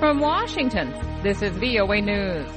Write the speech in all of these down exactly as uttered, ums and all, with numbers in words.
From Washington, this is V O A News.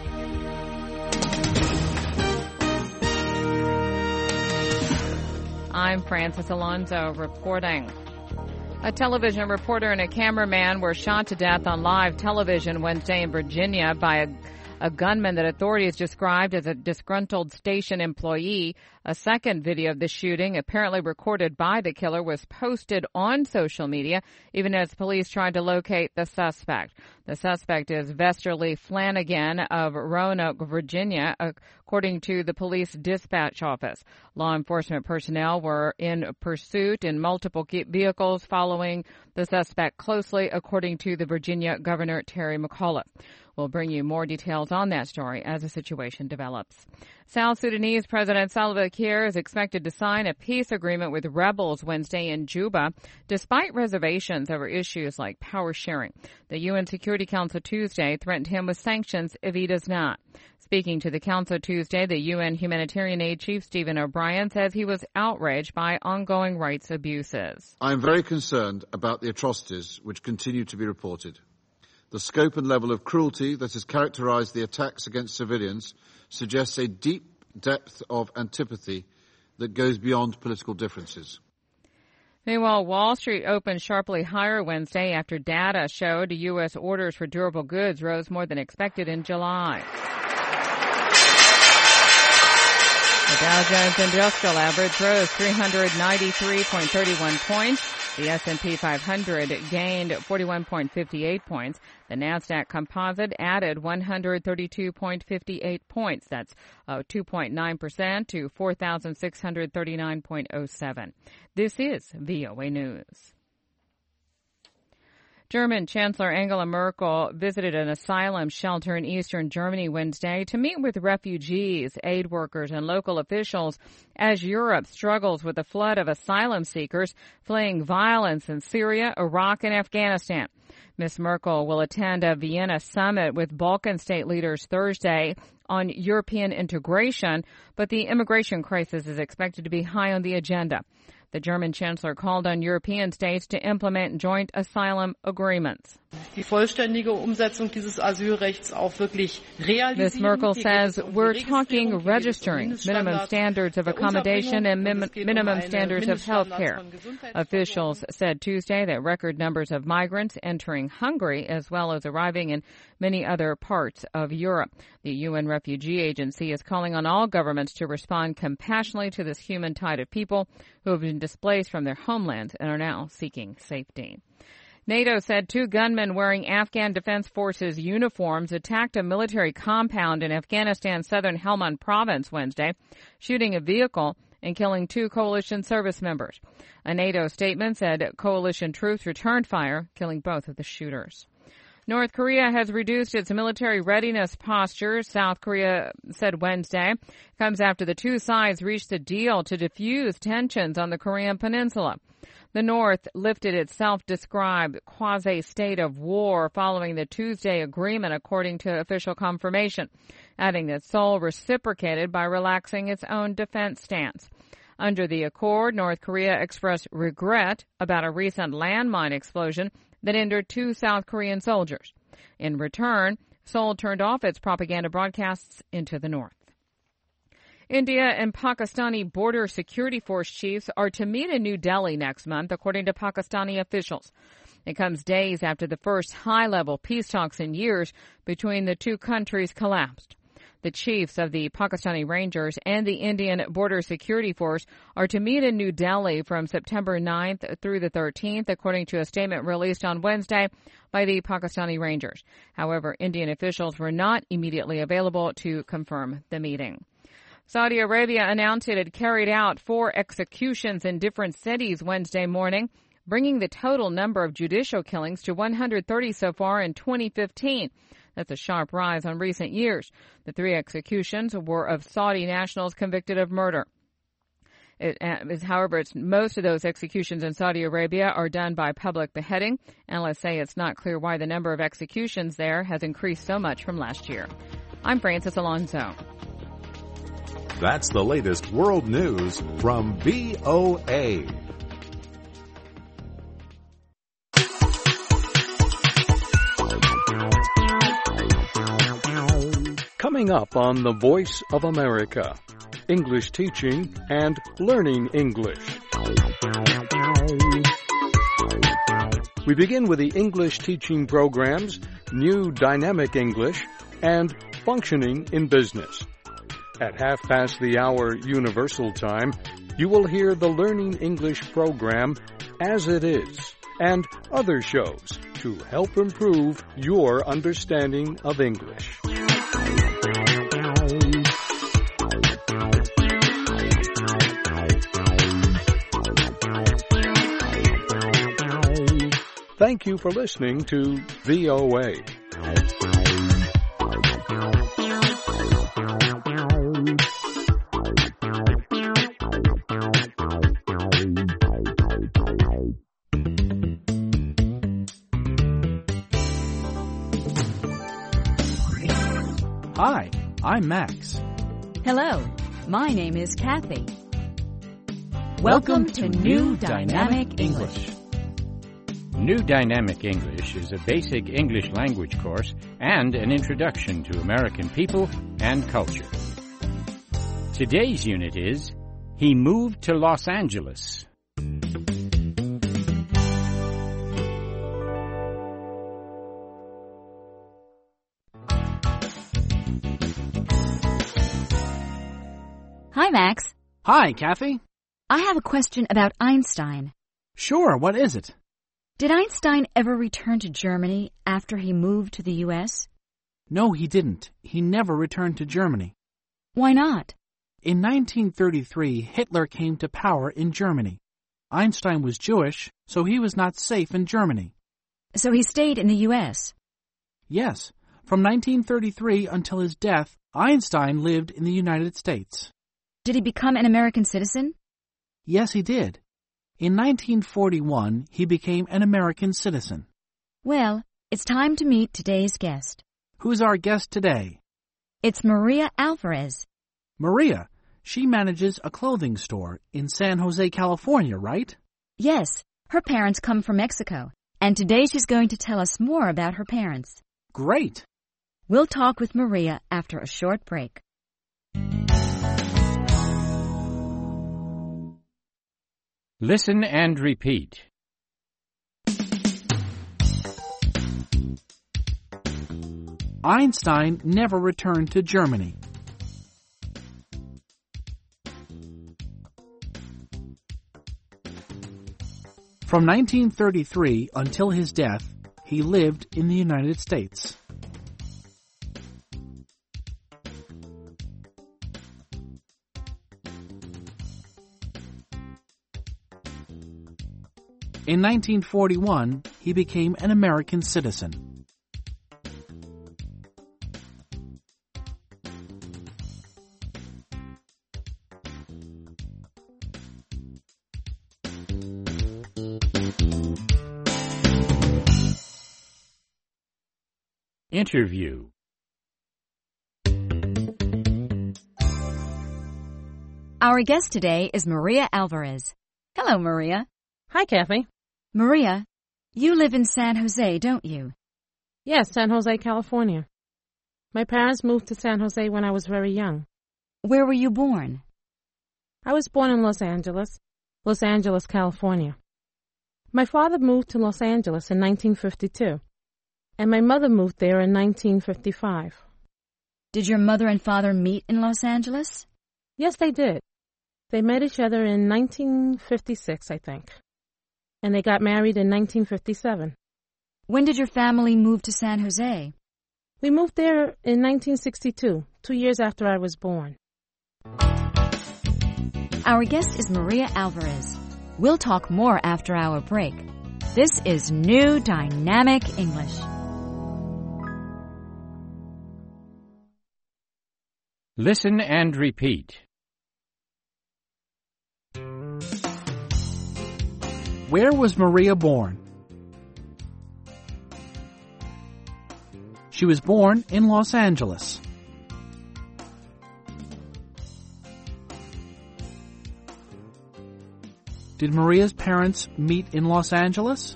I'm Francis Alonso reporting. A television reporter and a cameraman were shot to death on live television Wednesday in Virginia by a A gunman that authorities described as a disgruntled station employee. A second video of the shooting, apparently recorded by the killer, was posted on social media, even as police tried to locate the suspect. The suspect is Vesterly Flanagan of Roanoke, Virginia, according to the police dispatch office. Law enforcement personnel were in pursuit in multiple vehicles following the suspect closely, according to the Virginia Governor Terry McAuliffe. We'll bring you more details on that story as the situation develops. South Sudanese President Salva Kiir is expected to sign a peace agreement with rebels Wednesday in Juba, despite reservations over issues like power sharing. The U N Security Council Tuesday threatened him with sanctions if he does not. Speaking to the Council Tuesday, the U N Humanitarian Aid Chief Stephen O'Brien says he was outraged by ongoing rights abuses. I am very concerned about the atrocities which continue to be reported. The scope and level of cruelty that has characterized the attacks against civilians suggests a deep depth of antipathy that goes beyond political differences. Meanwhile, Wall Street opened sharply higher Wednesday after data showed U S orders for durable goods rose more than expected in July. The Dow Jones Industrial Average rose three hundred ninety-three point three one points. The S and P five hundred gained forty-one point five eight points. The Nasdaq Composite added one hundred thirty-two point five eight points. That's uh, two point nine percent to four thousand six hundred thirty-nine point oh seven. This is V O A News. German Chancellor Angela Merkel visited an asylum shelter in eastern Germany Wednesday to meet with refugees, aid workers, and local officials as Europe struggles with a flood of asylum seekers fleeing violence in Syria, Iraq, and Afghanistan. Miz Merkel will attend a Vienna summit with Balkan state leaders Thursday on European integration, but the immigration crisis is expected to be high on the agenda. The German Chancellor called on European states to implement joint asylum agreements. Die vollständige Umsetzung dieses Asylrechts auch wirklich realisieren. Miz Merkel says we're talking registering, minimum standards of accommodation, and min- minimum standards of health care. Officials said Tuesday that record numbers of migrants entering Hungary as well as arriving in many other parts of Europe. The U N Refugee Agency is calling on all governments to respond compassionately to this human tide of people who have been displaced from their homelands and are now seeking safety. NATO said two gunmen wearing Afghan Defense Forces uniforms attacked a military compound in Afghanistan's southern Helmand province Wednesday, shooting a vehicle and killing two coalition service members. A NATO statement said coalition troops returned fire, killing both of the shooters. North Korea has reduced its military readiness posture, South Korea said Wednesday. Comes after the two sides reached a deal to defuse tensions on the Korean peninsula. The North lifted its self-described quasi-state of war following the Tuesday agreement, according to official confirmation, adding that Seoul reciprocated by relaxing its own defense stance. Under the accord, North Korea expressed regret about a recent landmine explosion that injured two South Korean soldiers. In return, Seoul turned off its propaganda broadcasts into the north. India and Pakistani border security force chiefs are to meet in New Delhi next month, according to Pakistani officials. It comes days after the first high-level peace talks in years between the two countries collapsed. The chiefs of the Pakistani Rangers and the Indian Border Security Force are to meet in New Delhi from September ninth through the thirteenth, according to a statement released on Wednesday by the Pakistani Rangers. However, Indian officials were not immediately available to confirm the meeting. Saudi Arabia announced it had carried out four executions in different cities Wednesday morning, bringing the total number of judicial killings to one hundred thirty so far in twenty fifteen. That's a sharp rise on recent years. The three executions were of Saudi nationals convicted of murder. It is, however, it's, most of those executions in Saudi Arabia are done by public beheading. Analysts say it's not clear why the number of executions there has increased so much from last year. I'm Francis Alonso. That's the latest world news from V O A. Coming up on The Voice of America, English teaching and learning English. We begin with the English teaching programs, New Dynamic English, and Functioning in Business. At half past the hour Universal Time, you will hear the Learning English program As It Is and other shows to help improve your understanding of English. Thank you for listening to V O A. Hi, I'm Max. Hello, my name is Kathy. Welcome, Welcome to, to New Dynamic English. English. New Dynamic English is a basic English language course and an introduction to American people and culture. Today's unit is, He Moved to Los Angeles. Hi, Max. Hi, Kathy. I have a question about Einstein. Sure, what is it? Did Einstein ever return to Germany after he moved to the U S? No, he didn't. He never returned to Germany. Why not? In nineteen thirty-three, Hitler came to power in Germany. Einstein was Jewish, so he was not safe in Germany. So he stayed in the U S? Yes. From nineteen thirty-three until his death, Einstein lived in the United States. Did he become an American citizen? Yes, he did. In nineteen forty-one, he became an American citizen. Well, it's time to meet today's guest. Who's our guest today? It's Maria Alvarez. Maria, she manages a clothing store in San Jose, California, right? Yes, her parents come from Mexico, and today she's going to tell us more about her parents. Great. We'll talk with Maria after a short break. Listen and repeat. Einstein never returned to Germany. From nineteen thirty-three until his death, he lived in the United States. In nineteen forty-one, he became an American citizen. Interview. Our guest today is Maria Alvarez. Hello, Maria. Hi, Kathy. Maria, you live in San Jose, don't you? Yes, San Jose, California. My parents moved to San Jose when I was very young. Where were you born? I was born in Los Angeles, Los Angeles, California. My father moved to Los Angeles in nineteen fifty-two, and my mother moved there in nineteen fifty-five. Did your mother and father meet in Los Angeles? Yes, they did. They met each other in nineteen fifty-six, I think. And they got married in nineteen fifty-seven. When did your family move to San Jose? We moved there in nineteen sixty-two, two years after I was born. Our guest is Maria Alvarez. We'll talk more after our break. This is New Dynamic English. Listen and repeat. Where was Maria born? She was born in Los Angeles. Did Maria's parents meet in Los Angeles?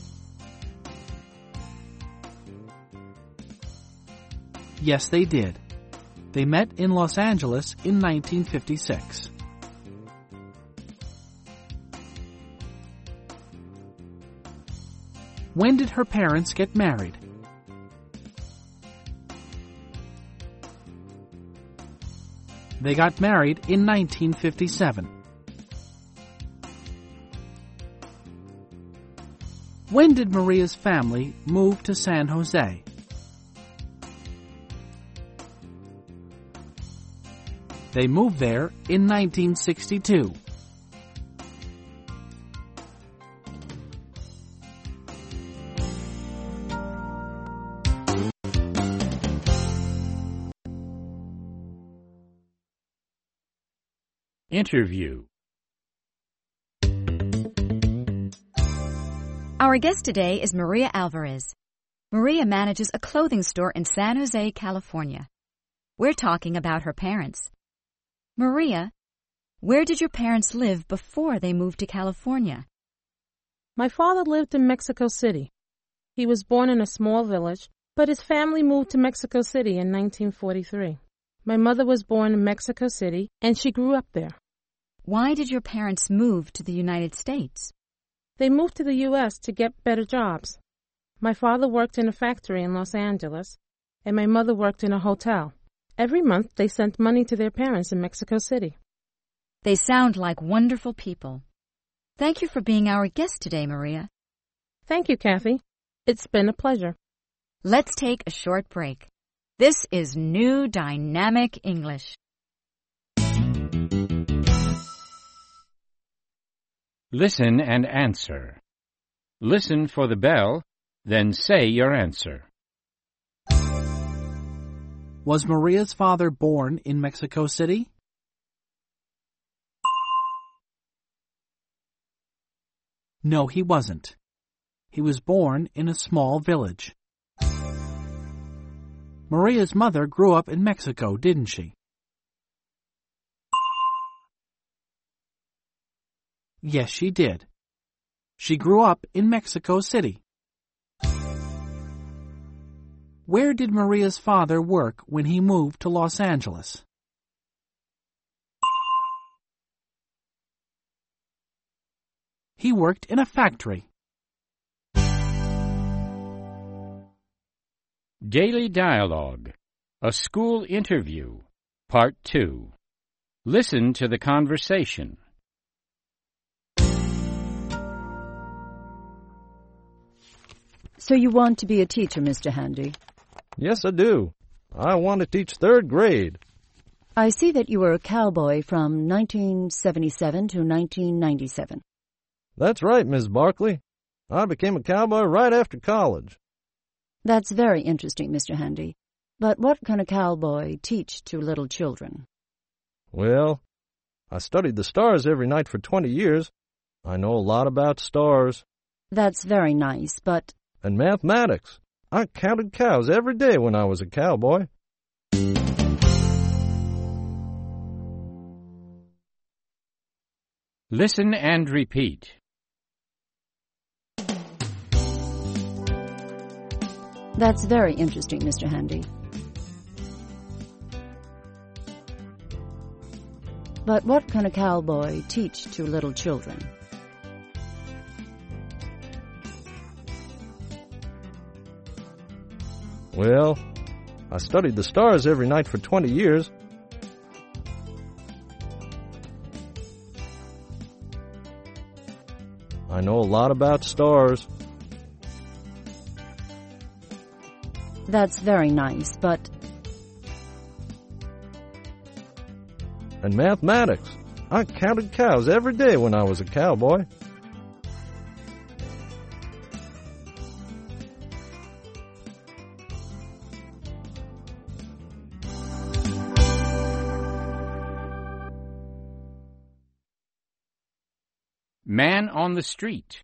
Yes, they did. They met in Los Angeles in nineteen fifty-six. When did her parents get married? They got married in nineteen fifty-seven. When did Maria's family move to San Jose? They moved there in nineteen sixty-two. Interview. Our guest today is Maria Alvarez. Maria manages a clothing store in San Jose, California. We're talking about her parents. Maria, where did your parents live before they moved to California? My father lived in Mexico City. He was born in a small village, but his family moved to Mexico City in nineteen forty-three. My mother was born in Mexico City, and she grew up there. Why did your parents move to the United States? They moved to the U S to get better jobs. My father worked in a factory in Los Angeles, and my mother worked in a hotel. Every month, they sent money to their parents in Mexico City. They sound like wonderful people. Thank you for being our guest today, Maria. Thank you, Kathy. It's been a pleasure. Let's take a short break. This is New Dynamic English. Listen and answer. Listen for the bell, then say your answer. Was Maria's father born in Mexico City? No, he wasn't. He was born in a small village. Maria's mother grew up in Mexico, didn't she? Yes, she did. She grew up in Mexico City. Where did Maria's father work when he moved to Los Angeles? He worked in a factory. Daily Dialogue, a school interview, Part two. Listen to the conversation. So you want to be a teacher, Mister Handy? Yes, I do. I want to teach third grade. I see that you were a cowboy from nineteen seventy-seven to nineteen ninety-seven. That's right, Miss Barkley. I became a cowboy right after college. That's very interesting, Mister Handy. But what can a cowboy teach to little children? Well, I studied the stars every night for twenty years. I know a lot about stars. That's very nice, but... And mathematics. I counted cows every day when I was a cowboy. Listen and repeat. That's very interesting, Mister Handy. But what can a cowboy teach to little children? Well, I studied the stars every night for twenty years. I know a lot about stars. That's very nice, but... And mathematics. I counted cows every day when I was a cowboy. Man on the street.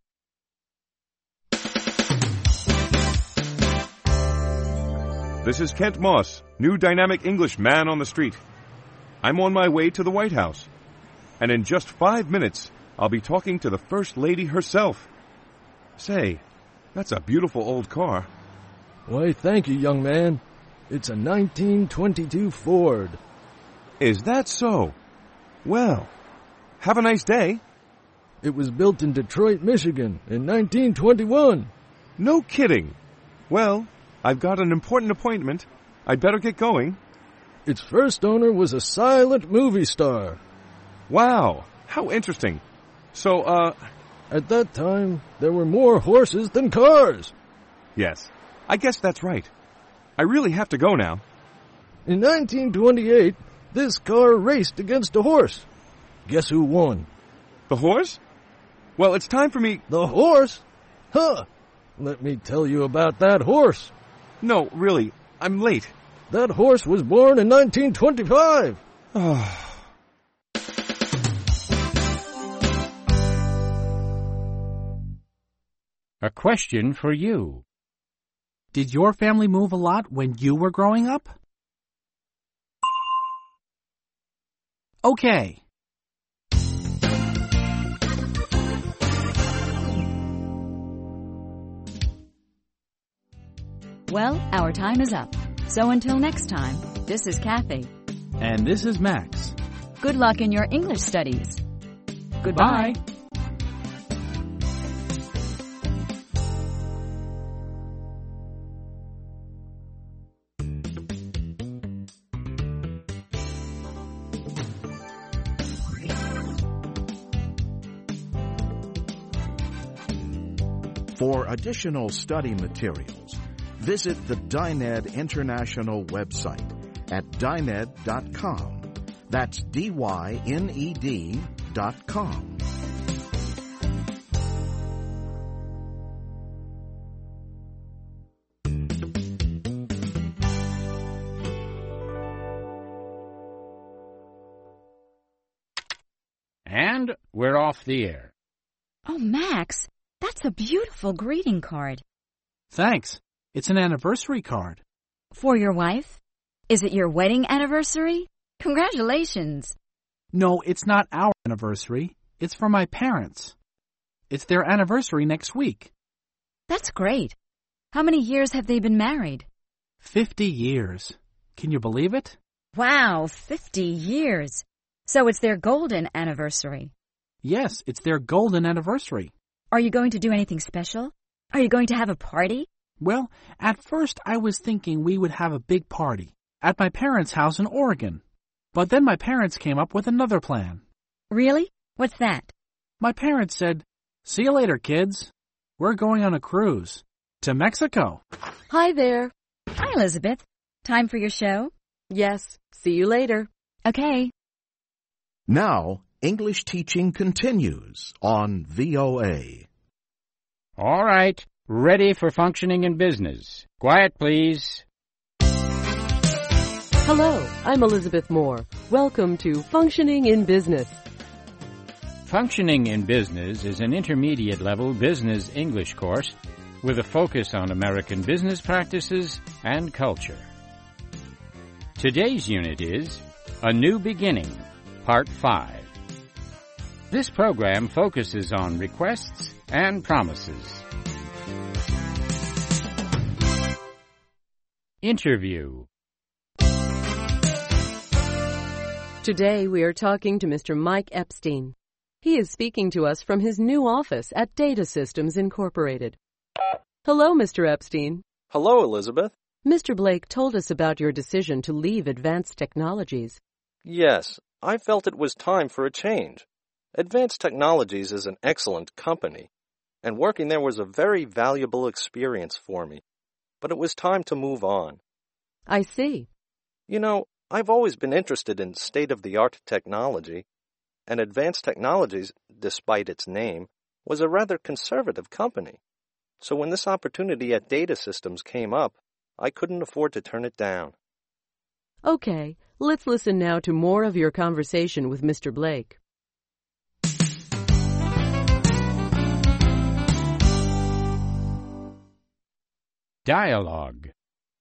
This is Kent Moss, new dynamic English man on the street. I'm on my way to the White House. And in just five minutes, I'll be talking to the First Lady herself. Say, that's a beautiful old car. Why, thank you, young man. It's a nineteen twenty-two Ford. Is that so? Well, have a nice day. It was built in Detroit, Michigan in nineteen twenty-one. No kidding. Well, I've got an important appointment. I'd better get going. Its first owner was a silent movie star. Wow, how interesting. So, uh... At that time, there were more horses than cars. Yes, I guess that's right. I really have to go now. In nineteen twenty-eight, this car raced against a horse. Guess who won? The horse? Well, it's time for me... The horse? Huh! Let me tell you about that horse. No, really, I'm late. That horse was born in nineteen twenty-five. Oh... A question for you. Did your family move a lot when you were growing up? Okay. Well, our time is up. So until next time, this is Kathy. And this is Max. Good luck in your English studies. Goodbye. Bye. For additional study materials, visit the Dyned International website at dyned dot com. That's D Y N E D dot com. And we're off the air. Oh, Max, that's a beautiful greeting card. Thanks. It's an anniversary card. For your wife? Is it your wedding anniversary? Congratulations. No, it's not our anniversary. It's for my parents. It's their anniversary next week. That's great. How many years have they been married? Fifty years. Can you believe it? Wow, fifty years. So it's their golden anniversary. Yes, it's their golden anniversary. Are you going to do anything special? Are you going to have a party? Well, at first I was thinking we would have a big party at my parents' house in Oregon. But then my parents came up with another plan. Really? What's that? My parents said, "See you later, kids. We're going on a cruise to Mexico." Hi there. Hi, Elizabeth. Time for your show? Yes. See you later. Okay. Now, English teaching continues on V O A. All right. Ready for functioning in business. Quiet, please. Hello, I'm Elizabeth Moore. Welcome to Functioning in Business. Functioning in Business is an intermediate-level business English course with a focus on American business practices and culture. Today's unit is A New Beginning, Part five. This program focuses on requests and promises. Interview. Today we are talking to Mister Mike Epstein. He is speaking to us from his new office at Data Systems Incorporated. Hello, Mister Epstein. Hello, Elizabeth. Mister Blake told us about your decision to leave Advanced Technologies. Yes, I felt it was time for a change. Advanced Technologies is an excellent company, and working there was a very valuable experience for me. But it was time to move on. I see. You know, I've always been interested in state-of-the-art technology, and Advanced Technologies, despite its name, was a rather conservative company. So when this opportunity at Data Systems came up, I couldn't afford to turn it down. Okay, let's listen now to more of your conversation with Mister Blake. Dialogue.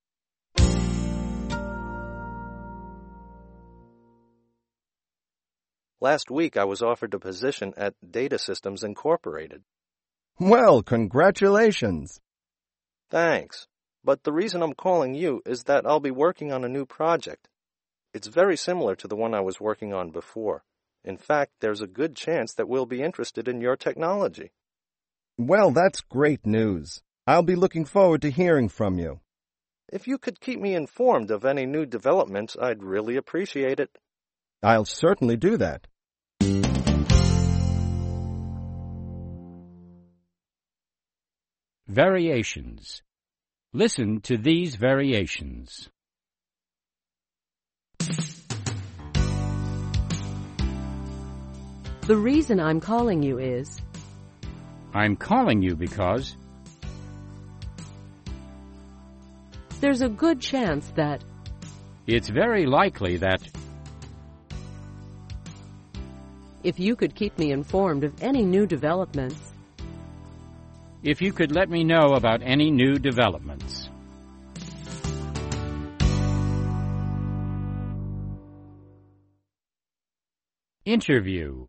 Last week I was offered a position at Data Systems Incorporated. Well, congratulations. Thanks. but the reason I'm calling you is that I'll be working on a new project. It's very similar to the one I was working on before. In fact, there's a good chance that we'll be interested in your technology. Well, that's great news. I'll be looking forward to hearing from you. If you could keep me informed of any new developments, I'd really appreciate it. I'll certainly do that. Variations. Listen to these variations. The reason I'm calling you is... I'm calling you because... There's a good chance that... It's very likely that... If you could keep me informed of any new developments... If you could let me know about any new developments. Interview.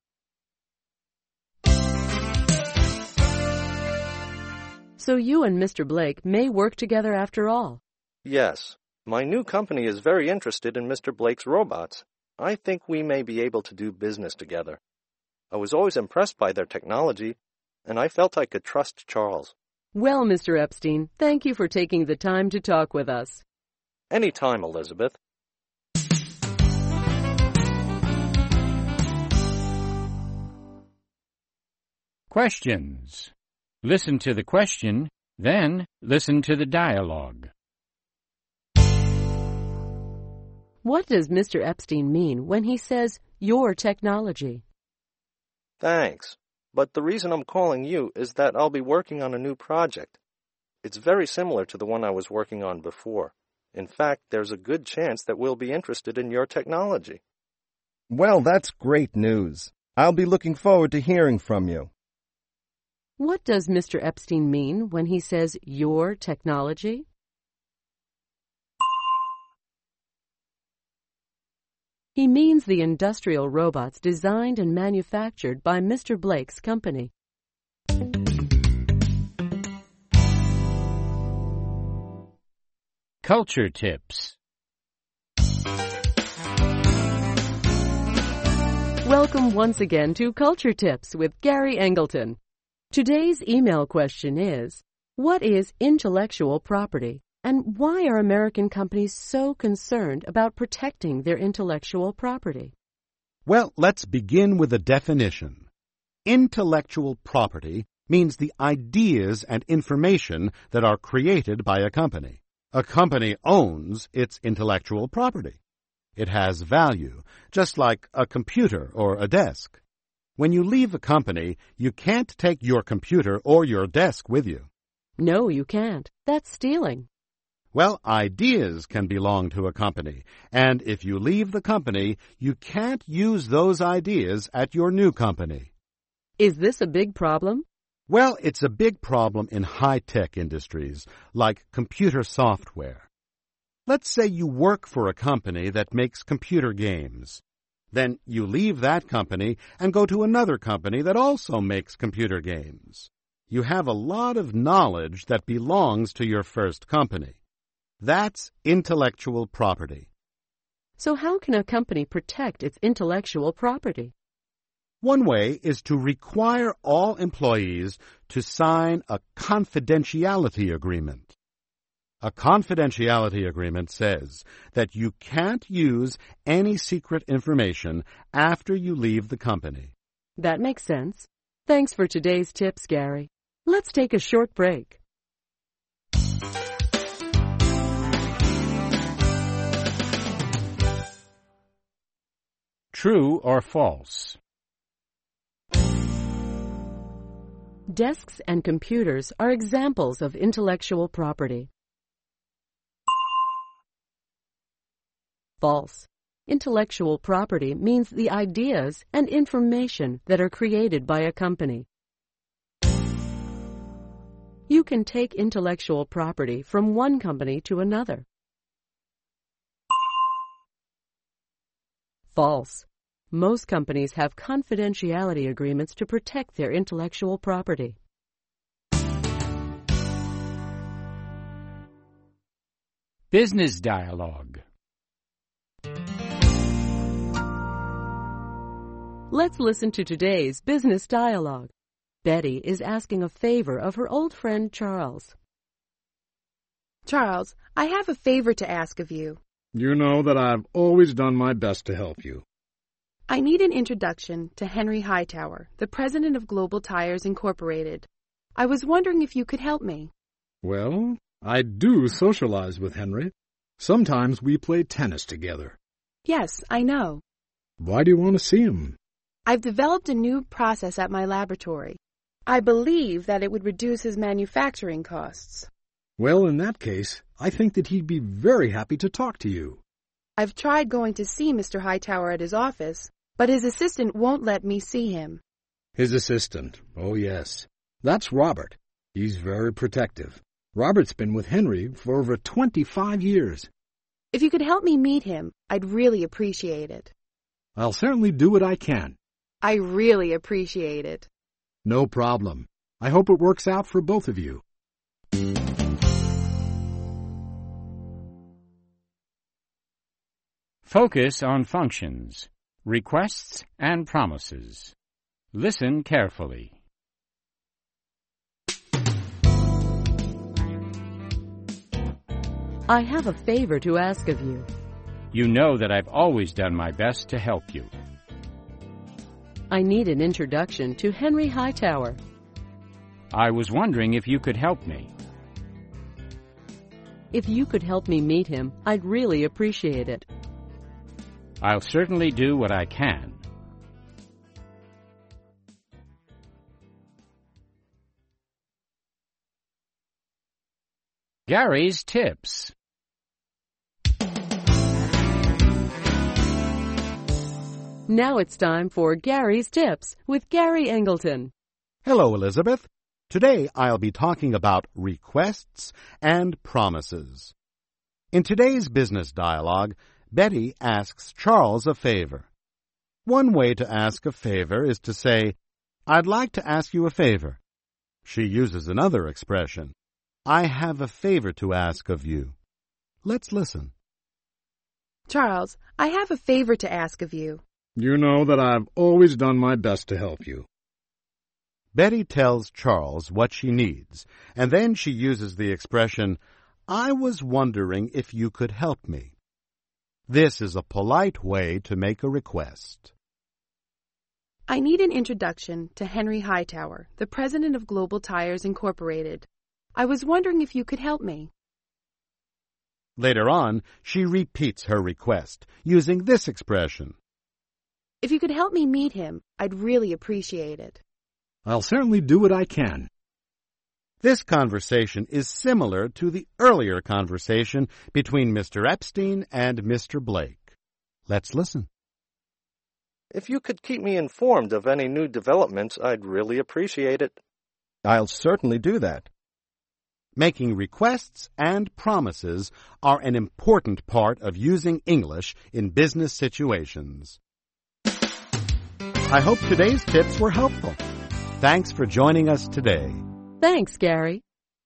So you and Mister Blake may work together after all. Yes. My new company is very interested in Mister Blake's robots. I think we may be able to do business together. I was always impressed by their technology, and I felt I could trust Charles. Well, Mister Epstein, thank you for taking the time to talk with us. Any time, Elizabeth. Questions. Listen to the question, then listen to the dialogue. What does Mister Epstein mean when he says, your technology? Thanks. But the reason I'm calling you is that I'll be working on a new project. It's very similar to the one I was working on before. In fact, there's a good chance that we'll be interested in your technology. Well, that's great news. I'll be looking forward to hearing from you. What does Mister Epstein mean when he says your technology? He means the industrial robots designed and manufactured by Mister Blake's company. Culture tips. Welcome once again to Culture Tips with Gary Engleton. Today's email question is, what is intellectual property, and why are American companies so concerned about protecting their intellectual property? Well, let's begin with a definition. Intellectual property means the ideas and information that are created by a company. A company owns its intellectual property. It has value, just like a computer or a desk. When you leave a company, you can't take your computer or your desk with you. No, you can't. That's stealing. Well, ideas can belong to a company, and if you leave the company, you can't use those ideas at your new company. Is this a big problem? Well, it's a big problem in high-tech industries, like computer software. Let's say you work for a company that makes computer games. Then you leave that company and go to another company that also makes computer games. You have a lot of knowledge that belongs to your first company. That's intellectual property. So how can a company protect its intellectual property? One way is to require all employees to sign a confidentiality agreement. A confidentiality agreement says that you can't use any secret information after you leave the company. That makes sense. Thanks for today's tips, Gary. Let's take a short break. True or false? Desks and computers are examples of intellectual property. False. Intellectual property means the ideas and information that are created by a company. You can take intellectual property from one company to another. False. Most companies have confidentiality agreements to protect their intellectual property. Business Dialogue. Let's listen to today's Business Dialogue. Betty is asking a favor of her old friend Charles. Charles, I have a favor to ask of you. You know that I've always done my best to help you. I need an introduction to Henry Hightower, the president of Global Tires Incorporated. I was wondering if you could help me. Well, I do socialize with Henry. Sometimes we play tennis together. Yes, I know. Why do you want to see him? I've developed a new process at my laboratory. I believe that it would reduce his manufacturing costs. Well, in that case, I think that he'd be very happy to talk to you. I've tried going to see Mister Hightower at his office, but his assistant won't let me see him. His assistant? Oh, yes. That's Robert. He's very protective. Robert's been with Henry for over twenty-five years. If you could help me meet him, I'd really appreciate it. I'll certainly do what I can. I really appreciate it. No problem. I hope it works out for both of you. Focus on functions, requests, and promises. Listen carefully. I have a favor to ask of you. You know that I've always done my best to help you. I need an introduction to Henry Hightower. I was wondering if you could help me. If you could help me meet him, I'd really appreciate it. I'll certainly do what I can. Gary's Tips. Now it's time for Gary's Tips with Gary Engleton. Hello, Elizabeth. Today I'll be talking about requests and promises. In today's business dialogue, Betty asks Charles a favor. One way to ask a favor is to say, I'd like to ask you a favor. She uses another expression, I have a favor to ask of you. Let's listen. Charles, I have a favor to ask of you. You know that I've always done my best to help you. Betty tells Charles what she needs, and then she uses the expression, I was wondering if you could help me. This is a polite way to make a request. I need an introduction to Henry Hightower, the president of Global Tires Incorporated. I was wondering if you could help me. Later on, she repeats her request, using this expression. If you could help me meet him, I'd really appreciate it. I'll certainly do what I can. This conversation is similar to the earlier conversation between Mister Epstein and Mister Blake. Let's listen. If you could keep me informed of any new developments, I'd really appreciate it. I'll certainly do that. Making requests and promises are an important part of using English in business situations. I hope today's tips were helpful. Thanks for joining us today. Thanks, Gary.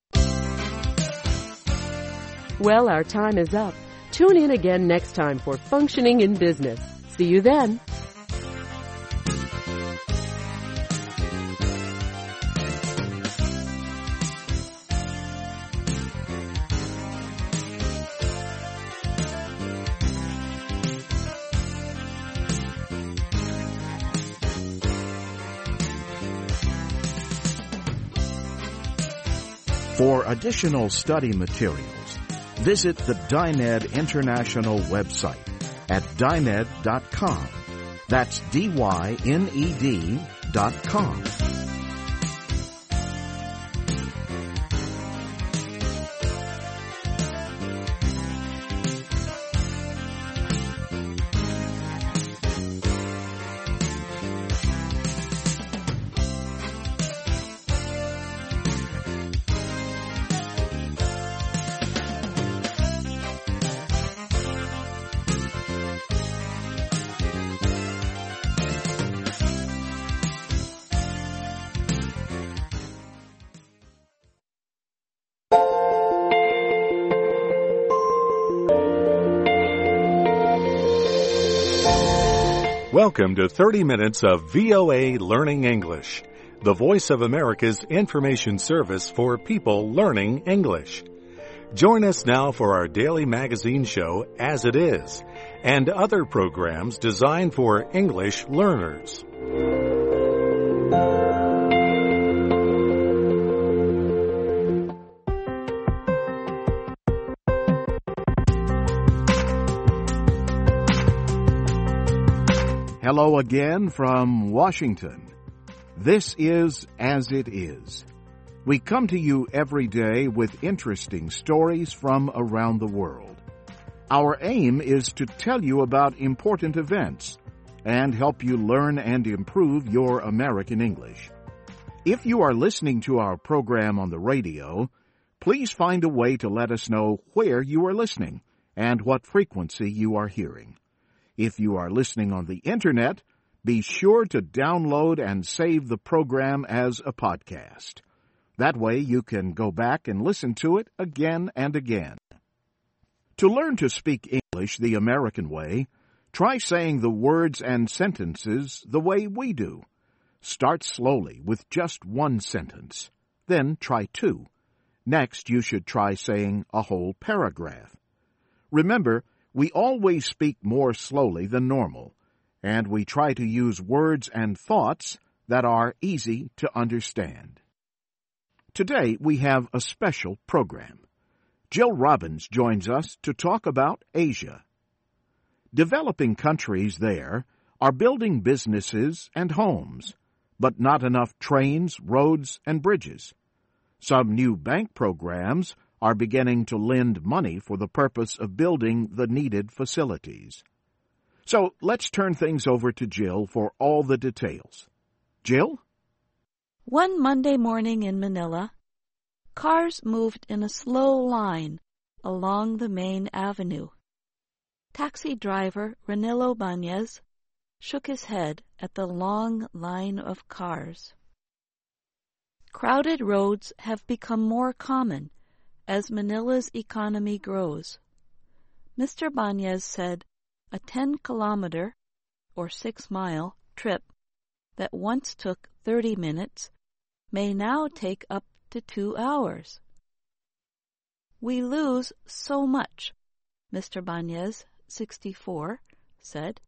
Well, our time is up. Tune in again next time for Functioning in Business. See you then. For additional study materials, visit the Dyned International website at dyned dot com. That's D Y N E D dot com. Welcome to thirty minutes of V O A Learning English, the voice of America's information service for people learning English. Join us now for our daily magazine show, As It Is, and other programs designed for English learners. Hello again from Washington. This is As It Is. We come to you every day with interesting stories from around the world. Our aim is to tell you about important events and help you learn and improve your American English. If you are listening to our program on the radio, please find a way to let us know where you are listening and what frequency you are hearing. If you are listening on the Internet, be sure to download and save the program as a podcast. That way you can go back and listen to it again and again. To learn to speak English the American way, try saying the words and sentences the way we do. Start slowly with just one sentence. Then try two. Next, you should try saying a whole paragraph. Remember, we always speak more slowly than normal, and we try to use words and thoughts that are easy to understand. Today we have a special program. Jill Robbins joins us to talk about Asia. Developing countries there are building businesses and homes, but not enough trains, roads, and bridges. Some new bank programs are beginning to lend money for the purpose of building the needed facilities. So let's turn things over to Jill for all the details. Jill? One Monday morning in Manila, cars moved in a slow line along the main avenue. Taxi driver Ranilo Banez shook his head at the long line of cars. Crowded roads have become more common as Manila's economy grows. Mister Banez said a ten-kilometer, or six-mile, trip that once took thirty minutes may now take up to two hours. We lose so much, Mister Banez, sixty-four, said.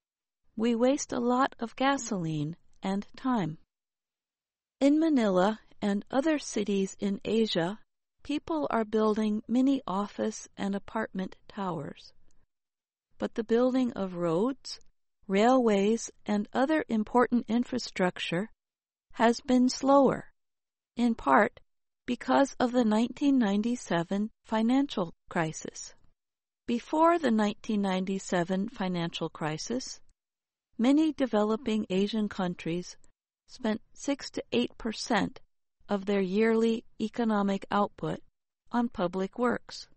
We waste a lot of gasoline and time. In Manila and other cities in Asia, people are building mini office and apartment towers. But the building of roads, railways, and other important infrastructure has been slower, in part because of the nineteen ninety-seven financial crisis. Before the nineteen ninety-seven financial crisis, many developing Asian countries spent six to eight percent of their yearly economic output on public works.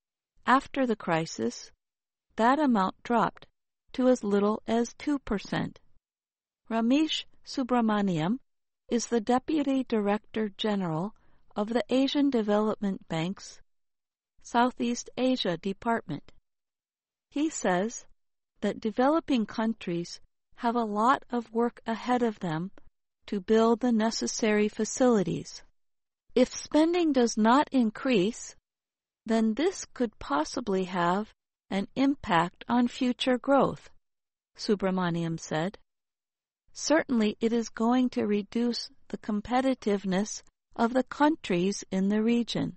After the crisis, that amount dropped to as little as two percent. Ramesh Subramaniam is the Deputy Director General of the Asian Development Bank's Southeast Asia Department. He says that developing countries have a lot of work ahead of them to build the necessary facilities. If spending does not increase, then this could possibly have an impact on future growth, Subramaniam said. Certainly it is going to reduce the competitiveness of the countries in the region.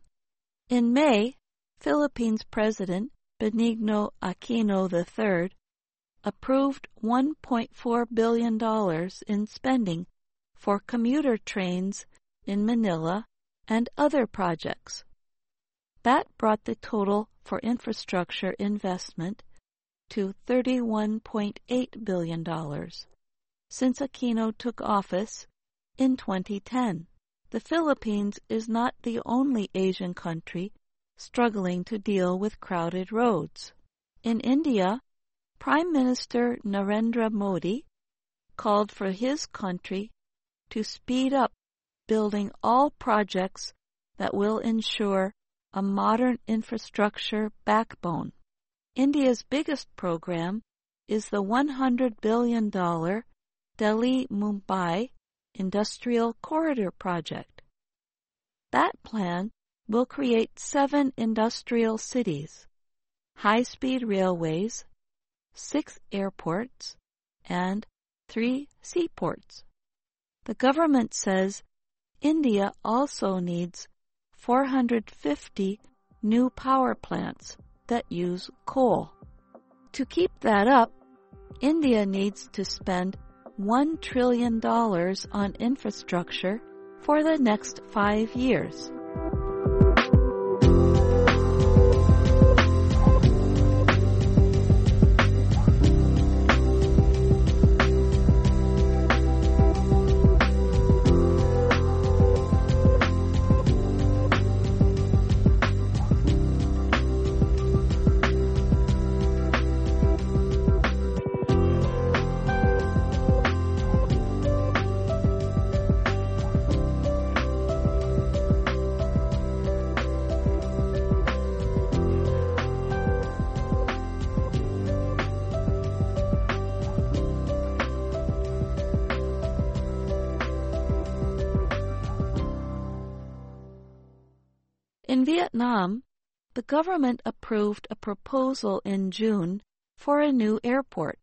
In May, Philippines President Benigno Aquino the third approved one point four billion dollars in spending for commuter trains in Manila and other projects. That brought the total for infrastructure investment to thirty-one point eight billion dollars since Aquino took office in twenty ten. The Philippines is not the only Asian country struggling to deal with crowded roads. In India, Prime Minister Narendra Modi called for his country to speed up building all projects that will ensure a modern infrastructure backbone. India's biggest program is the one hundred billion dollars Delhi-Mumbai Industrial Corridor Project. That plan will create seven industrial cities, high-speed railways, six airports, and three seaports. The government says India also needs four hundred fifty new power plants that use coal. To keep that up, India needs to spend one trillion dollars on infrastructure for the next five years. In Vietnam, the government approved a proposal in June for a new airport.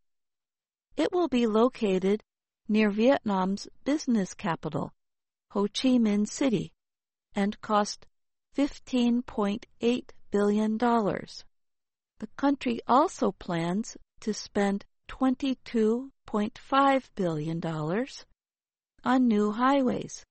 It will be located near Vietnam's business capital, Ho Chi Minh City, and cost fifteen point eight billion dollars. The country also plans to spend twenty-two point five billion dollars on new highways.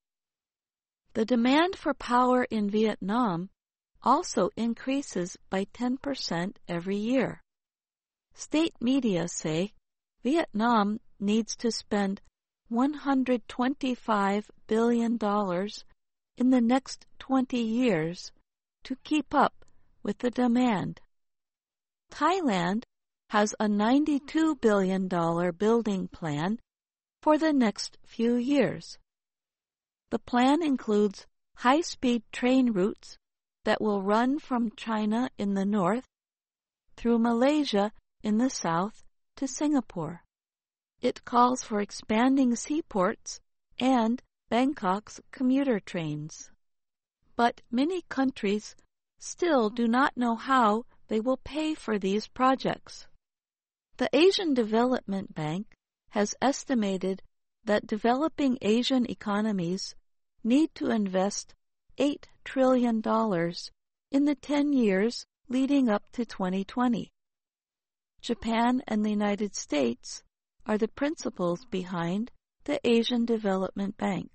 The demand for power in Vietnam also increases by ten percent every year. State media say Vietnam needs to spend one hundred twenty-five billion dollars in the next twenty years to keep up with the demand. Thailand has a ninety-two billion dollars building plan for the next few years. The plan includes high-speed train routes that will run from China in the north through Malaysia in the south to Singapore. It calls for expanding seaports and Bangkok's commuter trains. But many countries still do not know how they will pay for these projects. The Asian Development Bank has estimated that developing Asian economies need to invest eight trillion dollars in the ten years leading up to twenty twenty. Japan and the United States are the principals behind the Asian Development Bank.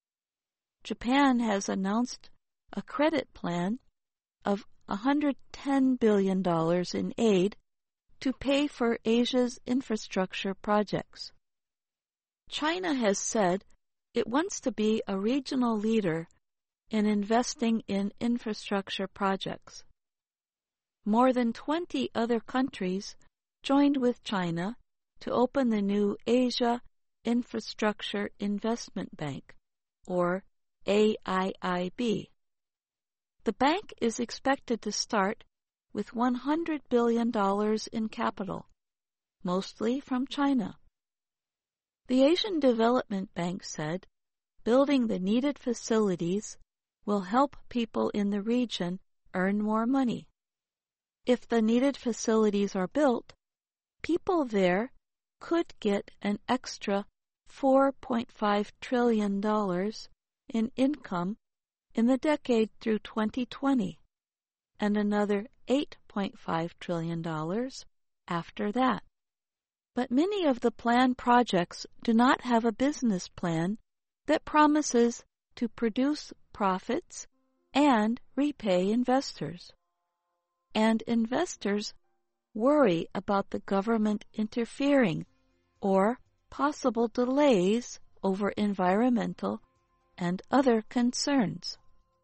Japan has announced a credit plan of one hundred ten billion dollars in aid to pay for Asia's infrastructure projects. China has said it wants to be a regional leader in investing in infrastructure projects. More than twenty other countries joined with China to open the new Asia Infrastructure Investment Bank, or A I I B. The bank is expected to start with one hundred billion dollars in capital, mostly from China. The Asian Development Bank said building the needed facilities will help people in the region earn more money. If the needed facilities are built, people there could get an extra four point five trillion dollars in income in the decade through twenty twenty, and another eight point five trillion dollars after that. But many of the planned projects do not have a business plan that promises to produce profits and repay investors. And investors worry about the government interfering or possible delays over environmental and other concerns.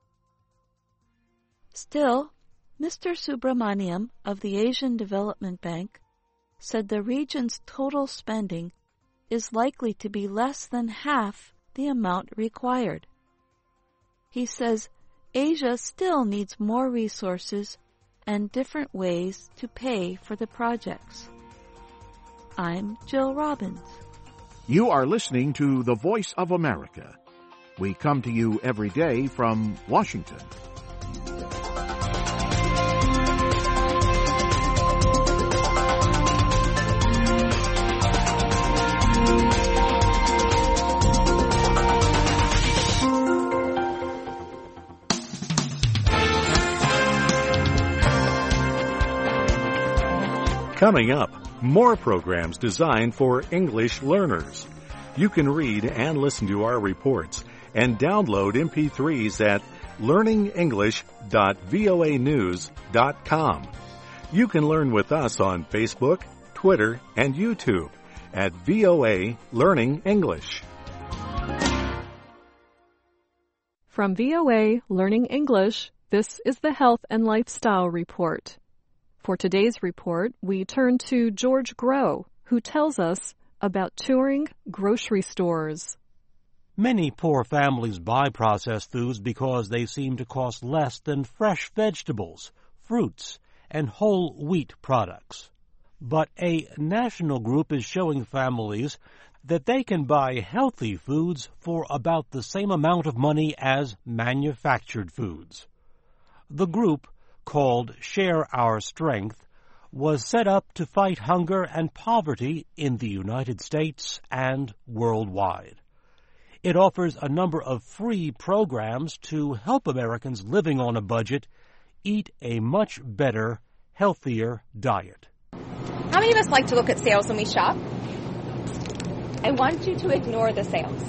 Still, Mister Subramaniam of the Asian Development Bank said the region's total spending is likely to be less than half the amount required. He says Asia still needs more resources and different ways to pay for the projects. I'm Jill Robbins. You are listening to The Voice of America. We come to you every day from Washington. Coming up, more programs designed for English learners. You can read and listen to our reports and download M P threes at learning english dot voa news dot com. You can learn with us on Facebook, Twitter, and YouTube at V O A Learning English. From V O A Learning English, this is the Health and Lifestyle Report. For today's report, we turn to George Groh, who tells us about touring grocery stores. Many poor families buy processed foods because they seem to cost less than fresh vegetables, fruits, and whole wheat products. But a national group is showing families that they can buy healthy foods for about the same amount of money as manufactured foods. The group, called Share Our Strength, was set up to fight hunger and poverty in the United States and worldwide. It offers a number of free programs to help Americans living on a budget eat a much better, healthier diet. How many of us like to look at sales when we shop? I want you to ignore the sales.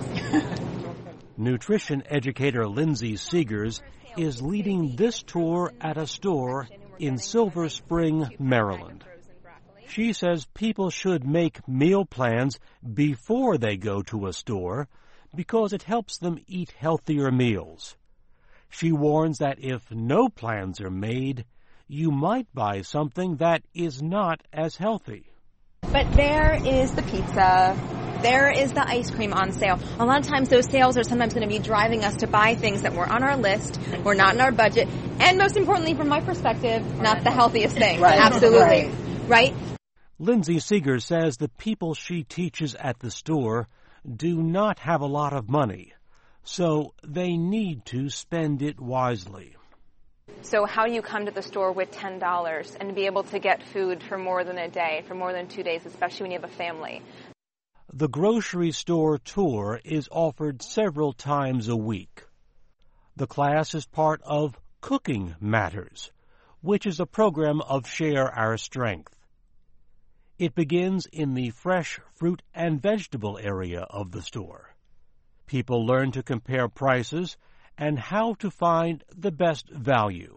Nutrition educator Lindsay Seegers is leading this tour at a store in Silver Spring, Maryland. She says people should make meal plans before they go to a store because it helps them eat healthier meals. She warns that if no plans are made, you might buy something that is not as healthy. But there is the pizza. There is the ice cream on sale. A lot of times those sales are sometimes going to be driving us to buy things that were on our list, were not in our budget, and most importantly, from my perspective, not the healthiest thing. Right. Absolutely. Right. right? Lindsay Seegers says the people she teaches at the store do not have a lot of money, so they need to spend it wisely. So how do you come to the store with ten dollars and be able to get food for more than a day, for more than two days, especially when you have a family? The grocery store tour is offered several times a week. The class is part of Cooking Matters, which is a program of Share Our Strength. It begins in the fresh fruit and vegetable area of the store. People learn to compare prices and how to find the best value.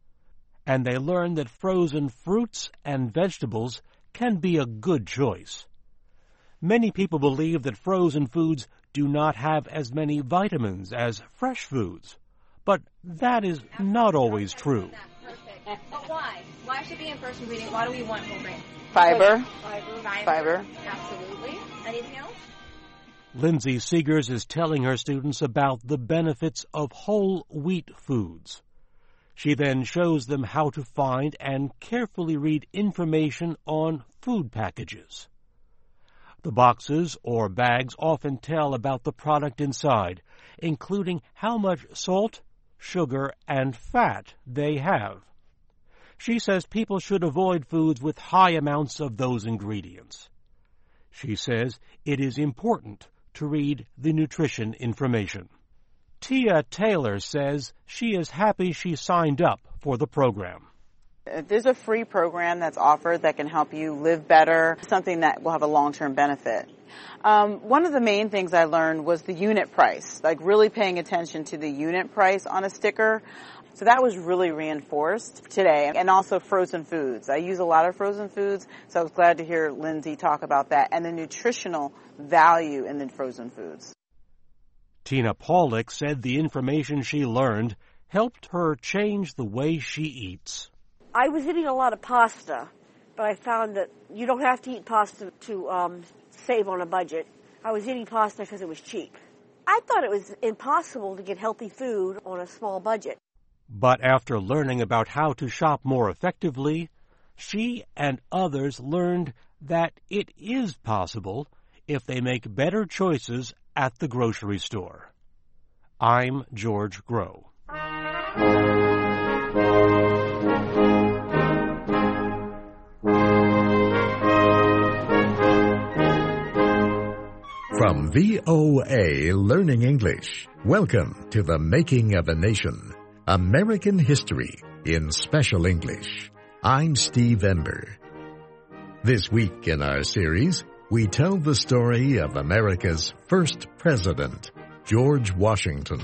And they learn that frozen fruits and vegetables can be a good choice. Many people believe that frozen foods do not have as many vitamins as fresh foods, but that is not always true. But why? Why should it be in first ingredient? Why do we want whole grain? Fiber. Fiber. Fiber. Absolutely. Anything else? Lindsay Seegers is telling her students about the benefits of whole wheat foods. She then shows them how to find and carefully read information on food packages. The boxes or bags often tell about the product inside, including how much salt, sugar, and fat they have. She says people should avoid foods with high amounts of those ingredients. She says it is important to read the nutrition information. Tia Taylor says she is happy she signed up for the program. If there's a free program that's offered that can help you live better, something that will have a long-term benefit. Um, one of the main things I learned was the unit price, like really paying attention to the unit price on a sticker. So that was really reinforced today. And also frozen foods. I use a lot of frozen foods, so I was glad to hear Lindsay talk about that and the nutritional value in the frozen foods. Tina Paulick said the information she learned helped her change the way she eats. I was eating a lot of pasta, but I found that you don't have to eat pasta to um, save on a budget. I was eating pasta because it was cheap. I thought it was impossible to get healthy food on a small budget. But after learning about how to shop more effectively, she and others learned that it is possible if they make better choices at the grocery store. I'm George Grow. From V O A Learning English, welcome to The Making of a Nation, American History in Special English. I'm Steve Ember. This week in our series, we tell the story of America's first president, George Washington.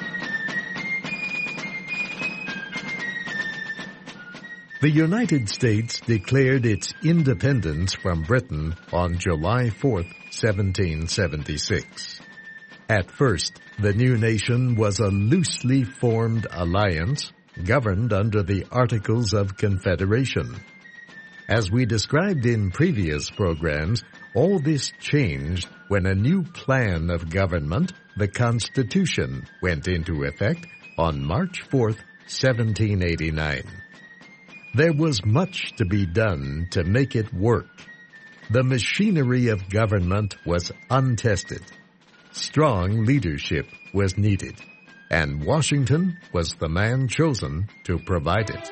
The United States declared its independence from Britain on July fourth, seventeen seventy-six. At first, the new nation was a loosely formed alliance governed under the Articles of Confederation. As we described in previous programs, all this changed when a new plan of government, the Constitution, went into effect on March fourth, seventeen eighty-nine. There was much to be done to make it work. The machinery of government was untested. Strong leadership was needed, and Washington was the man chosen to provide it.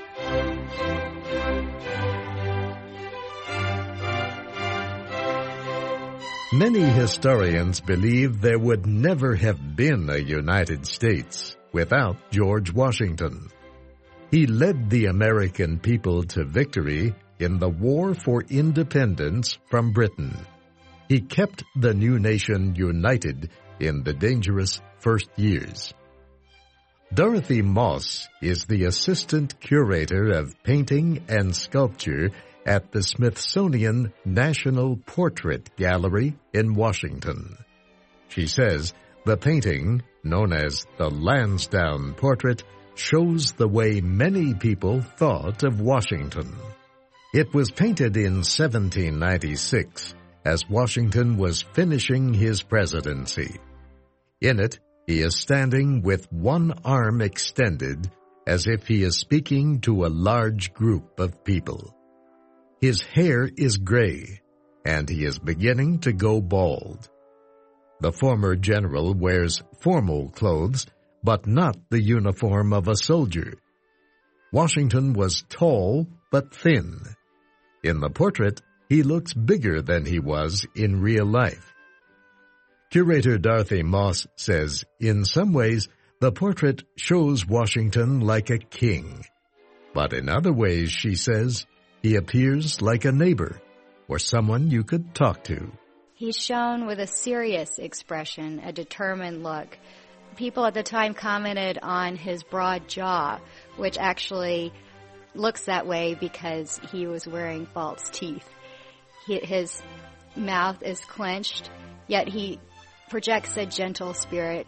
Many historians believe there would never have been a United States without George Washington. He led the American people to victory in the War for Independence from Britain. He kept the new nation united in the dangerous first years. Dorothy Moss is the assistant curator of painting and sculpture at the Smithsonian National Portrait Gallery in Washington. She says the painting, known as the Lansdowne Portrait, shows the way many people thought of Washington. It was painted in seventeen ninety-six as Washington was finishing his presidency. In it, he is standing with one arm extended as if he is speaking to a large group of people. His hair is gray, and he is beginning to go bald. The former general wears formal clothes, but not the uniform of a soldier. Washington was tall but thin. In the portrait, he looks bigger than he was in real life. Curator Dorothy Moss says, in some ways, the portrait shows Washington like a king. But in other ways, she says, he appears like a neighbor or someone you could talk to. He's shown with a serious expression, a determined look. People at the time commented on his broad jaw, which actually looks that way because he was wearing false teeth. He, his mouth is clenched, yet he projects a gentle spirit.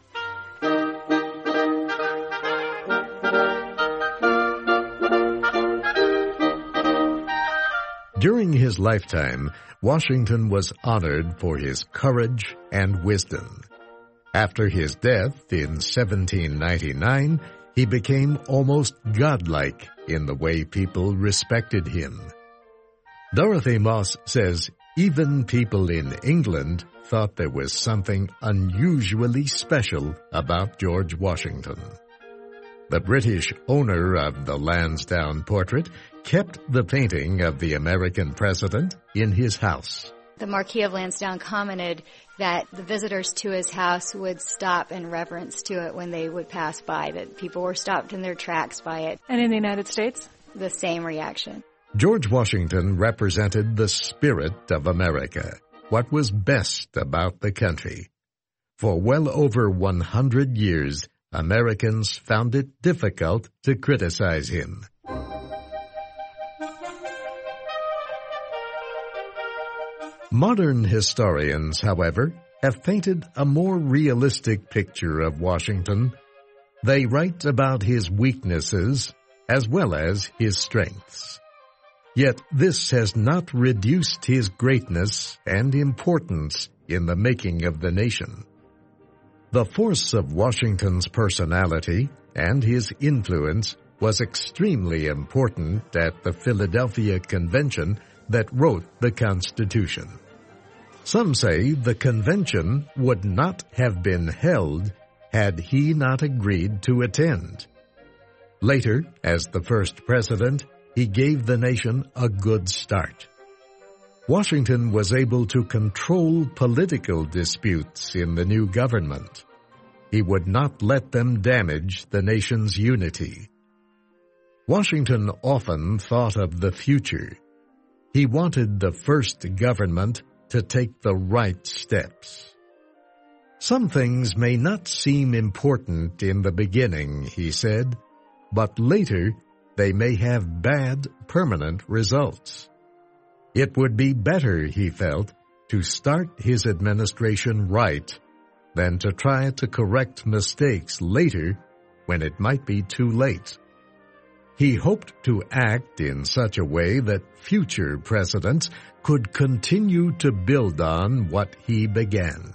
During his lifetime, Washington was honored for his courage and wisdom. After his death in seventeen ninety-nine, he became almost godlike in the way people respected him. Dorothy Moss says even people in England thought there was something unusually special about George Washington. The British owner of the Lansdowne portrait kept the painting of the American president in his house. The Marquis of Lansdowne commented that the visitors to his house would stop in reverence to it when they would pass by, that people were stopped in their tracks by it. And in the United States? The same reaction. George Washington represented the spirit of America, what was best about the country. For well over one hundred years, Americans found it difficult to criticize him. Modern historians, however, have painted a more realistic picture of Washington. They write about his weaknesses as well as his strengths. Yet this has not reduced his greatness and importance in the making of the nation. The force of Washington's personality and his influence was extremely important at the Philadelphia Convention that wrote the Constitution. Some say the convention would not have been held had he not agreed to attend. Later, as the first president, he gave the nation a good start. Washington was able to control political disputes in the new government. He would not let them damage the nation's unity. Washington often thought of the future. He wanted the first government to take the right steps. Some things may not seem important in the beginning, he said, but later they may have bad, permanent results. It would be better, he felt, to start his administration right than to try to correct mistakes later when it might be too late. He hoped to act in such a way that future presidents could continue to build on what he began.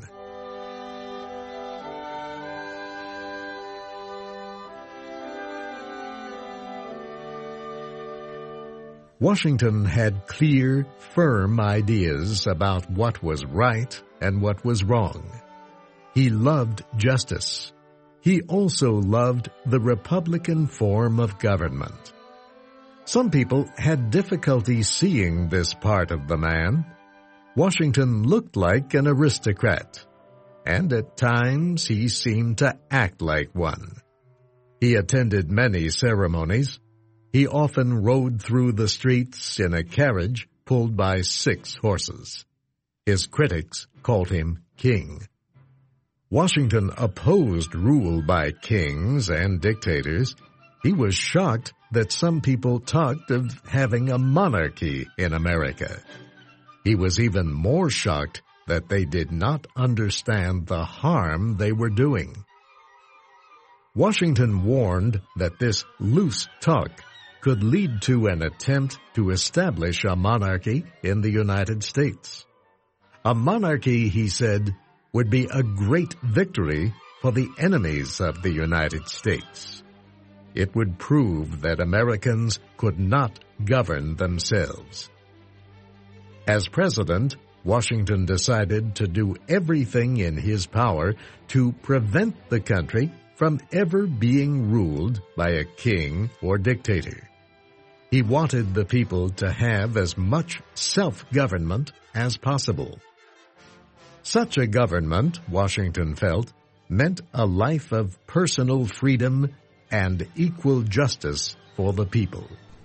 Washington had clear, firm ideas about what was right and what was wrong. He loved justice. He also loved the Republican form of government. Some people had difficulty seeing this part of the man. Washington looked like an aristocrat, and at times he seemed to act like one. He attended many ceremonies. He often rode through the streets in a carriage pulled by six horses. His critics called him king. Washington opposed rule by kings and dictators. He was shocked that some people talked of having a monarchy in America. He was even more shocked that they did not understand the harm they were doing. Washington warned that this loose talk could lead to an attempt to establish a monarchy in the United States. A monarchy, he said, would be a great victory for the enemies of the United States. It would prove that Americans could not govern themselves. As president, Washington decided to do everything in his power to prevent the country from ever being ruled by a king or dictator. He wanted the people to have as much self-government as possible. Such a government, Washington felt, meant a life of personal freedom and equal justice for the people.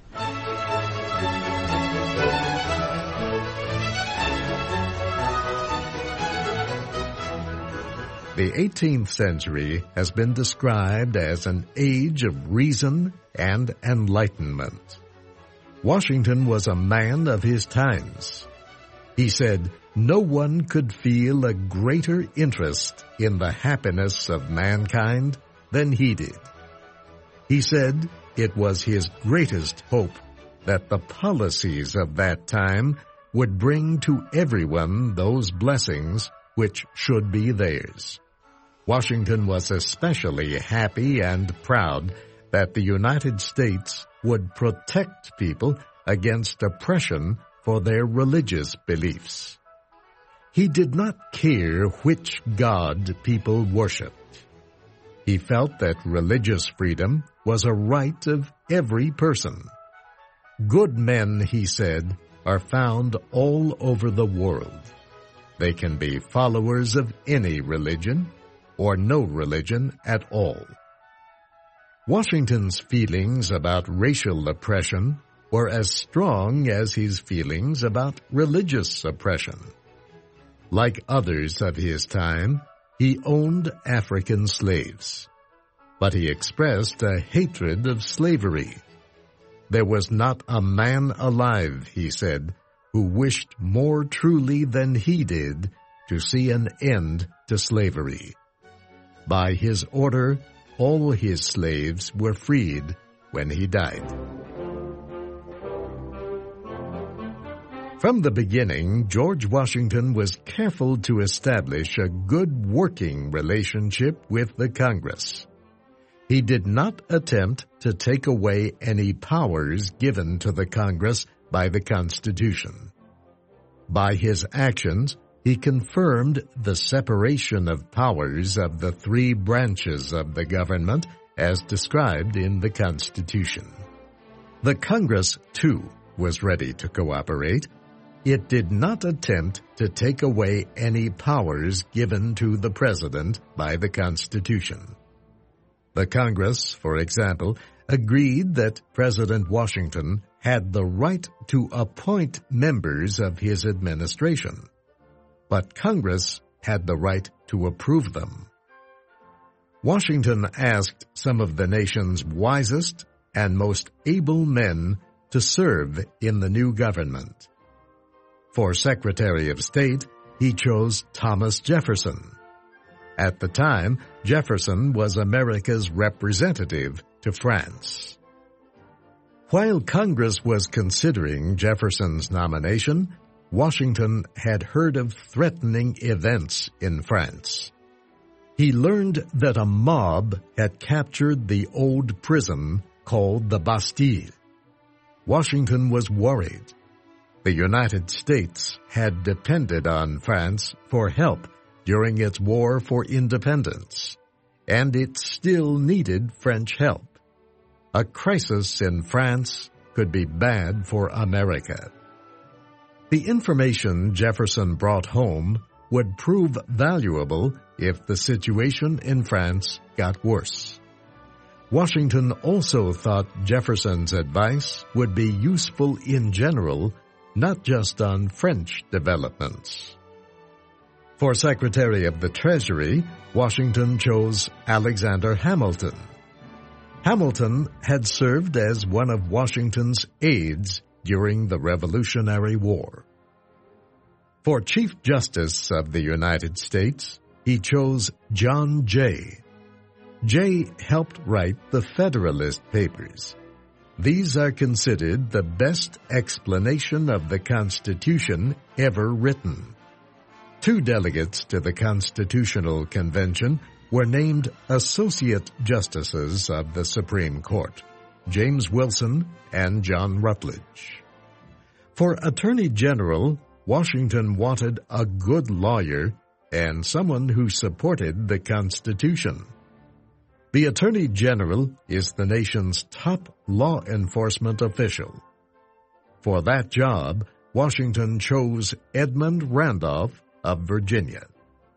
The eighteenth century has been described as an age of reason and enlightenment. Washington was a man of his times. He said no one could feel a greater interest in the happiness of mankind than he did. He said it was his greatest hope that the policies of that time would bring to everyone those blessings which should be theirs. Washington was especially happy and proud that the United States would protect people against oppression for their religious beliefs. He did not care which god people worshipped. He felt that religious freedom was a right of every person. Good men, he said, are found all over the world. They can be followers of any religion or no religion at all. Washington's feelings about racial oppression were as strong as his feelings about religious oppression. Like others of his time, he owned African slaves, but he expressed a hatred of slavery. There was not a man alive, he said, who wished more truly than he did to see an end to slavery. By his order, all his slaves were freed when he died. From the beginning, George Washington was careful to establish a good working relationship with the Congress. He did not attempt to take away any powers given to the Congress by the Constitution. By his actions, he confirmed the separation of powers of the three branches of the government as described in the Constitution. The Congress, too, was ready to cooperate. It did not attempt to take away any powers given to the President by the Constitution. The Congress, for example, agreed that President Washington had the right to appoint members of his administration, but Congress had the right to approve them. Washington asked some of the nation's wisest and most able men to serve in the new government. For Secretary of State, he chose Thomas Jefferson. At the time, Jefferson was America's representative to France. While Congress was considering Jefferson's nomination, Washington had heard of threatening events in France. He learned that a mob had captured the old prison called the Bastille. Washington was worried. The United States had depended on France for help during its war for independence, and it still needed French help. A crisis in France could be bad for America. The information Jefferson brought home would prove valuable if the situation in France got worse. Washington also thought Jefferson's advice would be useful in general, not just on French developments. For Secretary of the Treasury, Washington chose Alexander Hamilton. Hamilton had served as one of Washington's aides during the Revolutionary War. For Chief Justice of the United States, he chose John Jay. Jay helped write the Federalist Papers. These are considered the best explanation of the Constitution ever written. Two delegates to the Constitutional Convention were named Associate Justices of the Supreme Court, James Wilson and John Rutledge. For Attorney General, Washington wanted a good lawyer and someone who supported the Constitution. The Attorney General is the nation's top law enforcement official. For that job, Washington chose Edmund Randolph of Virginia.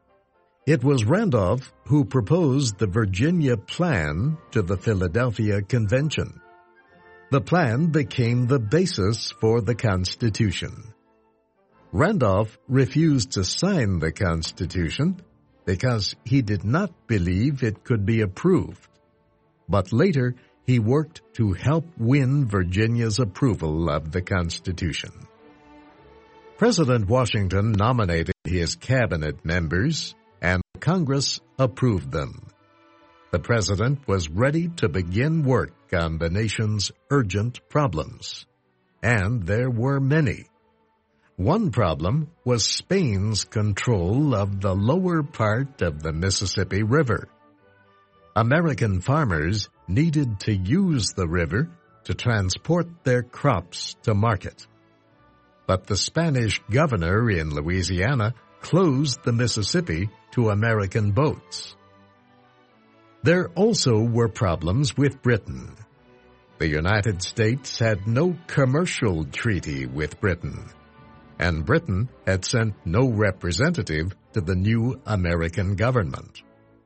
It was Randolph who proposed the Virginia Plan to the Philadelphia Convention. The plan became the basis for the Constitution. Randolph refused to sign the Constitution because he did not believe it could be approved. But later, he worked to help win Virginia's approval of the Constitution. President Washington nominated his cabinet members, and Congress approved them. The president was ready to begin work on the nation's urgent problems. And there were many. One problem was Spain's control of the lower part of the Mississippi River. American farmers needed to use the river to transport their crops to market. But the Spanish governor in Louisiana closed the Mississippi to American boats. There also were problems with Britain. The United States had no commercial treaty with Britain, and Britain had sent no representative to the new American government.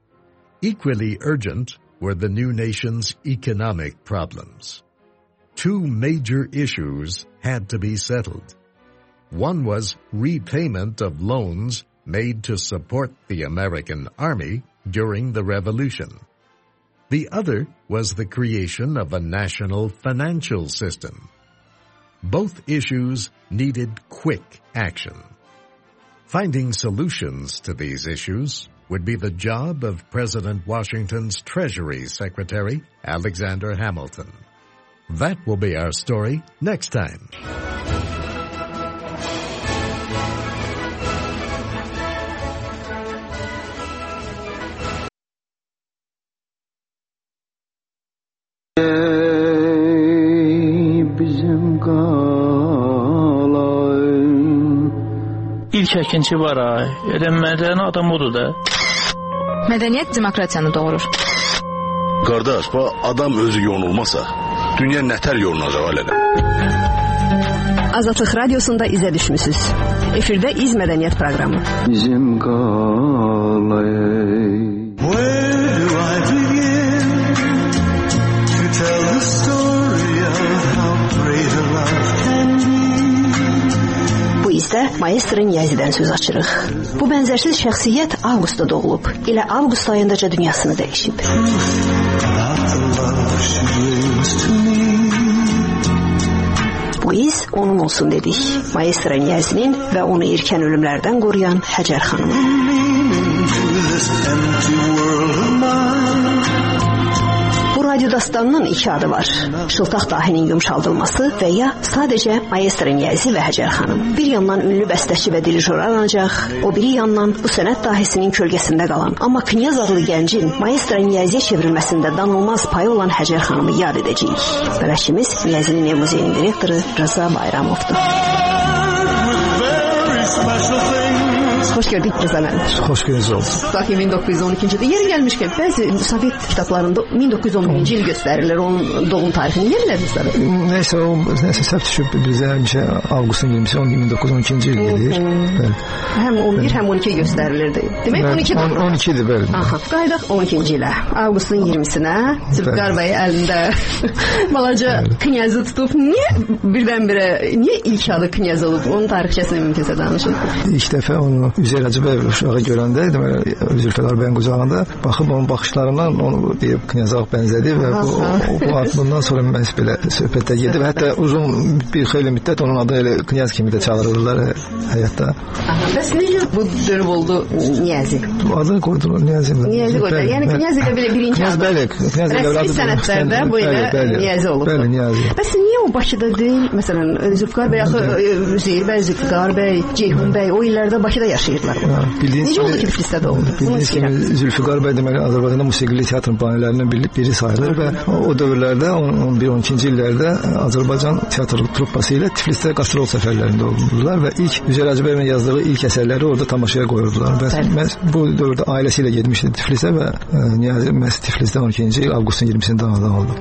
Equally urgent were the new nation's economic problems. Two major issues had to be settled. One was repayment of loans made to support the American Army during the Revolution. The other was the creation of a national financial system. Both issues needed quick action. Finding solutions to these issues would be the job of President Washington's Treasury Secretary, Alexander Hamilton. That will be our story next time. bizim ilk əkinçi var ha. Elə mədəni adam odur da. Mədəniyyət demokratiyanı doğurur. Qardaş, bu adam özü yonulmasa, dünya nətər yolunacaq ailədə? Azadlıq Radiosunda izə düşmüsünüz. Efirdə İz Mədəniyyət proqramı. Bizim qalay. Where do I begin to tell the story of how great a love can be? Bu izdə Maestro Niyazidən söz açırıq. Bu bənzərsiz şəxsiyyət Avqustda doğulub. Elə Avqust ayındaca dünyasını dəyişib. Bu iz onun olsun dedik. Maestro Niyazinin və onu erkən ölümlərdən qoruyan Həcər xanımın. Bu radyo dastanının iki adı var. Şıltaq dahinin yumşaldılması və ya sadəcə Maestro Niyazi və Həcər xanım. Bir yandan ünlü bəstəçi və dirijor aranacaq, o biri yandan bu sənət dahisinin kölgəsində qalan, amma Knyaz adlı gəncin Maestro Niyaziyə çevrilməsində danılmaz payı olan Həcər xanımı yad edəcəyik. Bələşimiz Niyazinin Ev Muzeyinin direktoru Rıza Bayramovdur. Hoş gördük Rıza müəllim. Hoş gördünüz oldu. Bakı min doqquz yüz on ikinci-də yeri gəlmişkən bəzi Sovet kitablarında min doqquz yüz on birinci il göstərilir, onun doğum tarixini niyə bilədiniz? Neyse o neyse səhv düşüb bizə həmişə Avqustun iyirmisi min doqquz yüz on ikinci il gedir. Həm on bir, həm on iki göstərilirdi. Demək on iki doğru. on ikidir bəli. Aha, qaydaq on ikinci ilə. Avqustun iyirmisinə Zülfüqar bəy əlində balaca knyazı tutub, niyə birdən-birə, niyə ilk adı knyaz olub? Onun tarixçəsini mümkünsə danışın. İlk dəfə onu Üzeyir Hacıbəyev uşağı görəndə, deməli, Zülfüqar bəyin qucağında baxıb onun baxışlarından onu deyib knyazaq bənzədi və bu, bu bundan sonra məhz belə söhbətdə gedib. Hətta uzun bir xeyli müddət onun adı elə knyaz kimi də çağırırlar həyatda. Bəs necə bu dönüb oldu Niyazi? Adını qoydular Niyazi. Niyazi qoydular. Yəni Niyazi ilə belə birinci adı. Bəli, Niyazi ilə rəsmi sənətlərdə bu ilə Niyazi olub. Bəli, Niyazi. Bəs niyə o Bakıda deyil? Məsələn, Zülfüqar bəy, Üzeyir bəy, Zülfüqar bəy, Ceyhun bəy o illərdə Bakıda yaşayırlar. Necə oldu ki, Tiflisdə doğuldu? Bildiyiniz kimi Zülfüqar bəy deməli Azərbaycanda musiqili teatrın banilərindən biri sayılır və o dövrlərdə on bir on ikinci illərdə Azərbaycan teatr truppası ilə Tiflisdə qastrol səfərlərində oldular və ilk Üzeyir Hacıbəyevin yazdığı ilk əsərləri orada tamaşaya qoyurdular. Və bu dövrdə ailəsi ilə getmişdi Tiflisə və Niyazi məhz Tiflisdə on ikinci il Avqustun iyirmisində anadan oldu.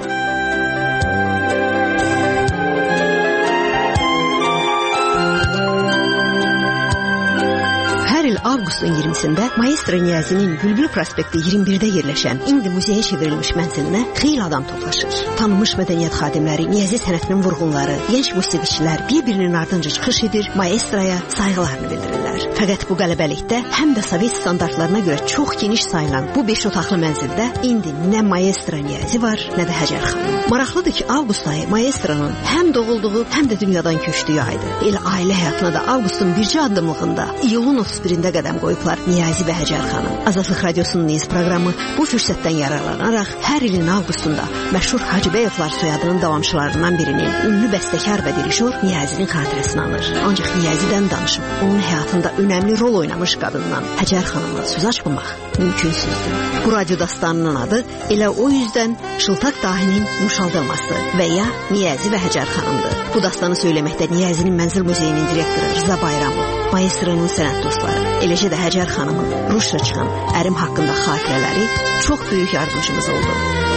Avqustun iyirmisində Maestro Niyazinin Bülbül prospekti iyirmi birdə yerləşən indi muzeyə çevrilmiş mənzilinə xeyli adam toplaşır. Tanınmış mədəniyyət xadimləri, Niyazi sənətinin vurğunları, gənc musiqiçilər bir-birinin ardınca çıxış edir, maestroya sayğılarını bildirirlər. Fəqət bu qələbəlikdə həm də Sovet standartlarına görə çox geniş sayılan bu beş otaqlı mənzildə indi nə Maestro Niyazi var, nə də Həcər xanım. Maraqlıdır ki, Avqust ayı Maestronun həm doğulduğu, həm də dünyadan köçdüyü aydır. Elə ailə həyatına da Avqustun bircə addımlığında iyulun otuz birində qədəm qoyublar Niyazi və Həcər xanım. Azadlıq Radiosunun Niz proqramı bu fürsətdən yararlanaraq hər ilin avqustunda məşhur Hacıbəyevlər soyadının davamçılarından birinin ünlü bəstəkar və dirijor Niyazinin xatirəsini anır. Ancaq Niyazidən danışıb onun həyatında önəmli rol oynamış qadından Həcər xanımla söz açmamaq mümkünsüzdür. Bu radyo dastanının adı elə o yüzdən Şıltaq dahinin yumşaldılması və ya Niyazi və Həcər xanımdır. Bu dastanı söyləməkdə Niyazinin Mənzil Muzeyinin direktoru Rıza Bayramov, Maestronun sənət dostları, eləcə də Həcər xanımın Rusça çıxan ərim haqqında xatirələri çox böyük yardımcımız oldu.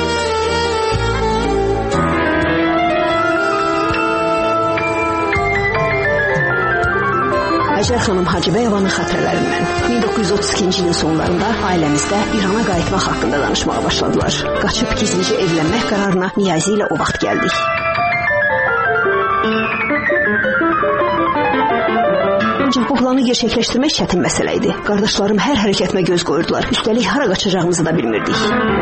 Həcər xanım Hacıbəyevanın xatirələrindən min doqquz yüz otuz ikinci ilin sonlarında ailəmizdə İrana qayıtmaq haqqında danışmağa başladılar. Qaçıb gizlicə evlənmək qərarına Niyazi ilə o vaxt gəldik. Ancaq bu planı gerçəkləşdirmək çətin məsələ idi. Qardaşlarım hər hərəkətimə göz qoyurdular. Üstəlik hara qaçacağımızı da bilmirdik.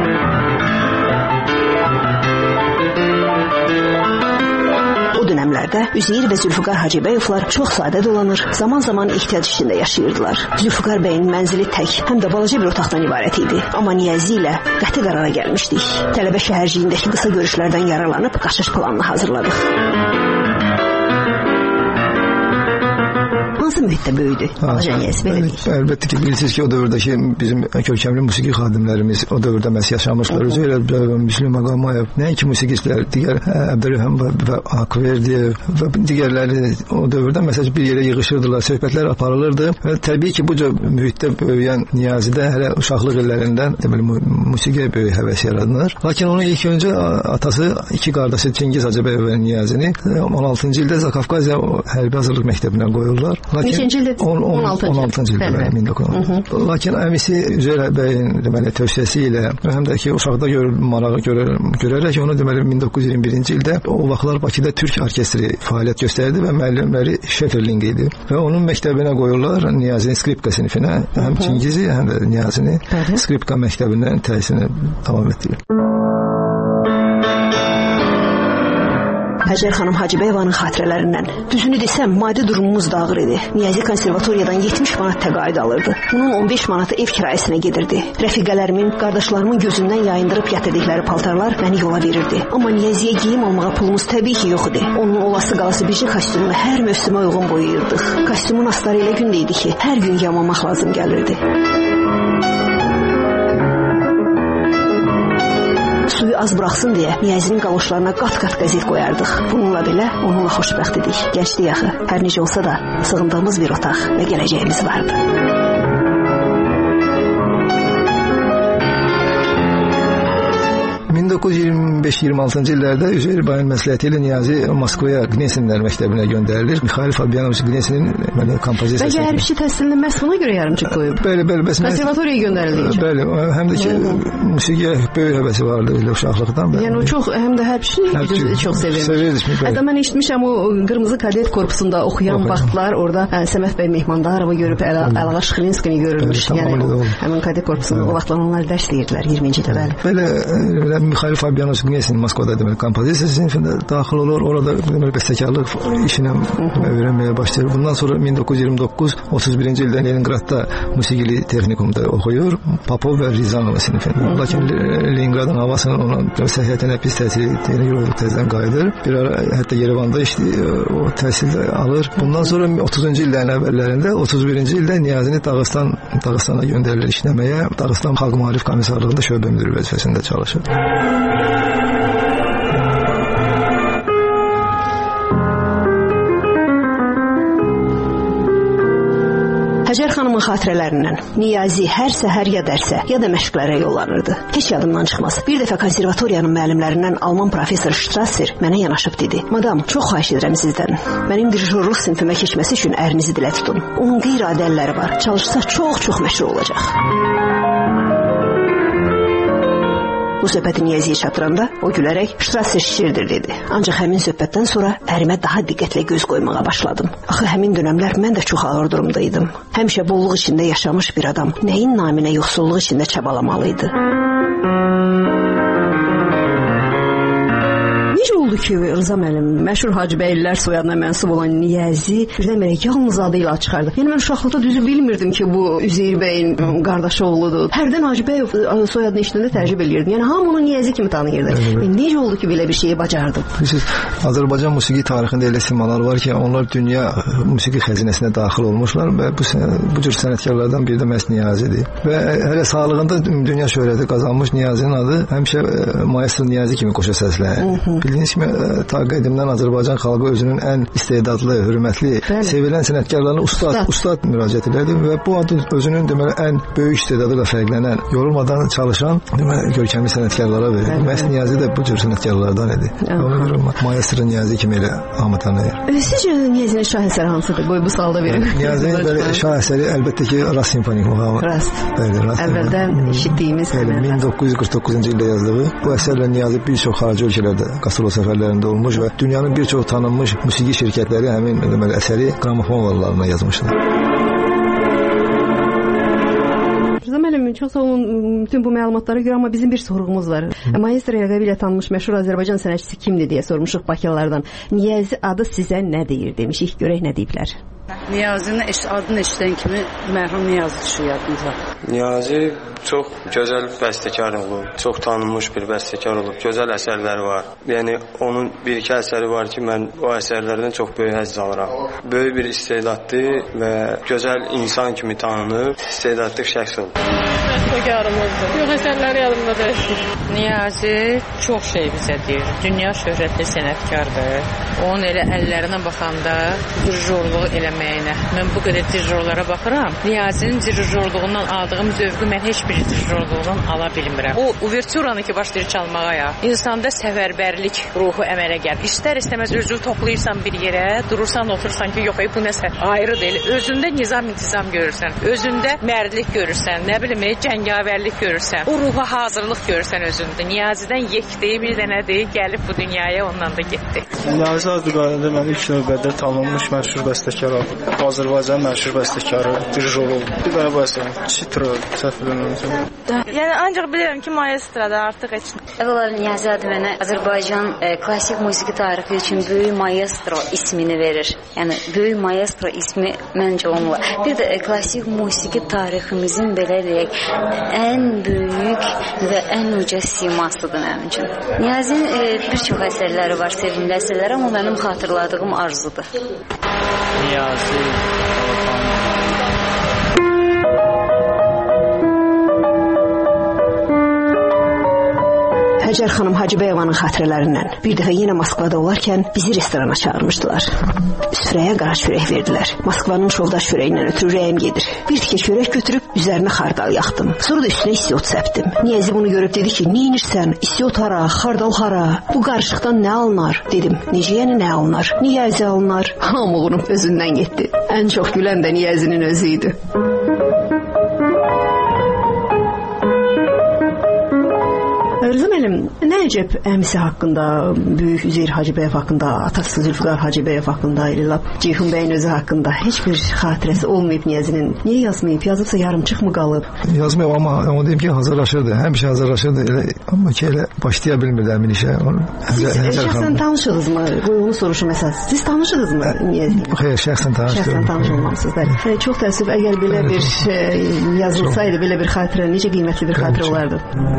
O dönəmlərdə Üzeyir və Zülfüqar Hacıbəyevlər çox sadə dolanır, zaman-zaman ehtiyac içində yaşayırdılar. Zülfüqar bəyin mənzili tək, həm də balaca bir otaqdan ibarət idi. Amma Niyazi ilə qəti qərara gəlmişdik. Tələbə şəhərciyindəki qısa görüşlərdən yararlanıb qaçış planını hazırladıq. hansı mühitdə böyüdü Balaca Niyazi? Belə deyək. Əlbəttə ki, bilirsiniz ki, o dövrdəki bizim görkəmli musiqi xadimlərimiz o dövrdə məhz yaşamışlar. Özü elə Müslüm Maqamayev, nəinki musiqistlər, digər Əbdülrəhman və Akverdiyev və digərləri o dövrdə məsələn bir yerə yığışırdılar, söhbətlər aparılırdı və təbii ki, bu cür mühitdə böyüyən Niyazidə hələ uşaqlıq illərindən deməli musiqiyə böyük həvəs yaranır. Lakin onun ilk öncə atası, iki qardaşı Çingiz Hacıbəyev və Niyazini on altıncı ildə Zakafqaziya hərbi hazırlıq məktəbinə qoyurlar. Neçinci ildə? on altıncı ildə min doqquz yüz. Lakin əmisi Üzeyir bəyin deməli tövsiyəsi ilə həm də ki, uşaqda görür, marağı görür, görərək onu deməli min doqquz yüz iyirmi birinci ildə o vaxtlar Bakıda Türk orkestri fəaliyyət göstərdi və müəllimləri Şeferling idi. Və onun məktəbinə qoyurlar Niyazinin skripka sinifinə, həm Çingizi, həm də Niyazini skripka məktəbindən təhsilini davam etdirir. Həcər xanım Hacıbəyevanın xatirələrindən. Düzünü desəm, maddi durumumuz da ağır idi. Niyazi konservatoriyadan yetmiş manat təqaüd alırdı. Bunun on beş manatı ev kirayəsinə gedirdi. Rəfiqələrimin, qardaşlarımın gözündən yayındırıb yatırdıqları paltarlar məni yola verirdi. Amma Niyaziyə geyim almağa pulumuz təbii ki, yox idi. Onun olası qalası bircə kostyumunu hər mövsümə uyğun boyayırdıq. Kostyumun astarı elə gün idi ki, hər gün yamamaq lazım gəlirdi. Suyu az buraxsın deyə Niyazinin qaloşlarına qat-qat qəzet qoyardıq. Bununla belə onunla xoşbəxt idik. Gənclik axı. Hər necə olsa da sığındığımız bir otaq və gələcəyimiz vardı. min doqquz yüz iyirmi beş iyirmi altıncı illərdə Üzeyir bəyin məsləhəti ilə Niyazi Moskvaya Gnesinlər məktəbinə göndərilir. Mikhail Fabianovich Gnesinin kompozisiyası. Bəlkə hərbçi təhsilini məhz buna görə yarımçıq qoyub. Bəli, bəli, bəs konservatoriyaya göndərildi. Bəli, həm də ki musiqiyə böyük həvəsi vardı elə uşaqlıqdan. Yəni o çox həm də hərbçini çox sevirmiş. Hətta mən eşitmişəm o qırmızı kadet korpusunda oxuyan vaxtlar orada Səməd bəy Mehmandarovu görüb Əlağa Şxlinskini görürmüş. Yəni həmin kadet korpusunda o vaxtlar onlar dərs deyirdilər iyirminci ildə bəli. Belə Mikhail Fabianovich Gnesin Moskvada deməli kompozisiya sinifində daxil olur. Orada deməli bəstəkarlıq işinə öyrənməyə başlayır. Bundan sonra min doqquz yüz iyirmi doqquz otuz birinci ildə Leningradda musiqili texnikumda oxuyur. Popov və Rizanova sinifində. Lakin Leningradın havasının ona səhiyyətinə pis təsir etdiyinə görə o tezdən qayıdır. Bir ara hətta Yerevanda işləyir, o təhsil alır. Bundan sonra otuzuncu illərin əvvəllərində otuz birinci ildə Niyazini Dağıstan Dağıstana göndərilir işləməyə. Dağıstan Xalq Maarif Komissarlığında şöbə müdiri vəzifəsində çalışır. Həcər xanımın xatirələrindən. Niyazi hər səhər ya dərsə, ya da məşqlərə yollanırdı. Heç yadımdan çıxmaz. Bir dəfə konservatoriyanın müəllimlərindən Alman professor Strasser mənə yanaşıb dedi: "Madam, çox xahiş edirəm sizdən. Mənim dirijorluq sinifimə keçməsi üçün ərinizi dilə tutun. Onun qeyri-adi əlləri var. Çalışsa çox-çox məşhur olacaq." Bu söhbəti Niyaziyə çatdıranda o gülərək Strasser şişirdir dedi. Ancaq həmin söhbətdən sonra ərimə daha diqqətlə göz qoymağa başladım. Axı həmin dönəmlər mən də çox ağır durumda idim. Həmişə bolluq içində yaşamış bir adam nəyin naminə yoxsulluq içində çabalamalıydı? Necə oldu ki, Rıza müəllim, məşhur Hacıbəylilər soyadına mənsub olan Niyazi birdən-birə yalnız adıyla çıxardı? Yəni mən uşaqlıqda düzü bilmirdim ki, bu Üzeyir bəyin qardaşı oğludur. Hərdən Hacıbəyev soyadını eşidəndə təəccüb eləyirdim. Yəni hamı onu Niyazi kimi tanıyırdı. Evet. E, necə oldu ki, belə bir şeyi bacardım? Siz Azərbaycan musiqi tarixində elə simalar var ki, onlar dünya musiqi xəzinəsinə daxil olmuşlar və bu bu cür sənətkarlardan biri də məhz Niyazidir. Və hələ sağlığında dünya şöhrəti qazanmış Niyazinin adı həmişə maestro Niyazi kimi qoşa səslənir. Bildiyiniz kimi, ta qədimdən Azərbaycan xalqı özünün ən istedadlı, hörmətli, bəli, sevilən sənətkarlarına ustad, ustad, ustad müraciət edirdi və bu adı özünün deməli ən böyük istedadı ilə fərqlənən, yorulmadan çalışan deməli görkəmli sənətkarlara verir. Məhz Niyazi də bu cür sənətkarlardan idi. Ona görə maestro Niyazi kimi elə hamı tanıyır. Sizcə Niyazinin şah əsəri hansıdır? Qoy bu salda verin. Niyazinin belə şah əsəri əlbəttə ki, Rast simfonik muğamı. Rast. Bəli, Rast. Əvvəldən eşitdiyimiz min doqquz yüz qırx doqquzuncu ildə yazdığı bu əsərlə Niyazi bir çox xarici ölkələrdə qastrol səfərlərində olmuş və dünyanın bir çox tanınmış musiqi şirkətləri həmin deməli əsəri qramofon vallarına yazmışlar. Rıza müəllim, çox sağ olun bütün bu məlumatlara görə, amma bizim bir sorğumuz var. Maestro ləqəbi ilə tanınmış məşhur Azərbaycan sənətçisi kimdir deyə sormuşuq Bakılılardan. Niyazi adı sizə nə deyir demişik, görək nə deyiblər. Niyazinin adını eşidən kimi mərhum Niyazi düşür yadımıza. Niyazi Çox gözəl bəstəkar olub, çox tanınmış bir bəstəkar olub, gözəl əsərləri var. Yəni onun bir-iki əsəri var ki, mən o əsərlərdən çox böyük həzz alıram. Böyük bir istedadlı və gözəl insan kimi tanınıb, istedadlı şəxs olub. Bəstəkarımızdır. Yox, əsərləri yadımda deyil. Niyazi çox şey bizə deyir. Dünya şöhrətli sənətkardır. Onun elə əllərinə baxanda dirijorluq eləməyinə. Mən bu qədər dirijorlara baxıram. Niyazinin dirijorluğundan aldığım zövqü mən heç bir dirijorluğundan ala bilmirəm. O uverturanı ki başlayır çalmağa ya. İnsanda səfərbərlik ruhu əmələ gəlir. İstər-istəməz özünü toplayırsan bir yerə, durursan, oturursan ki, yox, bu nəsə ayrı deyil. Özündə nizam-intizam görürsən, özündə mərdlik görürsən, nə bilim, cəngavərlik görürsən. O ruha hazırlıq görürsən özündə. Niyazidən yekdi, bir dənə deyil, gəlib bu dünyaya ondan da getdi. Niyazi Azdıqaylı mən ilk növbədə tanınmış məşhur bəstəkar oldu. Azərbaycan məşhur bəstəkarı, dirijor oldu. Bir dənə bəstəkar, Çitro, səhvlənəmsə. Yəni ancaq bilirəm ki, maestroda artıq heç. Əvvəla Niyazi adı mənə Azərbaycan e, klassik musiqi tarixi üçün böyük maestro ismini verir. Yəni böyük maestro ismi məncə onunla. Bir də e, klassik musiqi tariximizin belə deyək ən böyük və ən uca simasıdır mənim üçün. Niyazinin e, bir çox əsərləri var, sevimli əsərləri, amma mənim xatırladığım Arzudur. Niyazi Həcər xanım Hacıbəyevanın xatirələrindən bir dəfə yenə Moskvada olarkən bizi restorana çağırmışdılar. Süfrəyə qara çörək verdilər. Moskvanın şovda çörəyindən ötürü rəyim gedir. Bir tikə çörək götürüb üzərinə xardal yaxdım. Sonra da üstünə istiot səpdim. Niyazi bunu görüb dedi ki, neyinirsən? İstiot hara, xardal hara? Bu qarışıqdan nə alınar? Dedim, necə yəni nə alınar? Niyazi alınar. Hamılığının özündən getdi. Ən çox gülən də Niyazinin özü idi. Rıza müəllim, nə əcəb əmisi haqqında, böyük Üzeyir Hacıbəyev haqqında, atası Zülfüqar Hacıbəyev haqqında, elə Ceyhun bəyin özü haqqında heç bir xatirəsi olmayıb Niyazinin. Niyə yazmayıb? Yazıbsa yarımçıq mı qalıb? Yazmayıb, amma onu deyim ki, hazırlaşırdı. Həmişə hazırlaşırdı, elə, amma ki, elə başlaya bilmirdi əmin işə. Siz şəxsən tanışırdınızmı? Qoy onu soruşum əsas. Siz tanışırdınızmı Niyazini? Xeyr, şəxsən tanışdırdım. Şəxsən tanış olmamısınız, bəli. Çox təəssüf, əgər belə bir yazılsaydı, belə bir xatirə, necə qiymətli bir xatirə olardı?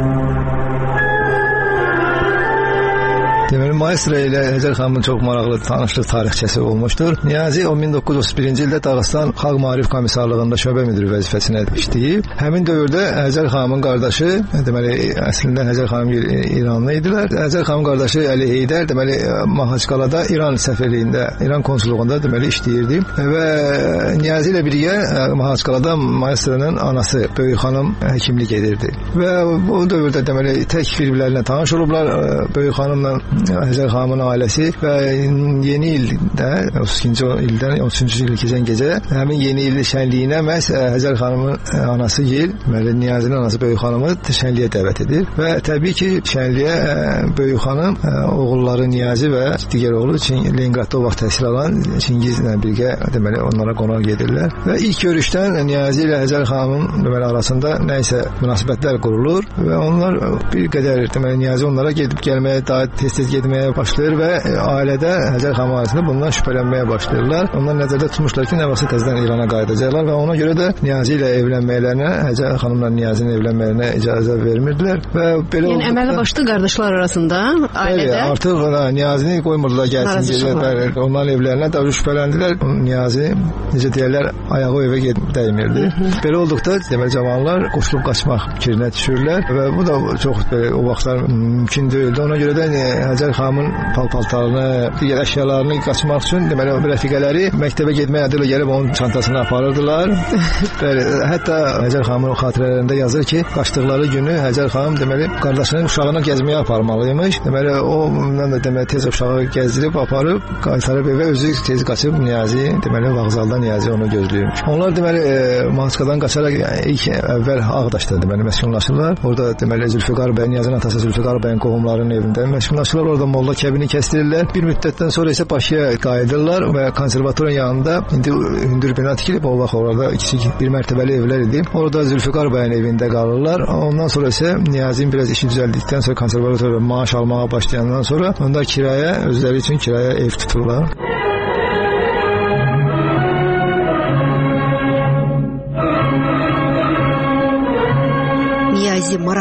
Deməli, maestro ilə Həcər xanımın çox maraqlı tanışlıq tarixçəsi olmuşdur. Niyazi o min doqquz yüz otuz birinci ildə Dağıstan Xalq Maarif Komissarlığında şöbə müdiri vəzifəsinə işləyib. Həmin dövrdə Həcər xanımın qardaşı, deməli, əslində Həcər xanım İranlı idilər. Həcər xanımın qardaşı Əli Heydər, deməli, Mahaçqalada İran səfirliyində, İran konsulluğunda deməli işləyirdi və Niyazi ilə birgə Mahaçqalada maestronun anası Böyük xanım həkimlik edirdi. Və o dövrdə deməli tək bir-birlərinə tanış olublar. Böyük xanımla Həcər xanımın ailəsi və yeni ildə, otuz ikinci ildən otuz üçüncü il keçən gecə həmin yeni il şənliyinə məhz Həcər xanımın anası Yel, Niyazinin anası Böyük xanımı şənliyə dəvət edir və təbii ki, şənliyə Böyük xanım oğulları Niyazi və digər oğlu Leninqradda o vaxt təhsil alan Çingizlə birgə deməli onlara qonaq gedirlər və ilk görüşdən Niyazi ilə Həcər xanımın deməli arasında nə isə münasibətlər qurulur və onlar bir qədər deməli Niyazi onlara gedib gəlməyə daha tez-tez getməyə başlayır və ailədə Həcər xanım ailəsində bundan şübhələnməyə başlayırlar. Onlar nəzərdə tutmuşlar ki, nə vaxtsa təzədən İrana qayıdacaqlar və ona görə də Niyazi ilə evlənməklərinə, Həcər xanımla Niyazinin evlənməklərinə icazə vermirdilər və belə yəni əməli başlı qardaşlar arasında ailədə bəli, artıq Niyazini qoymurdular gəlsin gedər. Onların evlərinə də şübhələndilər. Niyazi necə deyirlər, ayağı evə gedib dəymirdi. Belə olduqda deməli cavanlar qoşulub qaçmaq fikrinə düşürlər və bu da çox belə o vaxtlar mümkün deyildi. Ona görə də Həcər xanımın pal-paltarını, digər əşyalarını qaçmaq üçün deməli o rəfiqələri məktəbə getməyə adı ilə gəlib onun çantasını aparırdılar. Bəli, hətta Həcər xanımın xatirələrində yazır ki, qaçdıqları günü Həcər xanım deməli qardaşının uşağını gəzməyə aparmalıymış. Deməli o ondan da deməli tez uşağı gəzdirib aparıb, qaytarıb evə özü tez qaçıb Niyazi, deməli vağzalda Niyazi onu gözləyirmiş. Onlar deməli e, Mahaçqadan qaçaraq ilk əvvəl Ağdaşda deməli məskunlaşırlar. Orada deməli Zülfüqar bəy, Niyazinin atası Zülfüqar bəyin qohumlarının evində məskunlaşırlar. Orada molla kəbini kəstirirlər. Bir müddətdən sonra isə Bakıya qayıdırlar və konservatorun yanında indi hündür bina tikilib, o vaxt orada kiçik bir mərtəbəli evlər idi. Orada Zülfüqar bəyin evində qalırlar. Ondan sonra isə Niyazin biraz işi düzəldikdən sonra konservatorda maaş almağa başlayandan sonra onlar kirayə, özləri üçün kirayə ev tuturlar.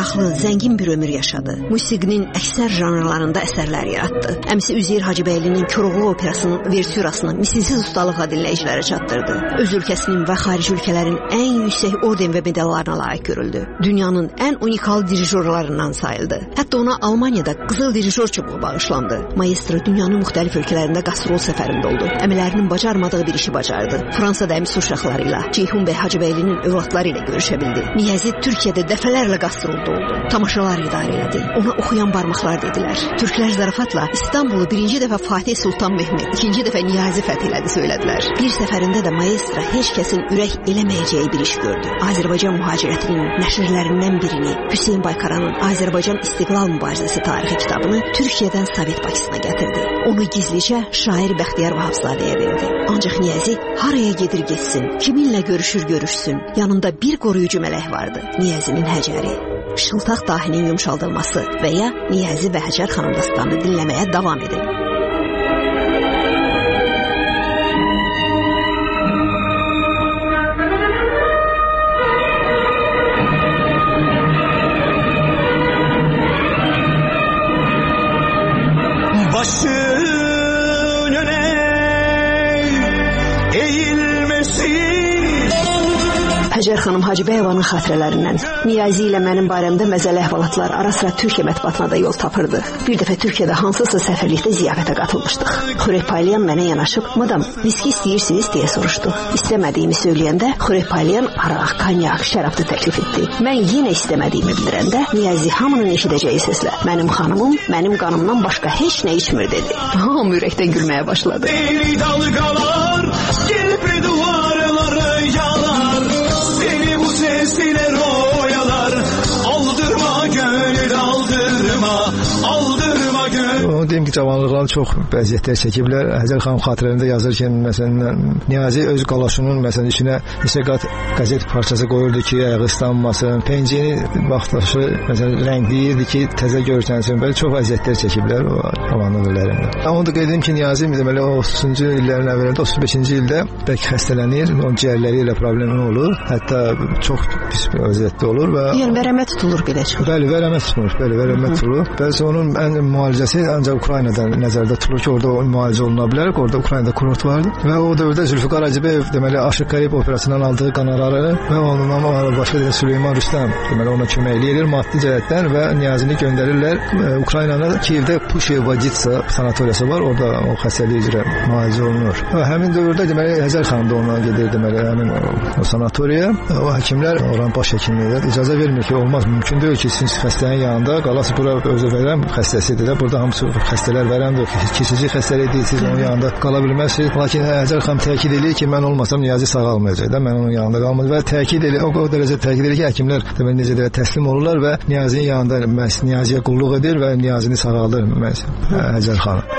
maraqlı, zəngin bir ömür yaşadı. Musiqinin əksər janrlarında əsərlər yaratdı. Əmsi Üzeyir Hacıbəylinin Koroğlu operasının vertürasını misilsiz ustalıqla dinləyicilərə çatdırdı. Öz ölkəsinin və xarici ölkələrin ən yüksək orden və medallarına layiq görüldü. Dünyanın ən unikal dirijorlarından sayıldı. Hətta ona Almaniyada qızıl dirijor çubuğu bağışlandı. Maestro dünyanın müxtəlif ölkələrində qastrol səfərində oldu. Əmilərinin bacarmadığı bir işi bacardı. Fransada əmisi uşaqları ilə, Ceyhun bəy Hacıbəylinin övladları ilə görüşə bildi. Niyazi Türkiyədə dəfələrlə qastrolda oldu. Tamaşalar idarə elədi. Ona oxuyan barmaqlar dedilər. Türklər zarafatla İstanbulu birinci dəfə Fatih Sultan Mehmet, ikinci dəfə Niyazi fəth elədi söylədilər. Bir səfərində də maestro heç kəsin ürək eləməyəcəyi bir iş gördü. Azərbaycan mühacirətinin nəşrlərindən birini, Hüseyn Baykaranın Azərbaycan İstiqlal Mübarizəsi tarixi kitabını Türkiyədən Sovet Bakısına gətirdi. Onu gizlicə şair Bəxtiyar Vahabzadəyə verdi. Ancaq Niyazi haraya gedir getsin, kiminlə görüşür görüşsün, yanında bir qoruyucu mələk vardı. Niyazinin Həcəri. Şıltaq dahinin yumşaldılması və ya Niyazi və Həcər xanım dastanını dinləməyə davam edin. Başın öne eğilmesin. Həcər xanım Hacıbəyevanın xatirələrindən. Niyazi ilə mənim barəmdə məzəli əhvalatlar ara-sıra Türkiyə mətbuatına da yol tapırdı. Bir dəfə Türkiyədə hansısa səfərlikdə ziyafətə qatılmışdıq. Xörək paylayan mənə yanaşıb, madam, viski istəyirsiniz deyə soruşdu. İstəmədiyimi söyləyəndə xörək paylayan araq, kanyak, şərabda təklif etdi. Mən yenə istəmədiyimi bildirəndə Niyazi hamının eşidəcəyi səslə, mənim xanımım, mənim qanımdan başqa heç nə içmir dedi. Hamı ürəkdən gülməyə başladı. Deli dalgalar, kirpi duvarları yalar, seni bu sesler oyalar, aldırma gönül aldırma, aldırma gönül. Onu deyim ki, cavanlıqlar çox vəziyyətlər çəkiblər. Həcər xanım xatirələrində yazır ki, məsələn, Niyazi öz qaloşunun məsələn içinə neçə qat qəzet parçası qoyurdu ki, ayağı ıslanmasın. Penceyini vaxtdaşı məsələn rəngləyirdi ki, təzə görsənsin. Belə çox vəziyyətlər çəkiblər o cavanlıqlarında. Onu da qeyd edim ki, Niyazi deməli o otuzuncu illərin əvvəlində otuz beşinci ildə bəlkə xəstələnir, onun ciyərləri ilə problemi olur. Hətta çox pis bir vəziyyətdə olur və yəni vərəmə tutulur belə çıxır. Bəli, vərəmə tutulur. Bəli, vərəmə tutulur. Bəzi onun ən müalicəsi ancaq Ukraynadan nəzərdə tutulur ki, orada müalicə oluna bilər. Orada Ukraynada kurort vardı və o dövrdə Zülfikar Hacıbəyev deməli Aşıq Qərib operasından aldığı qanarları və onunla başqa da Süleyman Rüstəm deməli ona kömək edir maddi cəhətdən və Niyazini göndərirlər e, Ukraynanın Kiyevdə Puşevoditsa sanatoriyası var. Orada o xəstəlik üzrə müalicə olunur. Və həmin dövrdə deməli Həcər xanım da onunla gedir deməli həmin o, o sanatoriyaya. O həkimlər oran baş həkimləri icazə vermir ki, olmaz, mümkün deyil ki, siz xəstənin yanında qalası bura özü verəm xəstəsidir də. Burada hamısı xəstələr verəmdir. Keçici xəstəlik deyil, siz onun yanında qala bilməzsiniz. Lakin Həcər xanım təkid edir ki, mən olmasam Niyazi sağalmayacaq da, mən onun yanında qalmaz və təkid edir, o, o dərəcə təkid edir ki, həkimlər deməli necə də təslim olurlar və Niyazinin yanında məhz Niyaziyə qulluq edir və Niyazini sağaldır məhz Həcər xanım.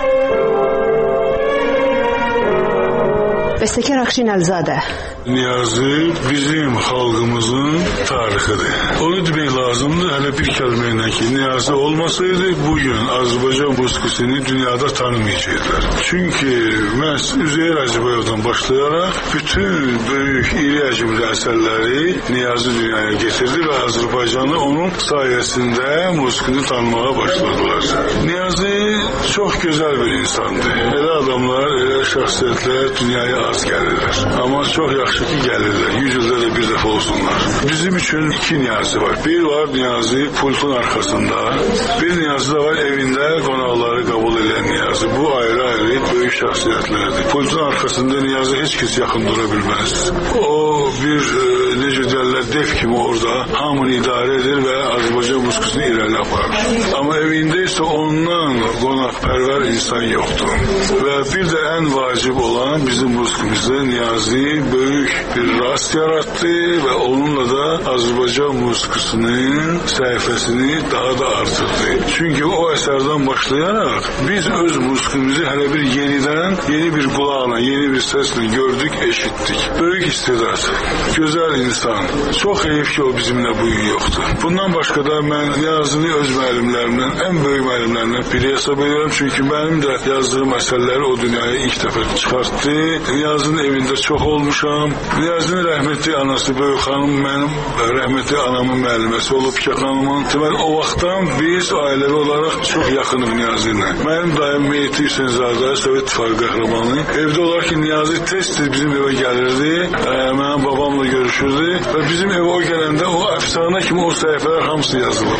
Bəstəkar Akşin Əlizadə. Niyazi bizim xalqımızın tarixidir. Onu demək lazımdır, hələ bir kəlmə ilə ki, Niyazi olmasaydı bugün Azərbaycan musiqisini dünyada tanımayacaqlar. Çünki məhz Üzeyir Hacıbəyevdən başlayaraq bütün böyük, iri həcmli əsərləri Niyazi dünyaya getirdi və Azərbaycanı onun sayəsində musiqini tanımağa başladılar. Niyazi çox gözəl bir insandır. Elə adamlar, elə şəxsiyyətlər dünyaya az gəlirlər. Amma çox yaxşı ki gəlirlər. yüz ildə də bir dəfə olsunlar. Bizim üçün iki Niyazi var. Bir var Niyazi pultun arxasında. Bir Niyazi da var evində qonaqları qəbul edən Niyazi. Bu ayrı-ayrı böyük şəxsiyyətlərdir. Pultun arxasında Niyazi heç kəs yaxın dura bilməz. O bir e, necə deyərlər def kimi orada hamını idarə edir və Azərbaycan musiqisini irəli aparır. Amma evində isə ondan qonaqpərvər insan yoxdur. Və bir də ən vacib olan bizim musiqimizdə Niyazi böyük bir rast yarattı və onunla da Azərbaycan musiqisinin səhifəsini daha da artırdı. Çünki o əsərdən başlayaraq bir biz öz musikimizi hələ bir yenidən, yeni bir qulaqla, yeni bir səslə gördük, eşitdik. Böyük istedad, gözəl insan. Çox heyif ki, o bizimlə bu gün yoxdur. Bundan başqa da mən Niyazini öz müəllimlərimdən, ən böyük müəllimlərimdən biri hesab edirəm. Çünki mənim də yazdığım əsərləri o dünyaya ilk dəfə çıxartdı. Niyazinin evində çox olmuşam. Niyazinin rəhmətli anası Böyük xanım mənim rəhmətli anamın müəlliməsi olub ki, xanımın. Deməli, o vaxtdan biz ailəvi olaraq çox yaxınıq Niyazi ilə. Mənim dayım Meyti Hüseynzadə, Sovet İttifaqı qəhrəmanı. Evdə olaraq ki, Niyazi tez-tez bizim evə gəlirdi. E, mənim babamla görüşürdü və bizim evə o gələndə o əfsanə kimi o səhifələr hamısı yazılıb.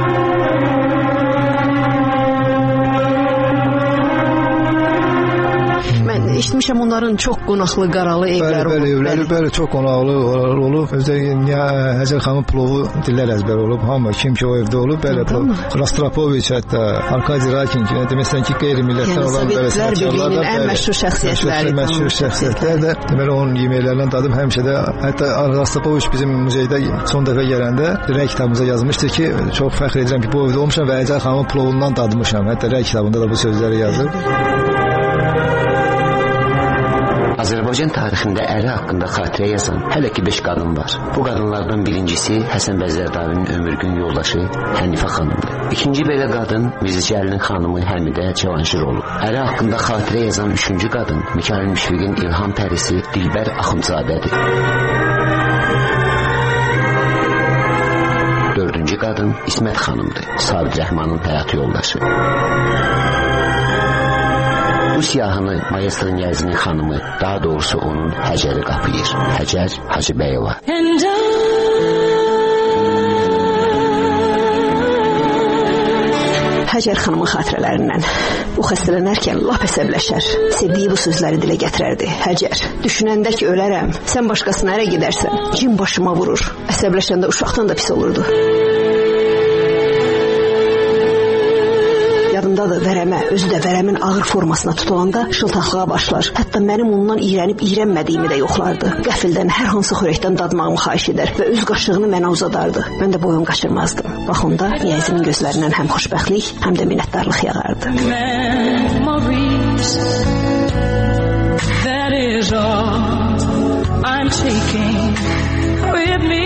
Eşitmişəm onların çox qonaqlı, qaralı evləri olub. Bəli, evləri, bəli, çox qonaqlı olub. Özdə Həcər xanımın plovu dillər əzbər olub. Hamı, kim ki o evdə olub, bəli, plov. Rastropoviç, hətta Arkadi Rakin ki, deməksən ki, qeyri-millətdən olan belə sənətkarlar da, ən məşhur şəxsiyyətləri. Məşhur şəxsiyyətlər də, deməli, onun yeməklərindən dadım həmişə də, hətta Rastropoviç bizim muzeydə son dəfə gələndə rəy kitabımıza yazmışdı ki, çox fəxr edirəm ki, bu evdə olmuşam və Həcər xanımın plovundan dadmışam. Hətta rəy kitabında da bu sözləri yazıb. Azərbaycan tarixində əri haqqında xatirə yazan hələ ki beş qadın var. Bu qadınlardan birincisi Həsən Bəzərdavinin ömürgün yoldaşı Hənifə xanımdır. İkinci belə qadın Mirzə Cəlilin xanımı Həmidə Cavanşir olub. Əri haqqında xatirə yazan üçüncü qadın Mikayıl Müşfiqin İlham pərisi Dilbər Axundzadədir. Dördüncü qadın İsmət xanımdır. Sabit Rəhmanın həyat yoldaşı. Bu siyahını Maestro Niyazinin xanımı, daha doğrusu onun Həcəri qapıyır. Həcər Hacıbəyova. Həcər xanımın xatirələrindən. O xəstələnərkən lap əsəbləşər. Sevdiyi bu sözləri dilə gətirərdi. Həcər, düşünəndə ki ölərəm, sən başqasına ərə gedərsən, cin başıma vurur. Əsəbləşəndə uşaqdan da pis olurdu. Yadımdadır, vərəmə, özü də vərəmin ağır formasına tutulanda şıltaqlığa başlar. Hətta mənim ondan iyrənib iyrənmədiyimi də yoxlardı. Qəfildən hər hansı xörəkdən dadmağımı xahiş edər və öz qaşığını mənə uzadardı. Mən də boyun qaçırmazdım. Bax onda Niyazinin gözlərindən həm xoşbəxtlik, həm də minnətdarlıq yağardı. Memories, that is all I'm taking with me.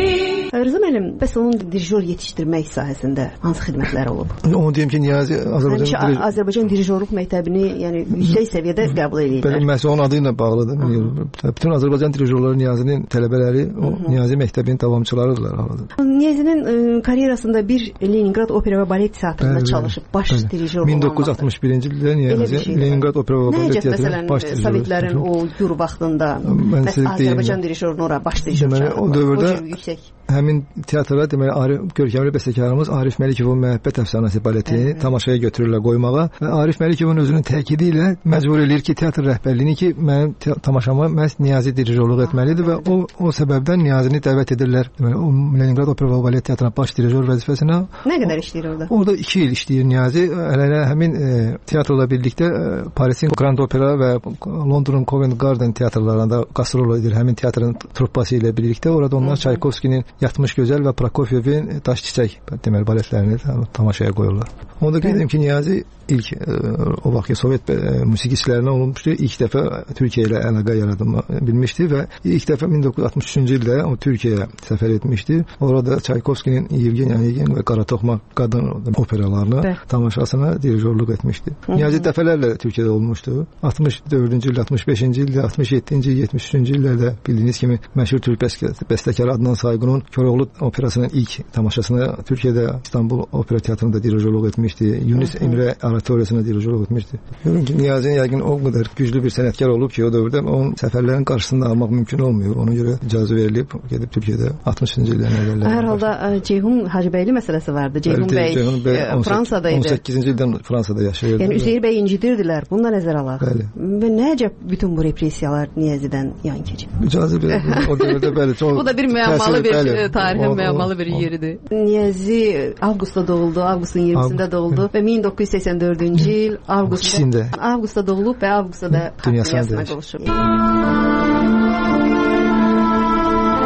Rıza müəllim, bəs onun dirijor yetişdirmək sahəsində hansı xidmətləri olub? Onu deyim ki, Niyazi Azərbaycan dirij... Azərbaycan dirijorluq məktəbini, yəni yüksək səviyyədə qəbul edirlər. Bəli, məhz onun adı ilə bağlıdır. Bütün Azərbaycan dirijorları Niyazinin tələbələri, o Niyazi məktəbinin davamçılarıdırlar hal-hazırda. Niyazinin ə, karyerasında bir Leningrad Opera və Balet Teatrında bəli, çalışıb, baş bəli. Dirijor olmaq. min doqquz yüz altmış birinci ildə Niyazi Leningrad Opera və Balet Teatrının baş dirijor. Sovetlərin o yuru vaxtında Azərbaycan dirijorunu ora baş dirijor çağırdı. O dövrdə həmin teatrda deməli Arif görkəmli bəstəkarımız Arif Məlikovun Məhəbbət əfsanəsi baletini tamaşaya götürürlər qoymağa və Arif Məlikovun özünün təkidi ilə məcbur eləyir ki, teatr rəhbərliyini ki, mənim tamaşama məhz Niyazi dirijorluq etməlidir və o o səbəbdən Niyazini dəvət edirlər. Deməli o Leningrad Opera və Balet Teatrının baş dirijor vəzifəsinə. Nə qədər işləyir orada? Orada iki il işləyir Niyazi. Hələ həmin e, teatrla birlikdə e, Parisin Grand Opera və Londonun Covent Garden teatrlarında qastrol edir. Həmin teatrın truppası ilə birlikdə orada onlar Çaykovskinin Yatmış Gözəl və Prokofievin Daş Çiçək deməli baletlərini tamaşaya qoyurlar. Onda qeyd edim ki, Niyazi ilk e, o vaxt Sovet e, musiqiçilərindən olmuşdu. İlk dəfə Türkiyə ilə əlaqə yarada bilmişdi və ilk dəfə min doqquz yüz altmış üçüncü ildə o Türkiyəyə səfər etmişdi. Orada Çaykovskinin Yevgen Onegin və Qara Toxmaq qadın operalarını Bəh. tamaşasına dirijorluq etmişdi. Hı -hı. Niyazi dəfələrlə Türkiyədə olmuşdu. altmış dördüncü ildə, altmış beşinci ildə, altmış yeddinci, yetmiş üçüncü illərdə bildiyiniz kimi məşhur türk bəstəkarı Adnan Sayğunun Koroğlu operasının ilk tamaşasını Türkiyədə İstanbul Opera Teatrında dirijorluq etmişdi. Yunus Emre oratoriyasına dirijorluq etmişdi. Görün ki, Niyazin yəqin o qədər güclü bir sənətkar olub ki, o dövrdə onun səfərlərin qarşısında almaq mümkün olmuyor. Ona görə icazə verilib gedib Türkiyədə altmışıncı illərin əvvəllərində. Hər halda Ceyhun Hacıbəyli məsələsi vardı. Ceyhun bəy, Ceyhun bəy Fransada idi. on səkkizinci ildən Fransada yaşayırdı. Yəni Üzeyir bəy incidirdilər. Bunu da nəzərə alaq. Və nə əcəb bütün bu repressiyalar Niyazidən yan keçib. İcazə verilib. O dövrdə bəli çox. Bu da bir müəmmalı bir tarixin müəmmalı bir yeridir. Niyazi avqustda doğuldu, avqustun iyirmisində doğuldu və min doqquz yüz səksən dördüncü il avqustda avqustda doğulub və avqustda da dünyasına qovuşub.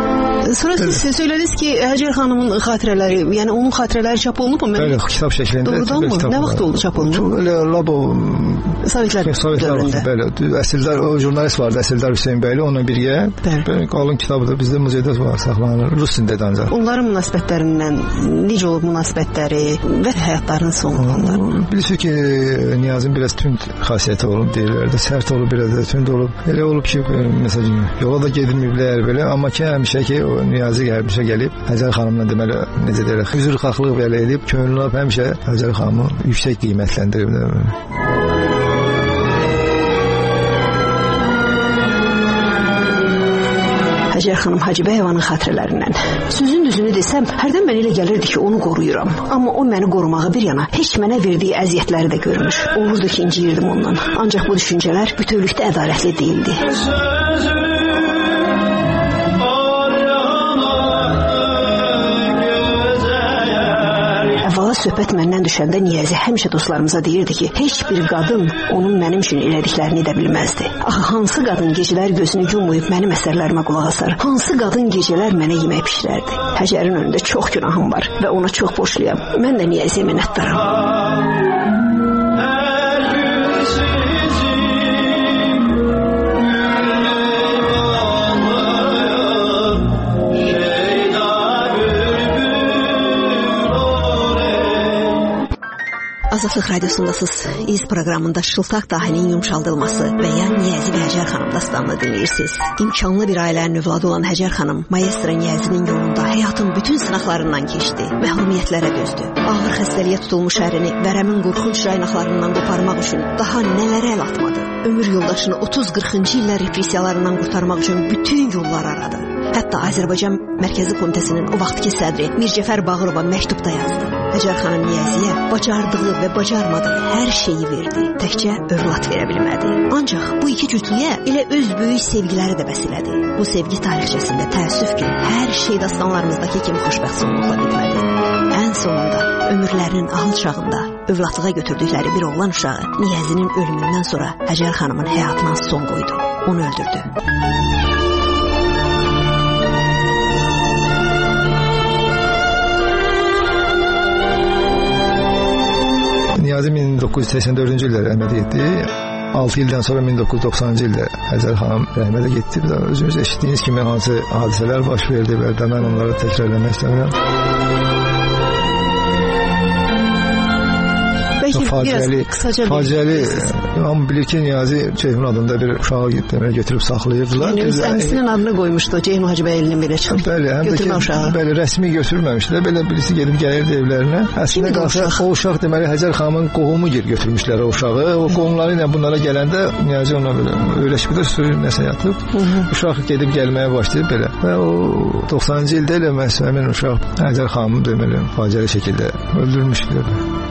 Sonra siz söylədiniz ki, Həcər xanımın xatirələri, yəni onun xatirələri çap olunub mu? Bəli, kitab şəklində. Doğrudan mı? Nə vaxt oldu çap olunub? Elə labo Sovetlər dövründə. Bəli, Əsildar, o jurnalist vardı, Əsildar Hüseyn bəyli, onunla birgə. Bəli, qalın kitabı da bizdə muzeydə var, saxlanılır, rus dilində ancaq. Onların münasibətlərindən necə olub münasibətləri və həyatlarının sonları? Bilirsiniz ki, Niyazın biraz tünd xasiyyəti olub deyirlərdi, sərt olub, biraz da tünd olub. Elə olub ki, məsələn, yola da gedilməyiblər belə, amma ki, həmişə ki, o Niyazi həmişə gəlib, Həcər xanımla deməli, necə deyirək, üzrxahlıq belə edib, könüllü həmişə Həcər xanımı yüksək qiymətləndiriblər. Həcər xanım Hacıbəyovanın xatirələrindən. Sözün düzünü desəm, hərdən mənə elə gəlirdi ki, onu qoruyuram. Amma o məni qorumağı bir yana, heç mənə verdiyi əziyyətləri də görmüş. Olurdu ki, inciyirdim ondan. Ancaq bu düşüncələr bütövlükdə ədalətli deyildi. Əvvəla söhbət məndən düşəndə Niyazi həmişə dostlarımıza deyirdi ki, heç bir qadın onun mənim üçün elədiklərini edə bilməzdi. Axı, hansı qadın gecələr gözünü yummayıb mənim əsərlərimə qulaq asar? Hansı qadın gecələr mənə yemək pişirərdi? Həcərin önündə çox günahım var və ona çox borcluyam. Mən də Niyaziyə minnətdaram. Azadlıq radiosundasınız. İz proqramında Şıltaq dahinin yumşaldılması və ya Niyazi və Həcər xanım dastanını dinləyirsiniz. İmkanlı bir ailənin övladı olan Həcər xanım Maestro Niyazinin yolunda həyatın bütün sınaqlarından keçdi. Məhrumiyyətlərə dözdü. Ağır xəstəliyə tutulmuş ərini vərəmin qorxunc caynaqlarından qoparmaq üçün daha nələrə əl atmadı. Ömür yoldaşını otuz qırxıncı illər repressiyalarından qurtarmaq üçün bütün yollar aradı. Hətta Azərbaycan Mərkəzi Komitəsinin o vaxtki sədri Mircəfər Bağırova məktubda yazdı. Həcər xanım Niyaziyə bacardığı və bacarmadığı hər şeyi verdi. Təkcə övlad verə bilmədi. Ancaq bu iki cütlüyə elə öz böyük sevgiləri də bəs elədi. Bu sevgi tarixçəsində təəssüf ki, hər şey dastanlarımızdakı kimi xoşbəxt sonluqla bitmədi. Ən sonunda ömürlərinin ahıl çağında övladlığa götürdükləri bir oğlan uşağı Niyazinin ölümündən sonra Həcər xanımın həyatına son qoydu. Onu öldürdü. Niyazi min doqquz yüz səksən dördüncü ildə rəhmətə getdi. altı ildən sonra min doqquz yüz doxsanıncı ildə Həcər xanım rəhmətə getdi. Bir də özünüz eşitdiyiniz kimi hansı hadisələr baş verdi və mən onları təkrarlamaq istəmirəm. Faciəli, faciəli, amma bilir ki, Niyazi Ceyhun adında bir uşağı götürüb saxlayırdılar. Əmsinin adını qoymuşdu, Ceyhun Hacıbəylinin belə çıxıb. Bəli, həm də ki, bəli, rəsmi götürməmişdilər, belə birisi gedib gəlirdi evlərinə. Əslində qalsa, o uşaq deməli Həcər xanımın qohumu götürmüşlər o uşağı. O qohumları ilə bunlara gələndə Niyazi ona belə öyrəşibdə sürür nəsə yatıb. Uşaq gedib gəlməyə başlayıb belə. Və o doxsanıncı ildə elə məhz həmin uşaq Həcər xanımı deməli faciəli şəkildə öldürmüşdür.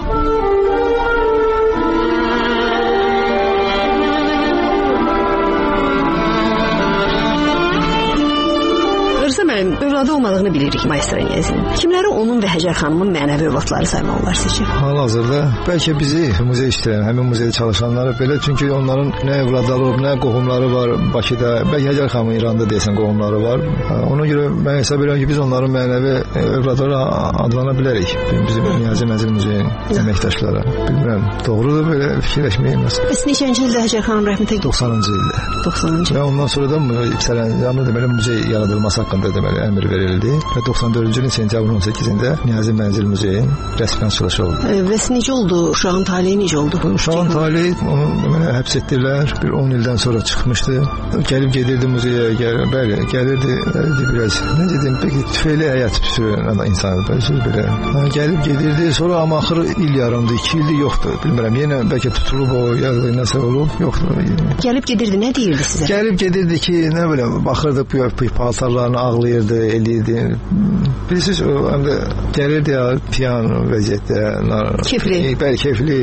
Övladı olmadığını bilirik Maestro Niyazinin. Kimləri onun və Həcər xanımın mənəvi övladları saymaq olar sizcə? Hal-hazırda bəlkə bizi muzey işləyən, həmin muzeydə çalışanları belə, çünki onların nə övladları olub, nə qohumları var Bakıda, bəlkə Həcər xanımın İranda deyəsən qohumları var. Ona görə mən hesab edirəm ki, biz onların mənəvi övladları adlana bilərik. Bizim Niyazi Mənzil Muzeyin əməkdaşları. Bilmirəm, doğrudur belə fikirləşməyim. Bəs neçənci ildə Həcər xanım rəhmətə getdi? doxsanıncı ildə. doxsanıncı. Və ondan sonra da yüksələn deməli muzey yaradılması haqqında deməli əmr verildi və doxsan dördüncü ilin sentyabrın on səkkizində Niyazi Mənzil Muzeyin rəsmi açılışı oldu. Və necə oldu? Uşağın taleyi necə oldu? Uşağın taleyi onu deməli həbs etdilər. Bir on ildən sonra çıxmışdı. Gəlib gedirdi muzeyə, gəl, bəli, gəlirdi, gəlirdi biraz. Necə deyim, peki tüfeyli həyat sürən insan belə belə. Gəlib gedirdi, sonra amma axırı il yarımdı, iki ildir yoxdur. Bilmirəm, yenə bəlkə tutulub o ya da nəsə olub, yoxdur. Gəlib gedirdi, nə deyirdi sizə? Gəlib gedirdi ki, nə biləm, baxırdı bu paltarlarını ağlayırdı, eləyirdi. Bilirsiniz, o həm də gəlirdi ya, piano vəziyyətdə. Keyfli. Bəli, keyfli.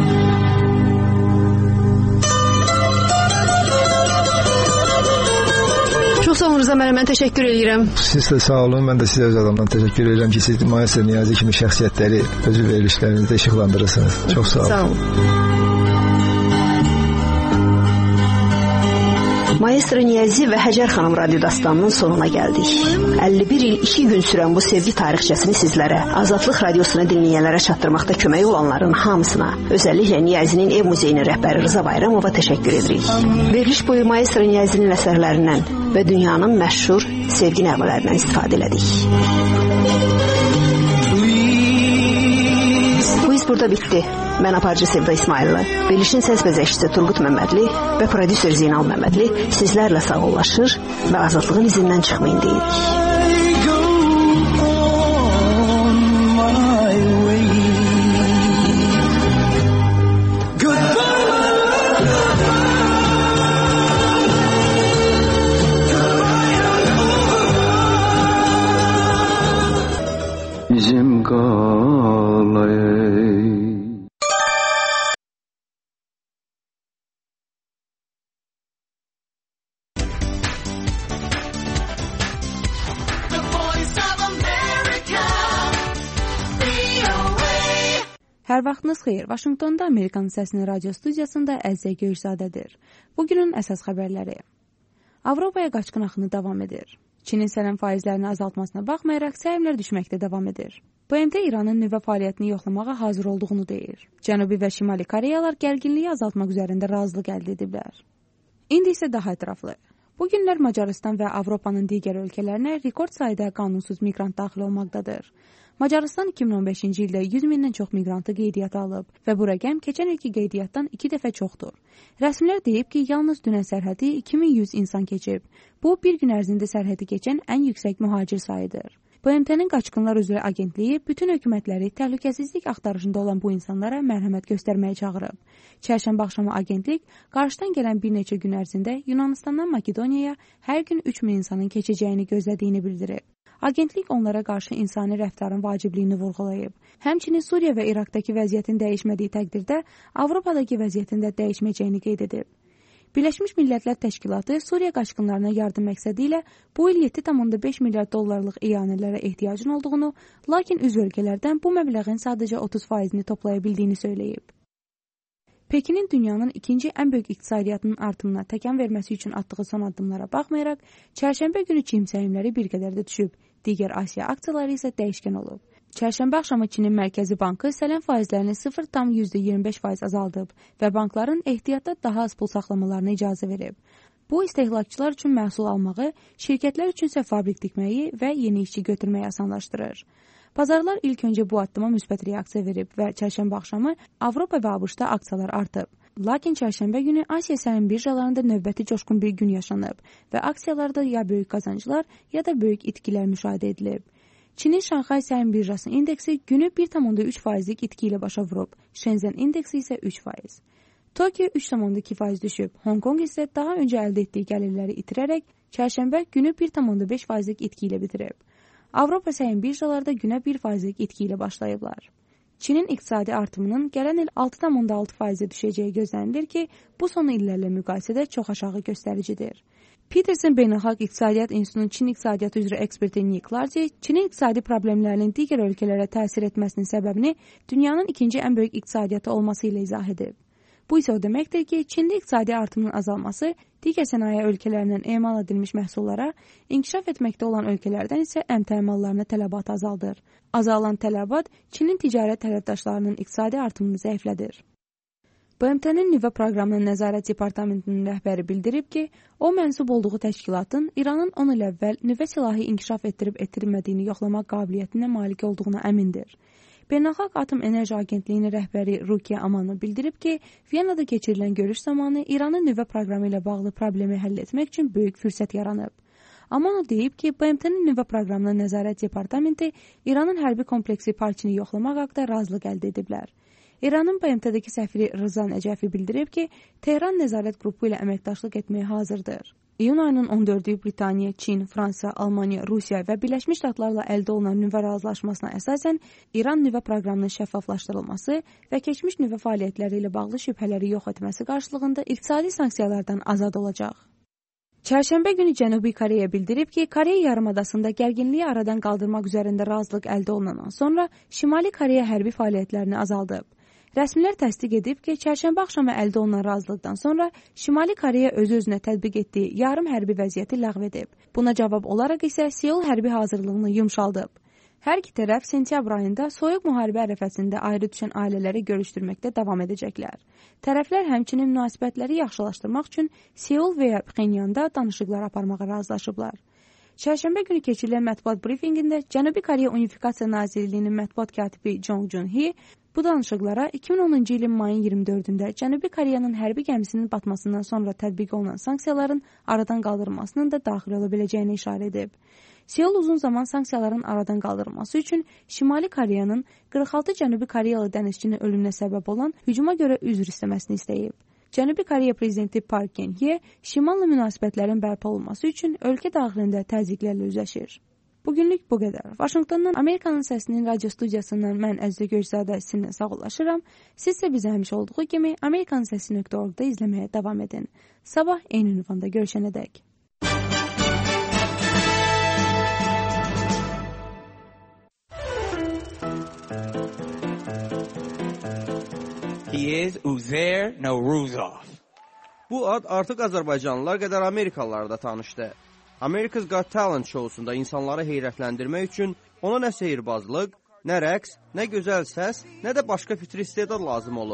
Çox sağ olun Rıza müəllim, mən təşəkkür edirəm. Siz də sağ olun, mən də sizə öz adamdan təşəkkür edirəm ki, siz Maestro Niyazi kimi şəxsiyyətləri özü verilişlərinizdə işıqlandırırsınız. Çox sağ olun. Sağ olun. Maestro Niyazi və Həcər xanım radio dastanının sonuna gəldik. əlli bir il iki gün sürən bu sevgi tarixçəsini sizlərə, Azadlıq radiosunu dinləyənlərə çatdırmaqda kömək olanların hamısına, özəlliklə Niyazinin ev muzeyinin rəhbəri Rıza Bayramova təşəkkür edirik. Veriliş boyu Maestro Niyazinin əsərlərindən və dünyanın məşhur sevgi nəğmələrindən istifadə elədik. Bu iz burada bitdi. Mən aparıcı Sevda İsmaillı, verilişin səs bəzəkçisi Turqut Məmmədli və prodüser Zeynal Məmmədli sizlərlə sağollaşır və azadlığın izindən çıxmayın deyirik. Bizim qalay Hər vaxtınız xeyir. Vaşinqtonda Amerikan Səsinin radio studiyasında Əzizə Göyüşzadədir. Bugünün əsas xəbərləri. Avropaya qaçqın axını davam edir. Çinin sərəm faizlərini azaltmasına baxmayaraq səhmlər düşməkdə davam edir. B M T İranın nüvə fəaliyyətini yoxlamağa hazır olduğunu deyir. Cənubi və Şimali Koreyalar gərginliyi azaltmaq üzərində razılıq əldə ediblər. İndi isə daha ətraflı. Bu günlər Macarıstan və Avropanın digər ölkələrinə rekord sayda qanunsuz miqrant daxil olmaqdadır. Macarıstan iki min on beşinci ildə yüz mindən çox miqrantı qeydiyyata alıb və bu rəqəm keçən ilki qeydiyyatdan iki dəfə çoxdur. Rəsmilər deyib ki, yalnız dünən sərhədi iki min yüz insan keçib. Bu, bir gün ərzində sərhədi keçən ən yüksək mühacir sayıdır. B M T-nin Qaçqınlar üzrə agentliyi bütün hökumətləri təhlükəsizlik axtarışında olan bu insanlara mərhəmət göstərməyə çağırıb. Çərşənbə axşamı agentlik qarşıdan gələn bir neçə gün ərzində Yunanistandan Makedoniyaya hər gün üç min insanın keçəcəyini gözlədiyini bildirib. Agentlik onlara qarşı insani rəftarın vacibliyini vurğulayıb. Həmçinin Suriya və İraqdakı vəziyyətin dəyişmədiyi təqdirdə Avropadakı vəziyyətin də dəyişməyəcəyini qeyd edib. Birləşmiş Millətlər Təşkilatı Suriya qaçqınlarına yardım məqsədi ilə bu il yeddi tam beş milyard dollarlıq iyanələrə ehtiyacın olduğunu, lakin üzv ölkələrdən bu məbləğin sadəcə otuz faizini toplaya bildiyini söyləyib. Pekinin dünyanın ikinci ən böyük iqtisadiyyatının artımına təkan verməsi üçün atdığı son addımlara baxmayaraq, çərşənbə günü Çin səhmləri bir qədər də düşüb, digər Asiya aksiyaları isə dəyişkən olub. Çərşənbə axşamı Çinin Mərkəzi Bankı sələm faizlərini sıfır tam iyirmi beş faiz azaldıb və bankların ehtiyatda daha az pul saxlamalarına icazə verib. Bu, istehlakçılar üçün məhsul almağı, şirkətlər üçün isə fabrik tikməyi və yeni işçi götürməyi asanlaşdırır. Bazarlar ilk öncə bu addıma müsbət reaksiya verib və çərşənbə axşamı Avropa və ABŞ-da aksiyalar artıb. Lakin çərşənbə günü Asiya səhəm birjalarında növbəti coşqun bir gün yaşanıb və aksiyalarda ya böyük qazanclar, ya da böyük itkilər müşahidə edilib. Çinin Şanxay səhəm birjası indeksi günü bir tam üç faizlik itki ilə başa vurub, Shenzhen indeksi isə üç faiz. Tokyo üç tam iki faiz düşüb, Hong Kong isə daha öncə əldə etdiyi gəlirləri itirərək çərşənbə günü bir tam beş faizlik itki ilə bitirib. Avropa səhəm birjalarda günə bir faizlik itki ilə başlayıblar. Çinin iqtisadi artımının gələn il altı tam altı faizə düşəcəyi gözlənilir ki, bu son illərlə müqayisədə çox aşağı göstəricidir. Peterson Beynəlxalq İqtisadiyyat İnstitutunun Çin iqtisadiyyatı üzrə eksperti Nick Lardi, Çinin iqtisadi problemlərinin digər ölkələrə təsir etməsinin səbəbini dünyanın ikinci ən böyük iqtisadiyyatı olması ilə izah edib. Bu isə o deməkdir ki, Çində iqtisadi artımın azalması digər sənaye ölkələrindən emal edilmiş məhsullara, inkişaf etməkdə olan ölkələrdən isə əmtəə mallarına tələbatı azaldır. Azalan tələbat Çinin ticarət tərəfdaşlarının iqtisadi artımını zəiflədir. B M T-nin nüvə proqramının nəzarət departamentinin rəhbəri bildirib ki, o mənsub olduğu təşkilatın İranın on il əvvəl nüvə silahı inkişaf etdirib etdirmədiyini yoxlamaq qabiliyyətinə malik olduğuna əmindir. Beynəlxalq Atom Enerji Agentliyinin rəhbəri Rukiya Amano bildirib ki, Viyanada keçirilən görüş zamanı İranın nüvə proqramı ilə bağlı problemi həll etmək üçün böyük fürsət yaranıb. Amano deyib ki, B M T-nin nüvə proqramının nəzarət departamenti İranın hərbi kompleksi parçını yoxlamaq haqda razılıq əldə ediblər. İranın B M T-dəki səfiri Rıza Nəcəfi bildirib ki, Tehran nəzarət qrupu ilə əməkdaşlıq etməyə hazırdır. İyun ayının on dördü Britaniya, Çin, Fransa, Almaniya, Rusiya və Birləşmiş Ştatlarla əldə olunan nüvə razılaşmasına əsasən İran nüvə proqramının şəffaflaşdırılması və keçmiş nüvə fəaliyyətləri ilə bağlı şübhələri yox etməsi qarşılığında iqtisadi sanksiyalardan azad olacaq. Çərşənbə günü Cənubi Koreya bildirib ki, Koreya yarımadasında gərginliyi aradan qaldırmaq üzərində razılıq əldə olunandan sonra Şimali Koreya hərbi fəaliyyətlərini azaldıb. Rəsmilər təsdiq edib ki, çərşənbə axşamı əldə olunan razılıqdan sonra Şimali Koreya öz-özünə tətbiq etdiyi yarım hərbi vəziyyəti ləğv edib. Buna cavab olaraq isə Seul hərbi hazırlığını yumşaldıb. Hər iki tərəf sentyabr ayında soyuq müharibə ərəfəsində ayrı düşən ailələri görüşdürməkdə davam edəcəklər. Tərəflər həmçinin münasibətləri yaxşılaşdırmaq üçün Seul və ya Pxenyanda danışıqlar aparmağa razılaşıblar. Çərşənbə günü keçirilən mətbuat brifinqində Cənubi Koreya Unifikasiya Nazirliyinin mətbuat katibi Jong Jun-hee bu danışıqlara iki min onuncu ilin mayın iyirmi dördündə Cənubi Koreyanın hərbi gəmisinin batmasından sonra tətbiq olunan sanksiyaların aradan qaldırılmasının da daxil ola biləcəyini işarə edib. Seul uzun zaman sanksiyaların aradan qaldırılması üçün Şimali Koreyanın qırx altı Cənubi Koreyalı dənizçinin ölümünə səbəb olan hücuma görə üzr istəməsini istəyib. Cənubi Koreya prezidenti Park Geun-hye şimalla münasibətlərin bərpa olunması üçün ölkə daxilində təzyiqlərlə üzləşir. Bugünlük bu qədər. Vaşinqtondan Amerikanın Səsinin radio studiyasından mən Əzizə Göyçzadə sizinlə sağollaşıram. Siz isə bizə həmişə olduğu kimi amerikan səsi nöqtə org-da izləməyə davam edin. Sabah eyni ünvanda görüşənədək. He is Uzair Nowruzov. Bu ad artıq Azərbaycanlılar qədər Amerikalılar da tanışdı. America's Got Talent şousunda insanları heyrətləndirmək üçün ona nə sehirbazlıq, nə rəqs, nə gözəl səs, nə də başqa fitri istedad lazım olub.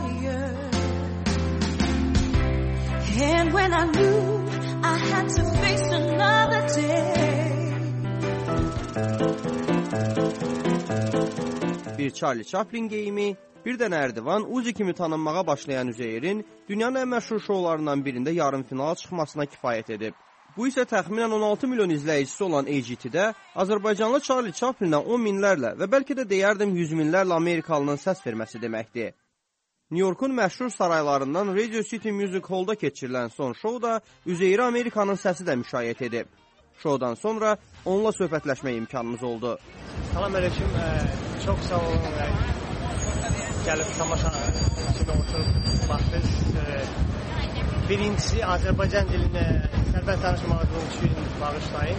Bir Charlie Chaplin geyimi, bir də nərdivan Uzi kimi tanınmağa başlayan Üzeyrin dünyanın ən məşhur şoularından birində yarım finala çıxmasına kifayət edib. Bu isə təxminən on altı milyon izləyicisi olan A G T-də Azərbaycanlı Charlie Chaplinə on minlərlə və bəlkə də deyərdim yüz minlərlə Amerikalının səs verməsi deməkdir. New Yorkun məşhur saraylarından Radio City Music Hall-da keçirilən son şouda Üzeyri Amerikanın səsi də müşayiət edib. Şoudan sonra onunla söhbətləşmək imkanımız oldu. Salam əleykum, çox sağ olun. Gəlib tamaşa içində oturub baxdınız. Birincisi Azərbaycan dilində sərbəst danışmağınız üçün bağışlayın.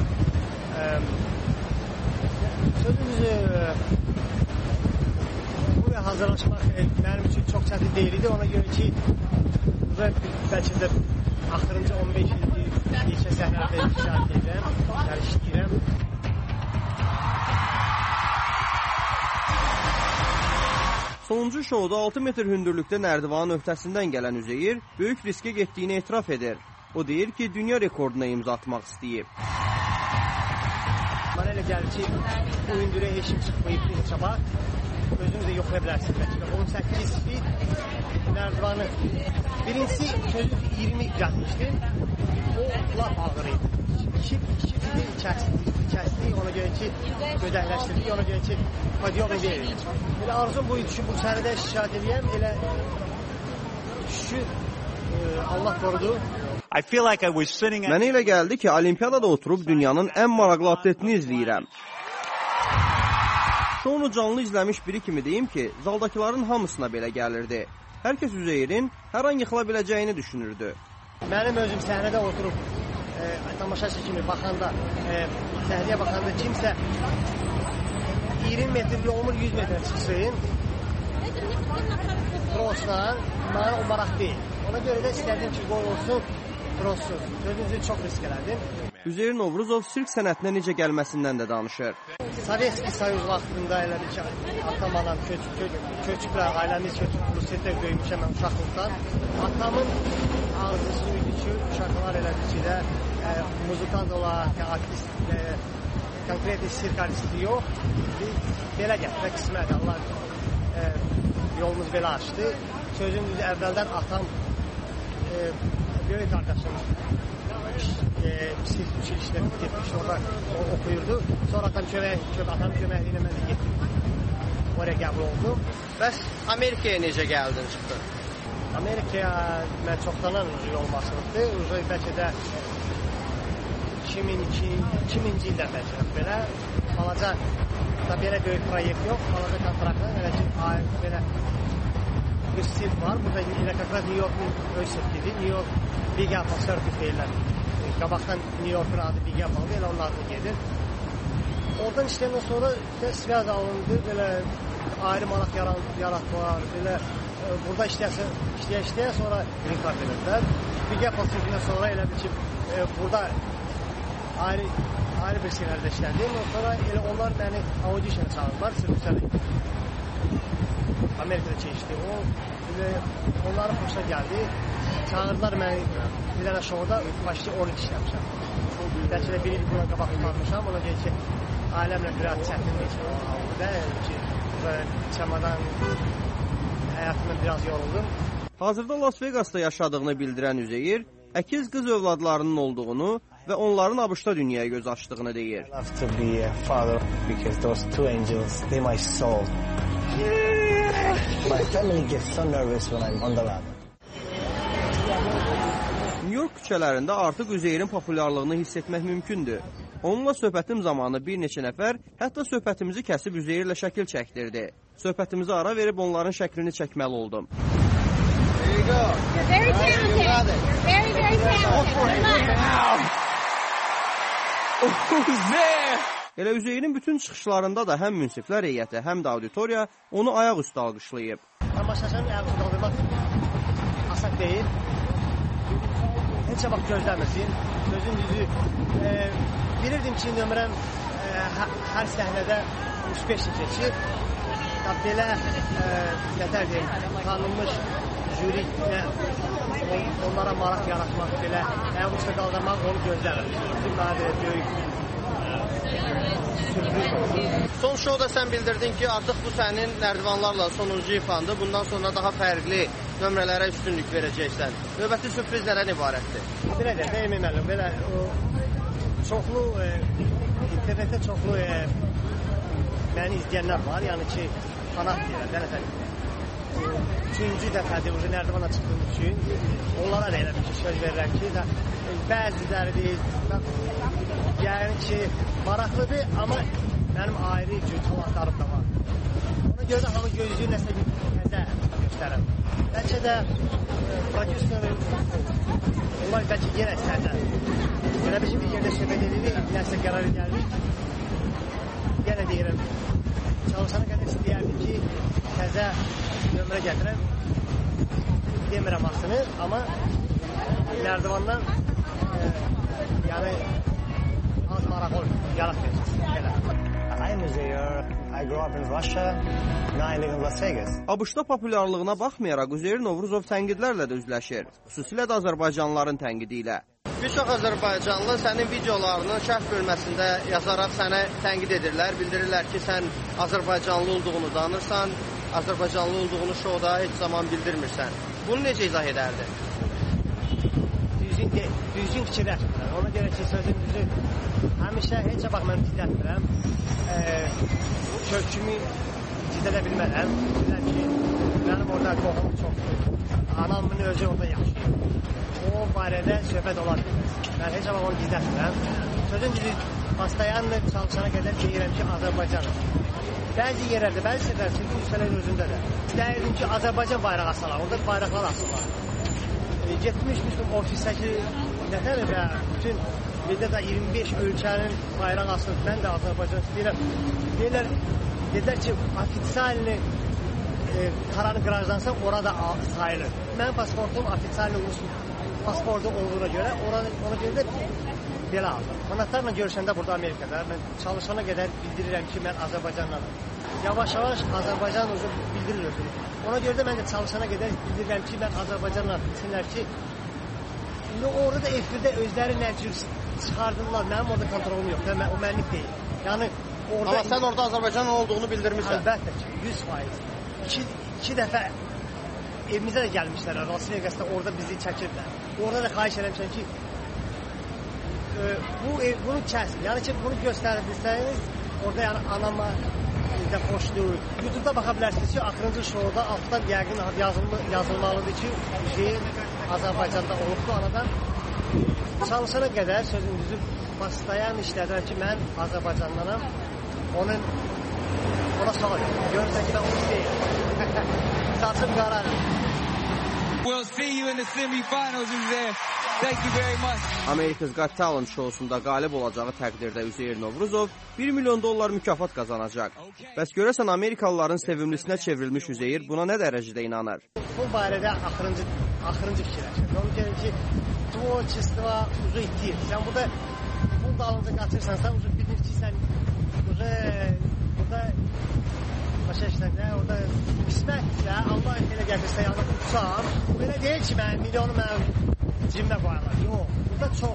Sözünüzü buraya hazırlaşmaq mənim üçün çox çətin deyildi. Ona görə ki, bəlkə də axırıncı on beş ildir neçə səhnələrdə iştirak edirəm, yəni işləyirəm. Sonuncu şouda altı metr hündürlükdə nərdivanın öhdəsindən gələn Üzeyir böyük riskə getdiyini etiraf edir. O deyir ki, dünya rekorduna imza atmaq istəyib. Mənə elə gəlir ki, bu hündürə heç kim çıxmayıb bir çaba. Özünüzə yoxlaya bilərsiniz. Bəlkə on səkkiz fit nərdivanı. Birincisi sözü iyirmi gəlmişdi. O laf ağır idi. İki, iki fiti kəsdik, ona görə ki, gödəkləşdirdik, ona görə ki, podium deyil. Elə arzum buydu ki, bu sənədə şikayət edəyəm, elə şükür, Allah qorudu. Mənə elə gəldi ki, olimpiyadada oturub dünyanın ən maraqlı atletini izləyirəm. Şounu canlı izləmiş biri kimi deyim ki, zaldakıların hamısına belə gəlirdi. Hər kəs Üzeyrin hər an yıxıla biləcəyini düşünürdü. Mənim özüm səhnədə oturub, e, tamaşaçı kimi baxanda, e, səhnəyə baxanda kimsə iyirmi metr yolumur yüz metr çıxsın, crossdan, mənə o maraq deyil. Ona görə də istədim ki, gol olsun, crosssuz. Sözünüzü çox risk elədim. Üzeyir Novruzov sirk sənətinə necə gəlməsindən də danışır. Sovetski Soyuz vaxtında elə bir ki, atam anam köçüblər, ailəmiz köçüb, Rusiyyədə böyümüşəm mən uşaqlıqdan. Atamın arzusu idi ki, uşaqlar elədir ki də, e, muzikant olaraq, artist, e, konkret sirk artisti yox. Belə gətirə qismət, Allah e, yolumuz belə açdı. Sözün düzü əvvəldən atam e, böyük qardaşım sirk üçilişdə getmişdi, orada oxuyurdu. Sonra atam kömək, atam köməkliyi ilə mən də getdim. Oraya qəbul oldum. Bəs Amerikaya necə gəldin, çıxdın? Amerikaya mən çoxdanan yol basılıbdır. Bəlkə də iki min ikinci ildən bəlkə belə. Balaca, da belə böyük proyekt yox, balaca kontraktla, elə ki, belə bir sirk var. Burada elə kakraz New York'un öz sirkidir. New York Big Apple Circuit deyirlər. Qabaqdan New York'un adı Big Apple, elə onun adını gedir. Oradan işləyəndən sonra sviyaz alındı, belə ayrı maraq yaratmaq, belə burada işləyəsə, işləyə-işləyə sonra green card verirlər. Bir Apple T V-dən sonra elə bir ki, e, burada ayrı ayrı bir ssenaride işləndim. Sonra elə onlar məni audition çağırdılar, sürücüləri. Amerikada keçdi. O, elə, onların xoşuna gəldi. Çağırdılar məni bir dənə şovda başlı on il işləmişəm. Bəlkə də bir il buna qabaq tutarmışam. Ona deyir ki, ailəmlə biraz çətin geçir. Və ki, çamadan həyatımda biraz yoruldum. Hazırda Las Vegas'ta yaşadığını bildirən Üzeyir, əkiz qız övladlarının olduğunu və onların ABŞ-da dünyaya göz açdığını deyir. I love to be a father because those two angels, they're my soul. My family gets so nervous when I'm on the ladder. New York küçələrində artıq Üzeyrin populyarlığını hiss etmək mümkündür. Onunla söhbətim zamanı bir neçə nəfər hətta söhbətimizi kəsib Üzeyirlə şəkil çəkdirdi. Söhbətimizi ara verib onların şəklini çəkməli oldum. There you go. You're very talented. You're very, very talented. Who's there? Elə Üzeyrin bütün çıxışlarında da həm münsiflər heyəti, həm də auditoriya onu ayaq üstə alqışlayıb. Tamaşaçının ayaq qaldırmaq asan deyil. Heç vaxt gözləmirsin. Sözün düzü, e, bilirdim ki, nömrəm e, hər səhnədə üç beş keçir. Belə e, nətər deyim, tanınmış jüriyə onlara maraq yaratmaq, belə ayaq üstə qaldırmaq onu gözləmirdim. Daha belə böyük Son şovda sən bildirdin ki, artıq bu sənin nərdivanlarla sonuncu ifandır. Bundan sonra daha fərqli nömrələrə üstünlük verəcəksən. Növbəti sürpriz nədən ibarətdir? Belə də, deməli, belə o, çoxlu, e, internetdə çoxlu e, məni izləyənlər var. Yəni ki, fanat deyirlər, nəsə, üçüncü dəfədir, ucu nərdivana çıxdığım üçün onlara da elə bir ki, söz verirəm ki, da, bəziləri deyil, yəni ki, maraqlıdır, amma mənim ayrı cür talantlarım da var. Ona görə də hamı gözlüyü nəsə təzə göstərəm. Bəlkə də prodüserin onlar bəlkə yenə istərlər. Elə bir bir yerdə söhbət edilir, nəsə qərar gəldik. Yenə deyirəm, çalışana qədər istəyərdim ki, təzə nömrə gətirəm. Demirəm aslını, amma nərdivandan e, yəni az maraq olur, yaratmayacaq. I'm Üzeyir. I grew up in Russia. Now I live in Las Vegas. ABŞ-da populyarlığına baxmayaraq Üzeyir Novruzov tənqidlərlə də üzləşir. Xüsusilə də Azərbaycanlıların tənqidi ilə. Bir çox Azərbaycanlı sənin videolarının şərh bölməsində yazaraq sənə tənqid edirlər. Bildirirlər ki, sən Azərbaycanlı olduğunu danırsan, Azərbaycanlı olduğunu şovda heç zaman bildirmirsən. Bunu necə izah edərdin? Düzgün, düzgün fikirləşmirəm. Ona görə ki, sözün düzü həmişə heç vaxt mən cidətmirəm. E, kökümü cidədə bilmərəm. Bilirəm ki, mənim orada qohum çoxdur. Anamın özü orada yaşayır. O barədə söhbət ola bilməz. Mən heç vaxt onu cidətmirəm. Sözün düzü, pastayanlı çalışana qədər deyirəm ki, Azərbaycanım. Bəzi yerlərdə, bəzi sefər, çünki üstələrin özündə də. İstəyirdim ki, Azərbaycan bayrağı asılar, orada bayraqlar asılar. E, getmişmişdim ofisdəki nətər və bütün bizdə də iyirmi beş ölkənin bayraq asılır. Mən də Azərbaycan istəyirəm. Deyirlər, dedilər ki, ofitsialini e, taranı qırajdansa orada sayılır. Mənim pasportum ofitsialini rus pasportu olduğuna görə ona, ona görə də belə aldım. Qonaqlarla görüşəndə burada Amerikada mən çalışana qədər bildirirəm ki, mən Azərbaycanlıyam. Yavaş-yavaş Azərbaycan özü bildirir özünü. Ona görə də mən də çalışana qədər bildirirəm ki, mən Azərbaycanlıyam. Bilsinlər ki, indi orada da efirdə özləri nə cür çıxardırlar. Mənim orada kontrolum yox. O mənlik deyil. Yəni orada amma sən orada Azərbaycanlı olduğunu bildirmirsən. Əlbəttə ki, yüz faiz. İki, iki dəfə evimizə də gəlmişlər, Las Vegas'da orada bizi çəkirlər. Orada da xahiş eləmişəm ki, e, bu ev, bunu kəsin. Yəni ki, bunu göstərirsəniz, orada yəni anama də xoşdur. YouTube'da baxa bilərsiniz ki, axırıncı şovda altdan yəqin yazılma, yazılmalıdır ki, şey Azərbaycanda olubdu anadan. Çalışana qədər sözün düzü pastayan işlədirəm ki, mən Azərbaycandanam. Onun ona sağ olun. Görürsən ki, mən onu istəyirəm. Saçım qarar. Well, I'll see you in the semifinals, Uzair. Thank you very much. America's Got Talent şousunda qalib olacağı təqdirdə Üzeyir Novruzov bir milyon dollar mükafat qazanacaq. Bəs görəsən Amerikalıların sevimlisinə çevrilmiş Üzeyir buna nə dərəcədə inanır? Bu barədə axırıncı axırıncı fikirləşir. Onu gəlir ki, tvorчество уже идти. Sən burada pul dalınca qaçırsansa, уже bilir ki, sən уже burada başa işlər, nə orada qismətsə, Allah elə gətirsə, yəni uçsam, belə deyil ki, mən milyonu mənim cibimə qoyarlar. Yox, burada çox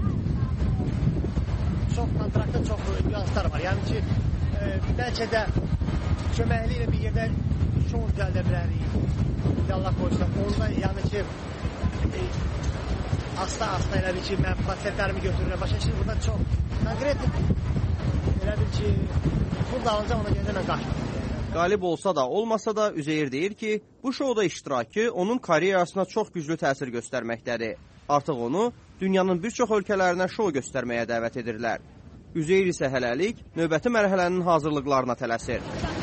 çox kontraktda çox nüanslar var. Yəni ki, e, bəlkə də köməkli ilə bir yerdə şou düzəldə bilərik. Allah qoysa, onda yəni ki, e, asta-asta elə bir ki, mən prosentlərimi götürürəm. Başa işin burada çox konkret elə bir ki, pul dalınca ona görə mən qaçmam. Qalib olsa da, olmasa da Üzeyir deyir ki, bu şouda iştirakı onun karyerasına çox güclü təsir göstərməkdədir. Artıq onu dünyanın bir çox ölkələrinə şou göstərməyə dəvət edirlər. Üzeyir isə hələlik növbəti mərhələnin hazırlıqlarına tələsir.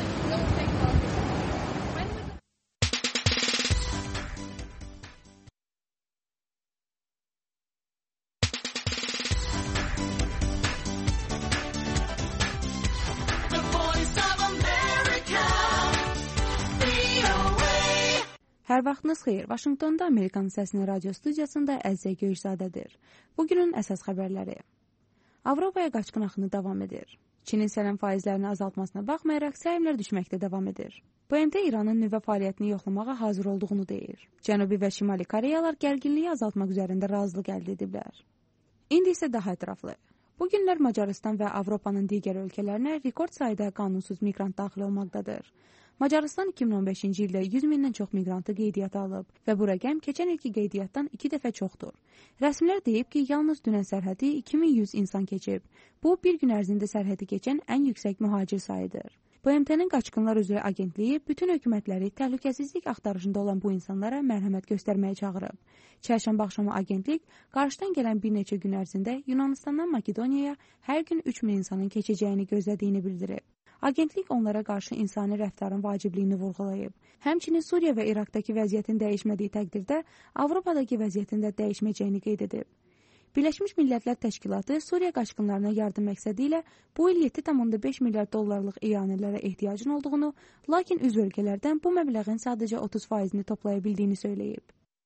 Hər vaxtınız xeyir. Vaşinqtonda Amerikan Səsinin radio studiyasında Əzizə Göyüşzadədir. Bugünün əsas xəbərləri. Avropaya qaçqın axını davam edir. Çinin sərəm faizlərini azaltmasına baxmayaraq səhmlər düşməkdə davam edir. B M T İranın nüvə fəaliyyətini yoxlamağa hazır olduğunu deyir. Cənubi və Şimali Koreyalar gərginliyi azaltmaq üzərində razılıq əldə ediblər. İndi isə daha ətraflı. Bu günlər Macarıstan və Avropanın digər ölkələrinə rekord sayda qanunsuz miqrant daxil olmaqdadır. Macarıstan iki min on beşinci ildə yüz mindən çox miqrantı qeydiyyata alıb və bu rəqəm keçən ilki qeydiyyatdan iki dəfə çoxdur. Rəsmilər deyib ki, yalnız dünən sərhədi iki min yüz insan keçib. Bu, bir gün ərzində sərhədi keçən ən yüksək mühacir sayıdır. B M T-nin Qaçqınlar üzrə agentliyi bütün hökumətləri təhlükəsizlik axtarışında olan bu insanlara mərhəmət göstərməyə çağırıb. Çərşənbə axşamı agentlik qarşıdan gələn bir neçə gün ərzində Yunanistandan Makedoniyaya hər gün üç min insanın keçəcəyini gözlədiyini bildirib. Agentlik onlara qarşı insani rəftarın vacibliyini vurğulayıb. Həmçinin Suriya və İraqdakı vəziyyətin dəyişmədiyi təqdirdə Avropadakı vəziyyətin də dəyişməyəcəyini qeyd edib. Birləşmiş Millətlər Təşkilatı Suriya qaçqınlarına yardım məqsədi ilə bu il yeddi tam beş milyard dollarlıq iyanələrə ehtiyacın olduğunu, lakin üzv ölkələrdən bu məbləğin sadəcə otuz faizini toplaya bildiyini söyləyib.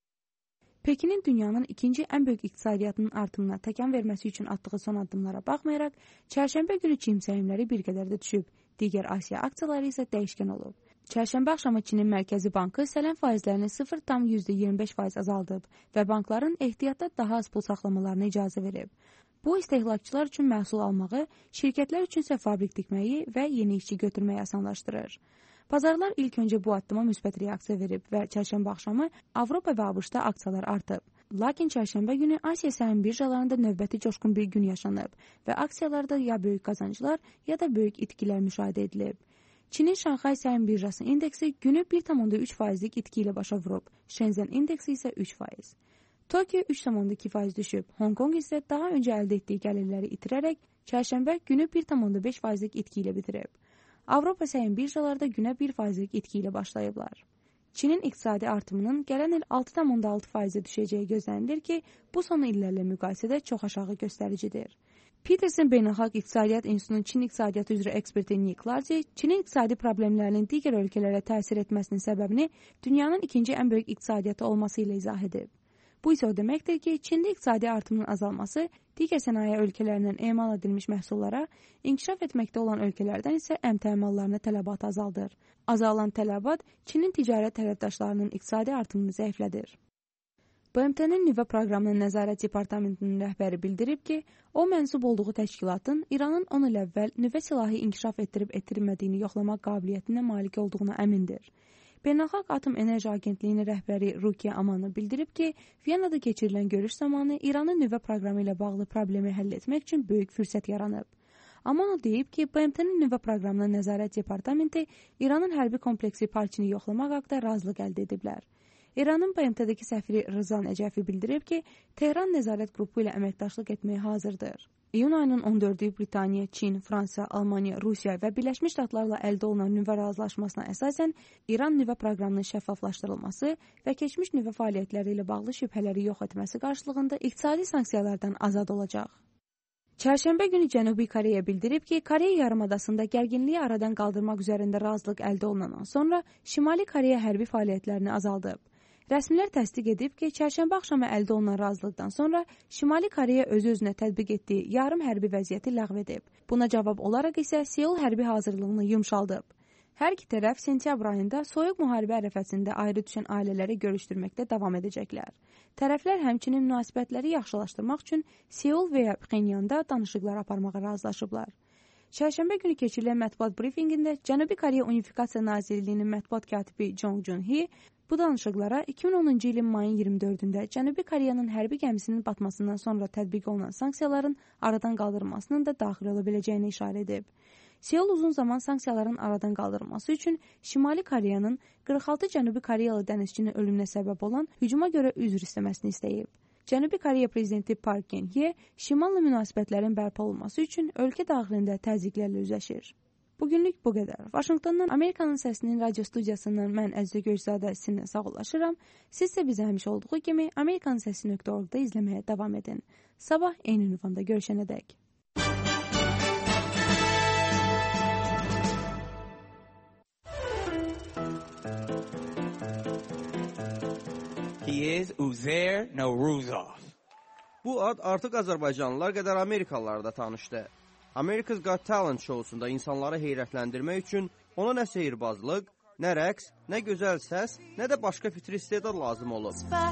Pekinin dünyanın ikinci ən böyük iqtisadiyyatının artımına təkan verməsi üçün atdığı son addımlara baxmayaraq, çərşənbə günü Çin səhmləri bir qədər də düşüb, digər Asiya aksiyaları isə dəyişkən olub. Çərşənbə axşamı Çinin Mərkəzi Bankı sələm faizlərini sıfır tam iyirmi beş faiz azaldıb və bankların ehtiyatda daha az pul saxlamalarına icazə verib. Bu, istehlakçılar üçün məhsul almağı, şirkətlər üçün isə fabrik tikməyi və yeni işçi götürməyi asanlaşdırır. Bazarlar ilk öncə bu addıma müsbət reaksiya verib və çərşənbə axşamı Avropa və ABŞ-da aksiyalar artıb. Lakin çərşənbə günü Asiya səhəm birjalarında növbəti coşqun bir gün yaşanıb və aksiyalarda ya böyük qazanclar, ya da böyük itkilər müşahidə edilib. Çinin Şanxay səhəm birjası indeksi günü bir tam üç faizlik itki ilə başa vurub, Shenzhen indeksi isə üç faiz. Tokyo üç tam iki faiz düşüb, Hong Kong isə daha öncə əldə etdiyi gəlirləri itirərək çərşənbə günü bir tam beş faizlik itki ilə bitirib. Avropa səhəm birjalarda günə bir faizlik itki ilə başlayıblar. Çinin iqtisadi artımının gələn il altı tam altı faizə düşəcəyi gözlənilir ki, bu son illərlə müqayisədə çox aşağı göstəricidir. Peterson Beynəlxalq İqtisadiyyat İnstitutunun Çin iqtisadiyyatı üzrə eksperti Nick Lardi, Çinin iqtisadi problemlərinin digər ölkələrə təsir etməsinin səbəbini dünyanın ikinci ən böyük iqtisadiyyatı olması ilə izah edib. Bu isə o deməkdir ki, Çində iqtisadi artımın azalması digər sənaye ölkələrindən emal edilmiş məhsullara, inkişaf etməkdə olan ölkələrdən isə əmtəə mallarına tələbat azaldır. Azalan tələbat Çinin ticarət tərəfdaşlarının iqtisadi artımını zəiflədir. B M T-nin nüvə proqramının nəzarət departamentinin rəhbəri bildirib ki, o mənsub olduğu təşkilatın İranın on il əvvəl nüvə silahı inkişaf etdirib-etdirmədiyini yoxlamaq qabiliyyətinə malik olduğuna əmindir. Beynəlxalq Atom Enerji Agentliyinin rəhbəri Rukiya Amano bildirib ki, Viyanada keçirilən görüş zamanı İranın nüvə proqramı ilə bağlı problemi həll etmək üçün böyük fürsət yaranıb. Amano deyib ki, B M T-nin nüvə proqramının nəzarət departamenti İranın hərbi kompleksi parçını yoxlamaq haqda razılıq əldə ediblər. İranın B M T-dəki səfiri Rıza Nəcəfi bildirib ki, Tehran nəzarət qrupu ilə əməkdaşlıq etməyə hazırdır. İyun ayının on dördü Britaniya, Çin, Fransa, Almaniya, Rusiya və Birləşmiş Ştatlarla əldə olunan nüvə razılaşmasına əsasən İran nüvə proqramının şəffaflaşdırılması və keçmiş nüvə fəaliyyətləri ilə bağlı şübhələri yox etməsi qarşılığında iqtisadi sanksiyalardan azad olacaq. Çərşənbə günü Cənubi Koreya bildirib ki, Koreya yarımadasında gərginliyi aradan qaldırmaq üzərində razılıq əldə olunandan sonra Şimali Koreya hərbi fəaliyyətlərini azaldıb. Rəsmilər təsdiq edib ki, çərşənbə axşamı əldə olunan razılıqdan sonra Şimali Koreya özü-özünə tətbiq etdiyi yarım hərbi vəziyyəti ləğv edib. Buna cavab olaraq isə Seul hərbi hazırlığını yumşaldıb. Hər iki tərəf sentyabr ayında soyuq müharibə ərəfəsində ayrı düşən ailələri görüşdürməkdə davam edəcəklər. Tərəflər həmçinin münasibətləri yaxşılaşdırmaq üçün Seul və ya Pxenyanda danışıqlar aparmağa razılaşıblar. Çərşənbə günü keçirilən mətbuat brifinqində Cənubi Koreya Unifikasiya Nazirliyinin mətbuat katibi Jong Jun-hee bu danışıqlara iki min onuncu ilin mayın iyirmi dördündə Cənubi Koreyanın hərbi gəmisinin batmasından sonra tətbiq olunan sanksiyaların aradan qaldırılmasının da daxil ola biləcəyini işarə edib. Seul uzun zaman sanksiyaların aradan qaldırılması üçün Şimali Koreyanın qırx altı Cənubi Koreyalı dənizçinin ölümünə səbəb olan hücuma görə üzr istəməsini istəyib. Cənubi Koreya prezidenti Park Geun-hye şimalla münasibətlərin bərpa olunması üçün ölkə daxilində təzyiqlərlə üzləşir. Bugünlük bu qədər. Vaşinqtondan Amerikanın Səsinin radio studiyasından mən Əzizə Göyçzadə sizinlə sağollaşıram. Siz isə bizə həmişə olduğu kimi amerikan səsi nöqtə org-da izləməyə davam edin. Sabah eyni ünvanda görüşənədək. He is Uzair Nowruzov. Bu ad artıq Azərbaycanlılar qədər Amerikalılar da tanışdı. America's Got Talent şousunda insanları heyrətləndirmək üçün ona nə sehirbazlıq, nə rəqs, nə gözəl səs, nə də başqa fitri istedad lazım olub.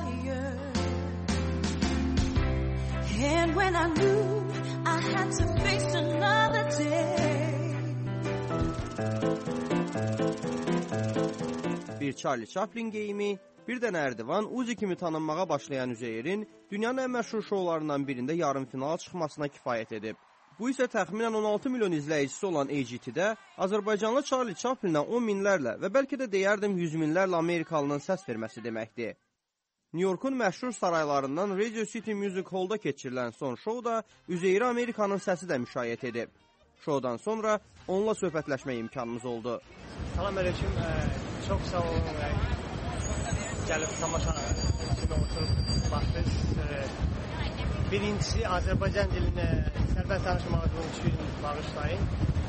Bir Charlie Chaplin geyimi, bir də nərdivan Uzi kimi tanınmağa başlayan Üzeyrin dünyanın ən məşhur şoularından birində yarım finala çıxmasına kifayət edib. Bu isə təxminən on altı milyon izləyicisi olan A G T-də Azərbaycanlı Charlie Chaplinə on minlərlə və bəlkə də deyərdim yüz minlərlə Amerikalının səs verməsi deməkdir. New Yorkun məşhur saraylarından Radio City Music Hall-da keçirilən son şouda Üzeyri Amerikanın səsi də müşayiət edib. Şoudan sonra onunla söhbətləşmək imkanımız oldu. Salam əleykum, çox sağ olun. Gəlib tamaşa kimi oturub baxdınız. Birincisi Azərbaycan dilinə sərbəst danışmağınız üçün bağışlayın.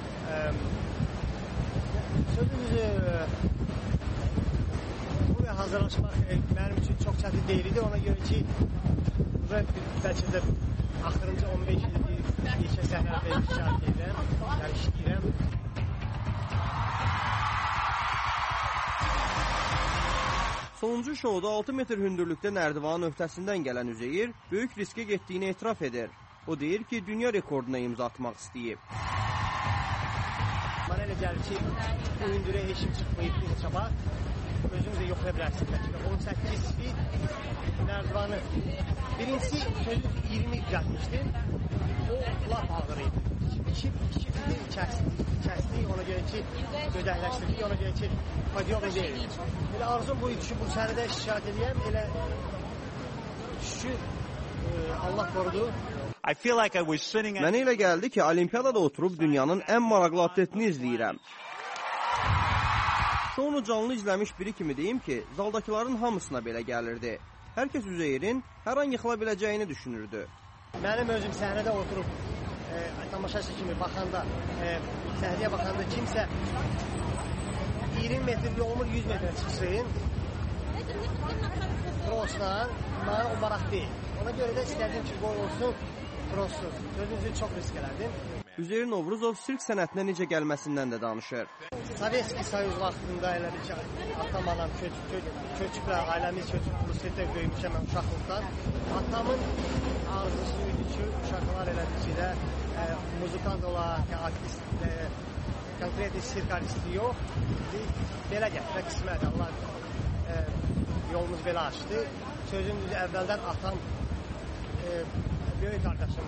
Sözünüzü buraya hazırlaşmaq mənim üçün çox çətin deyildi. Ona görə ki, bəlkə də axırıncı on beş ildir işə səhnələrdə iştirak edirəm, yəni işləyirəm. Sonuncu şouda altı metr hündürlükdə nərdivanın öhdəsindən gələn Üzeyir böyük riskə getdiyini etiraf edir. O deyir ki, dünya rekorduna imza atmaq istəyib. Mənə elə gəlir ki, bu hündürə heç kim çıxmayıb bir çaba. Özünüzü yoxlaya bilərsiniz. on səkkiz fit nərdivanı. Birincisi sözü iyirmi düzəltmişdi. O lap ağır idi. İki, iki fiti kəsdik, ona görə ki, gödəkləşdirdik, ona görə ki, podiyomu deyil. Elə arzum buydu ki, bu sənədə şikayət edəyəm, elə şükür, Allah qorudu. Mənə elə gəldi ki, olimpiyadada oturub dünyanın ən maraqlı atletini izləyirəm. Şounu canlı izləmiş biri kimi deyim ki, zaldakıların hamısına belə gəlirdi. Hər kəs Üzeyrin hər an yıxıla biləcəyini düşünürdü. Mənim özüm səhnədə oturub e, tamaşaçı kimi baxanda, e, səhnəyə baxanda kimsə iyirmi metr yolumur yüz metrə çıxsın, crossdan, mənə o maraq deyil. Ona görə də istədim ki, qoy olsun crosssuz. Sözünüzü çox risk elədim. Üzeyir Novruzov sirk sənətinə necə gəlməsindən də danışır. Sovetski Soyuz vaxtında elə bir ki, atam, anam köçüblər, ailəmiz köçüb, Rusiyyədə böyümüşəm mən uşaqlıqdan. Atamın arzusu idi ki, uşaqlar elədir ki də, e, muzikant olaraq, artist, e, konkret sirk artisti yox. Belə gətirə qismət, Allah e, yolumuz belə açdı. Sözün düzü əvvəldən atam, e, böyük qardaşım,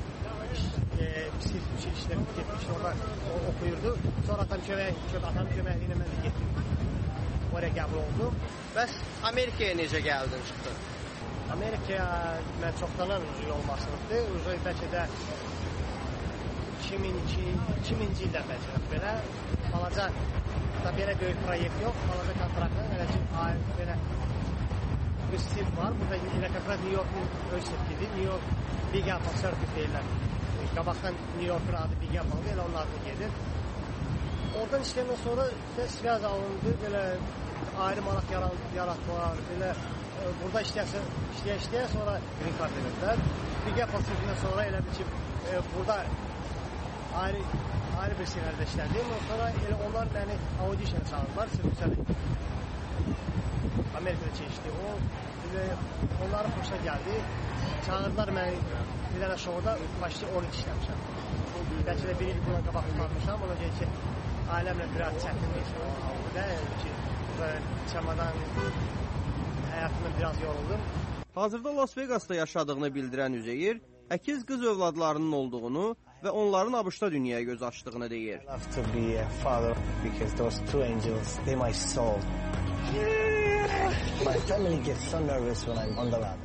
sirk bir şey işlər getmişdi, orada oxuyurdu. Sonra atam kömək, atam köməkliyi ilə mən də getdim. Oraya qəbul oldum. Bəs Amerikaya necə gəldin, çıxdın? Amerikaya mən çoxdanan üzü olmasıdır. Üzü bəlkə də iki minci ildən bəlkə də belə balaca da belə böyük proyekt yox, balaca kontraktla elə ki, belə bir sirk var. Burada elə qəqrət New York'un öz sirkidir. New York Big Apple Circuit deyirlər. Qabaqdan New York'un adı Big Apple'dır, elə onun adını gedir. Oradan işləyəndən sonra sviyaz alındı, belə ayrı maraq yaratdılar, belə burada işləyə-işləyə sonra green card verirlər. Big Apple sirkindən sonra elə bir ki, burada ayrı ayrı bir sirlərdə işlədim. Sonra elə onlar məni audition çağırdılar, sirkçəli. Amerikada keçdi. O, onların xoşuna gəldi. Çağırdılar məni bir dənə şovda başlı on iki işləmişəm. Bəlkə də bir il buna qabaq tutarmışam. Ona görə ki, ailəmlə biraz çətin geçdi. Ki, çamadan həyatımda biraz yoruldum. Hazırda Las Vegas'ta yaşadığını bildirən Üzeyir, əkiz qız övladlarının olduğunu və onların ABŞ-da dünyaya göz açdığını deyir. I love to be a father because those two angels, they're my soul. My family gets so nervous when I'm on the ladder.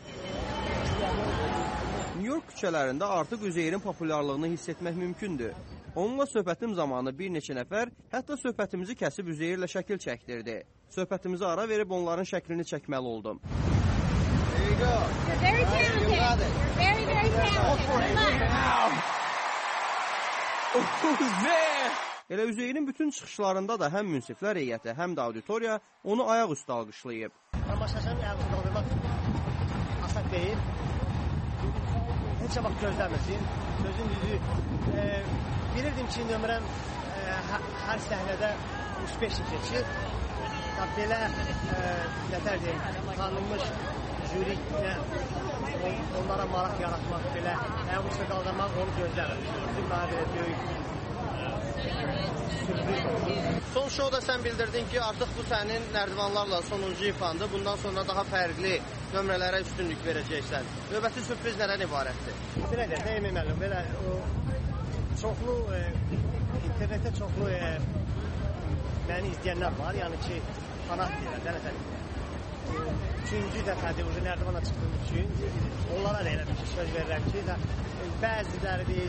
New York küçələrində artıq Üzeyrin populyarlığını hiss etmək mümkündür. Onunla söhbətim zamanı bir neçə nəfər hətta söhbətimizi kəsib Üzeyirlə şəkil çəkdirdi. Söhbətimizi ara verib onların şəklini çəkməli oldum. There you go. You're very talented. You're very, very talented. Elə Üzeyrin bütün çıxışlarında da həm münsiflər heyəti, həm də auditoriya onu ayaq üstə alqışlayıb. Tamaşaçının əlini qaldırmaq asad deyil. Heç vaxt gözləməsin. Sözün düzü, e, bilirdim ki, nömrəm e, hər səhnədə üç beş il keçir. Belə e, nətər deyim, tanınmış jüriklə onlara maraq yaratmaq, belə ayaq üstə qaldırmaq onu gözləmədim. Daha belə böyük sürpriz oldu. Son şovda sən bildirdin ki, artıq bu sənin nərdivanlarla sonuncu ifandır. Bundan sonra daha fərqli nömrələrə üstünlük verəcəksən. Növbəti sürpriz nədən ibarətdir? Belə də, deyim müəllim, belə o çoxlu, e, internetdə çoxlu e, məni izləyənlər var. Yəni ki, fanat deyirlər, dənətən. Üçüncü dəfədir, ucu nərdivana çıxdığım üçün onlara da elə bir ki, söz verirəm ki, də, bəziləri deyil,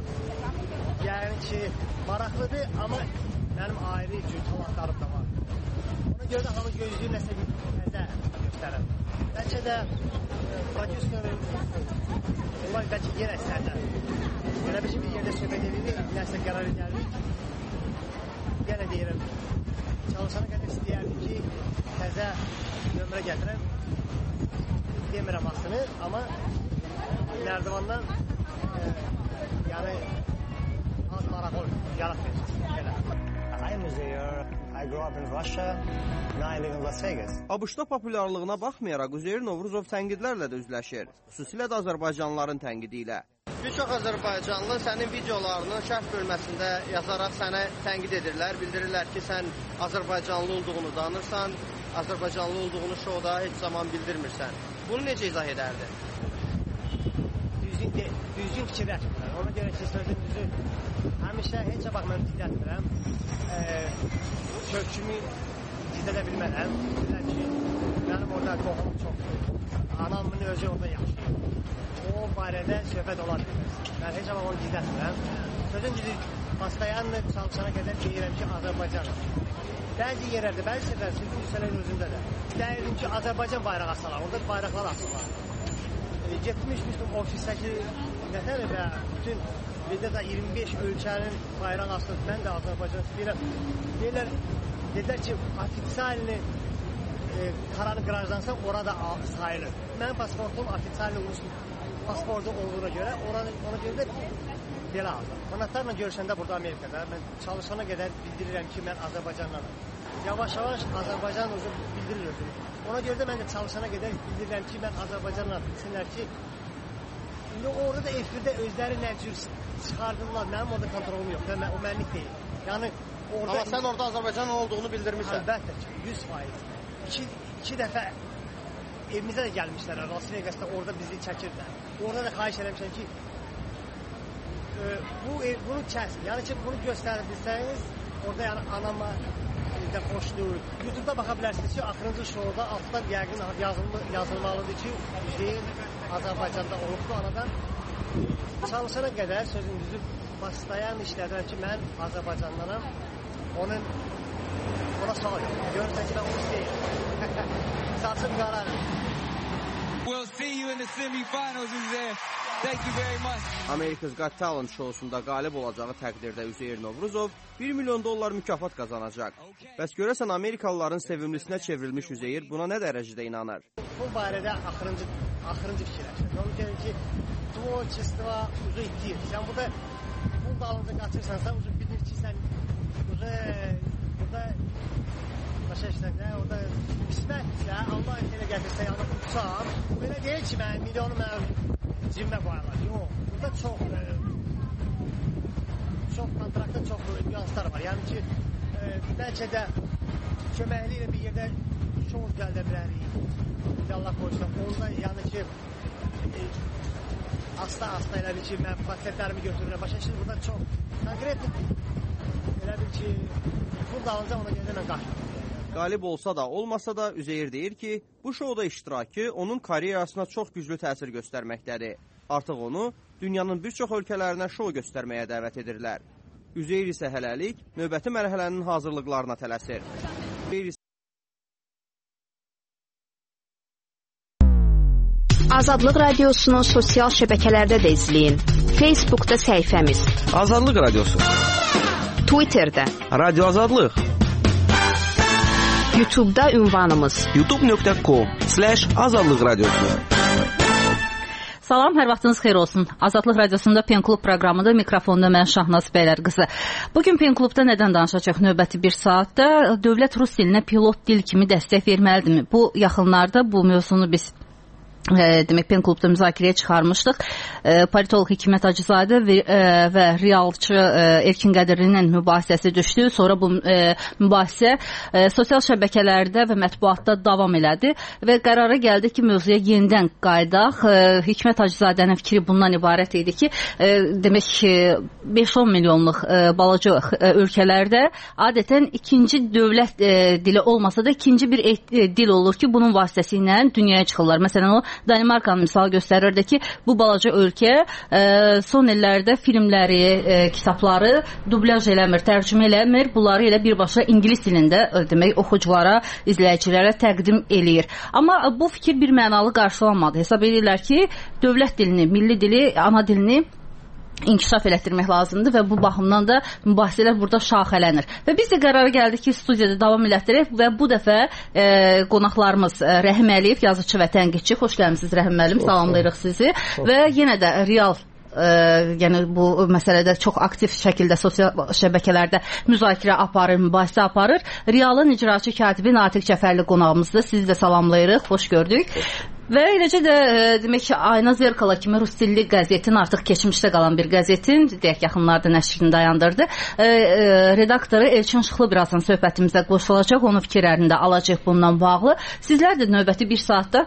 yəni ki, maraqlıdır, amma mənim ayrı cür talantlarım da var. Ona görə də hamı gözlüyü nəsə nəzə göstərəm. Bəlkə də prodüserin, onlar bəlkə yer əsərlər. Elə bir ki, bir yerdə söhbət edilir, nəsə qərar edərlik. Yenə deyirəm, çalışana qədər istəyərdik ki, təzə nömrə gətirəm. Demirəm aslını, amma nərdivandan e, yəni az maraq olur, yaratmayacaq. I'm Üzeyir. I grew up in Russia. Now I live in Las Vegas. ABŞ-da populyarlığına baxmayaraq Üzeyir Novruzov tənqidlərlə də üzləşir. Xüsusilə də Azərbaycanlıların tənqidi ilə. Bir çox Azərbaycanlı sənin videolarının şərh bölməsində yazaraq sənə tənqid edirlər. Bildirirlər ki, sən Azərbaycanlı olduğunu danırsan, Azərbaycanlı olduğunu şovda heç zaman bildirmirsən. Bunu necə izah edərdin? Düzgün, de, düzgün fikirləşmirlər. Ona görə ki, sözün düzü həmişə heç vaxt mən gizlətmirəm. E, kökümü gizlədə bilmərəm. Bilirəm ki, mənim orada qohum çoxdur. Anamın özü orada yaşayır. O barədə söhbət ola bilməz. Mən heç vaxt onu gizlətmirəm. Sözün düzü, pastayanlı çalışana qədər deyirəm ki, Azərbaycanım. Bəzi yerlərdə, bəzi səfər, sürgün hissələrin özündə də. Deyirdim ki, Azərbaycan bayrağı asılar, orada bayraqlar asılar. E, getmişmişdim ofisdəki nətər və bütün bizdə də iyirmi beş ölkənin bayraq asılır. Mən də Azərbaycan istəyirəm. Deyirlər, dedilər ki, ofitsialini e, qaranı qırajdansa orada sayılır. Mənim pasportum ofitsialini rus pasportu olduğuna görə ona, ona görə də belə aldım. Qonaqlarla görüşəndə burada Amerikada mən çalışana qədər bildirirəm ki, mən Azərbaycanlıyam. Yavaş-yavaş Azərbaycan özü bildirir özünü. Ona görə də mən də çalışana qədər bildirirəm ki, mən Azərbaycanlıyam. Bilsinlər ki, indi orada da efirdə özləri nə cür çıxardırlar. Mənim orada kontrolum yox. Mən, o mənlik deyil. Yəni orada... Amma sən orada Azərbaycan olduğunu bildirmişsən. Əlbəttə ki, yüz faiz. İki, iki dəfə evimizə də gəlmişlər. Las Vegas'da orada bizi çəkirlər. Orada da xahiş eləmişəm ki, bu bunu kəsin. Yəni ki, bunu göstərib bilsəniz, orada yəni anama də xoşdur. YouTube-da baxa bilərsiniz ki, axırıncı şouda altdan yəqin yazılma, yazılmalıdır ki, Üzeyir Azərbaycanda olubdur. Anadan çalışana qədər sözün düzü başlayan işlərdən ki, mən Azərbaycandanam. Onun ona sağ yox. Görürsən ki, mən onu istəyirəm. Saçım qaranım. We'll see you in the semi-finals, Üzeyir. Thank you very much. America's Got Talent şousunda qalib olacağı təqdirdə Üzeyir Novruzov bir milyon dollar mükafat qazanacaq. Bəs görəsən Amerikalıların sevimlisinə çevrilmiş Üzeyir buna nə dərəcədə inanır? Bu barədə axırıncı axırıncı fikirləşir. Onu deyir ki, tvorчество уже идти. Sən burada bu dalınca qaçırsansa, уже bilir ki, sən уже burada başa işlərdə, orada qismətsə, Allah elə gətirsə, yəni uçsam, belə deyil ki, mən milyonu mən cibimə qoyarlar. Yox, burada çox çox kontraktda çox nüanslar var. Yəni ki, e, bəlkə də köməkli ilə bir yerdə şov gəldə bilərik. Allah qoysa, onda yəni ki, e, asta-asta elə bir ki, mən pasientlərimi götürürəm. Başa işlər burada çox konkret elə bir ki, pul dalınca ona görə mən qaçmıram. Qalib olsa da, olmasa da Üzeyir deyir ki, bu şouda iştirakı onun karyerasına çox güclü təsir göstərməkdədir. Artıq onu dünyanın bir çox ölkələrinə şou göstərməyə dəvət edirlər. Üzeyir isə hələlik növbəti mərhələnin hazırlıqlarına tələsir. Azadlıq Radiosunu sosial şəbəkələrdə də izləyin. Facebookda səhifəmiz Azadlıq Radiosu, Twitterdə Radio Azadlıq, YouTube'da ünvanımız youtube nöqtə com slash azadlıq radiosu. Salam, hər vaxtınız xeyir olsun. Azadlıq Radiosunda Pen Klub proqramında mikrofonda mən Şahnaz Bəylər qızı. Bugün Pen Klubda nədən danışacaq növbəti bir saatda? Dövlət rus dilinə pilot dil kimi dəstək verməlidirmi? Bu yaxınlarda bu mövzunu biz E, demək Pen Klubda müzakirəyə çıxarmışdıq. E, politolog Hikmət Hacızadə və, e, və realçı e, Erkin Qədirlinin mübahisəsi düşdü. Sonra bu e, mübahisə e, sosial şəbəkələrdə və mətbuatda davam elədi və qərara gəldi ki, mövzuya yenidən qaydaq. E, Hikmət Hacızadənin fikri bundan ibarət idi ki, e, demək beş on milyonluq e, balaca e, ölkələrdə adətən ikinci dövlət e, dili olmasa da ikinci bir e, dil olur ki, bunun vasitəsilə dünyaya çıxırlar. Məsələn, o Danimarkanın misal göstərirdi ki, bu balaca ölkə e, son illərdə filmləri, e, kitabları dublyaj eləmir, tərcümə eləmir. Bunları elə birbaşa ingilis dilində e, demək oxuculara, izləyicilərə təqdim eləyir. Amma bu fikir bir mənalı qarşılanmadı. Hesab edirlər ki, dövlət dilini, milli dili, ana dilini inkişaf elətdirmək lazımdır və bu baxımdan da mübahisələr burada şaxələnir. Və biz də qərara gəldik ki, studiyada davam elətdirək və bu dəfə e, qonaqlarımız e, Rəhim Əliyev, yazıcı və tənqidçi. Xoş gəlmisiniz Rəhim müəllim, salamlayırıq sizi. Çok. Və yenə də real Ə, yəni bu məsələdə çox aktiv şəkildə sosial şəbəkələrdə müzakirə aparır, mübahisə aparır. Realın icraçı katibi Natiq Cəfərli qonağımızdır. Sizi də salamlayırıq, xoş gördük. Və eləcə də e, demək ki, Ayna Zerkala kimi rus dilli qəzetin, artıq keçmişdə qalan bir qəzetin, deyək yaxınlarda nəşrini dayandırdı. E, e, redaktoru Elçin Şıxlı birazdan söhbətimizə qoşulacaq, onun fikirlərini də alacaq bundan bağlı. Sizlər də növbəti bir saatda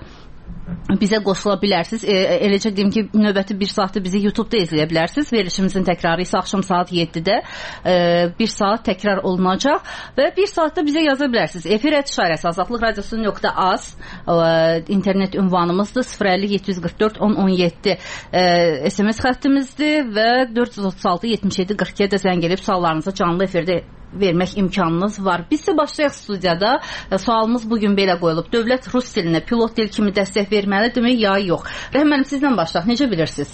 bizə qoşula bilərsiniz. E, eləcə deyim ki, növbəti bir saatda bizi YouTube-da izləyə bilərsiniz. Verilişimizin təkrarı isə axşam saat yeddidə e, bir saat təkrar olunacaq və bir saatda bizə yaza bilərsiniz. Efir et işarəsi azadlıq radiosu nöqtə az e, internet ünvanımızdır. sıfır əlli yeddi yüz qırx dörd on on yeddi e, S M S xəttimizdir və dörd yüz otuz altı yetmiş yeddi qırx ikiyə də zəng edib suallarınızı canlı efirdə vermək imkanınız var. Biz isə başlayaq studiyada. Sualımız bugün belə qoyulub. Dövlət rus dilinə pilot dil kimi dəstək verməlidirmi, ya yox? Rəhim müəllim, sizlə başlayaq. Necə bilirsiniz?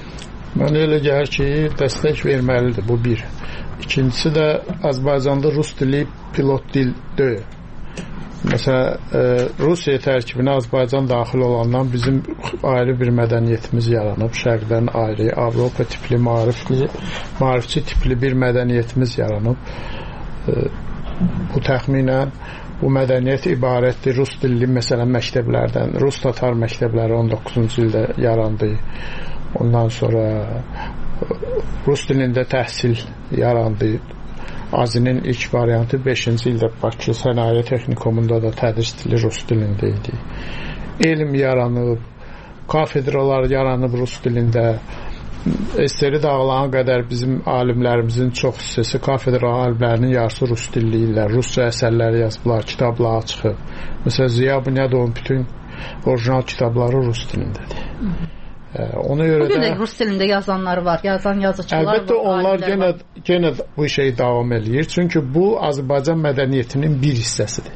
Mənə elə gəlir ki, dəstək verməlidir, bu bir. İkincisi də Azərbaycanda rus dili pilot dil deyil. Məsələn, e, Rusiya tərkibinə Azərbaycan daxil olandan bizim ayrı bir mədəniyyətimiz yaranıb. Şərqdən ayrı, Avropa tipli, maarifli, maarifçi tipli bir mədəniyyətimiz yaranıb. E, bu təxminən bu mədəniyyət ibarətdir rus dilli məsələn məktəblərdən. Rus tatar məktəbləri on doqquzuncu ildə yarandı. Ondan sonra rus dilində təhsil yarandı. Azinin ilk variantı beşinci ildə Bakı Sənaye Texnikumunda da tədris dili rus dilində idi. Elm yaranıb, kafedralar yaranıb rus dilində. S S R dağılana qədər bizim alimlərimizin çox hissəsi, kafedra alimlərinin yarısı rus dilliyirlər. Rusca əsərləri yazıblar, kitablar çıxıb. Məsələn, Ziya Bünyadovun bütün orijinal kitabları rus dilindədir. Ona görə Bugün də də rus dilində yazanlar var, yazan yazıçılar var. Əlbəttə onlar yenə, yenə bu şey davam eləyir. Çünki bu Azərbaycan mədəniyyətinin bir hissəsidir.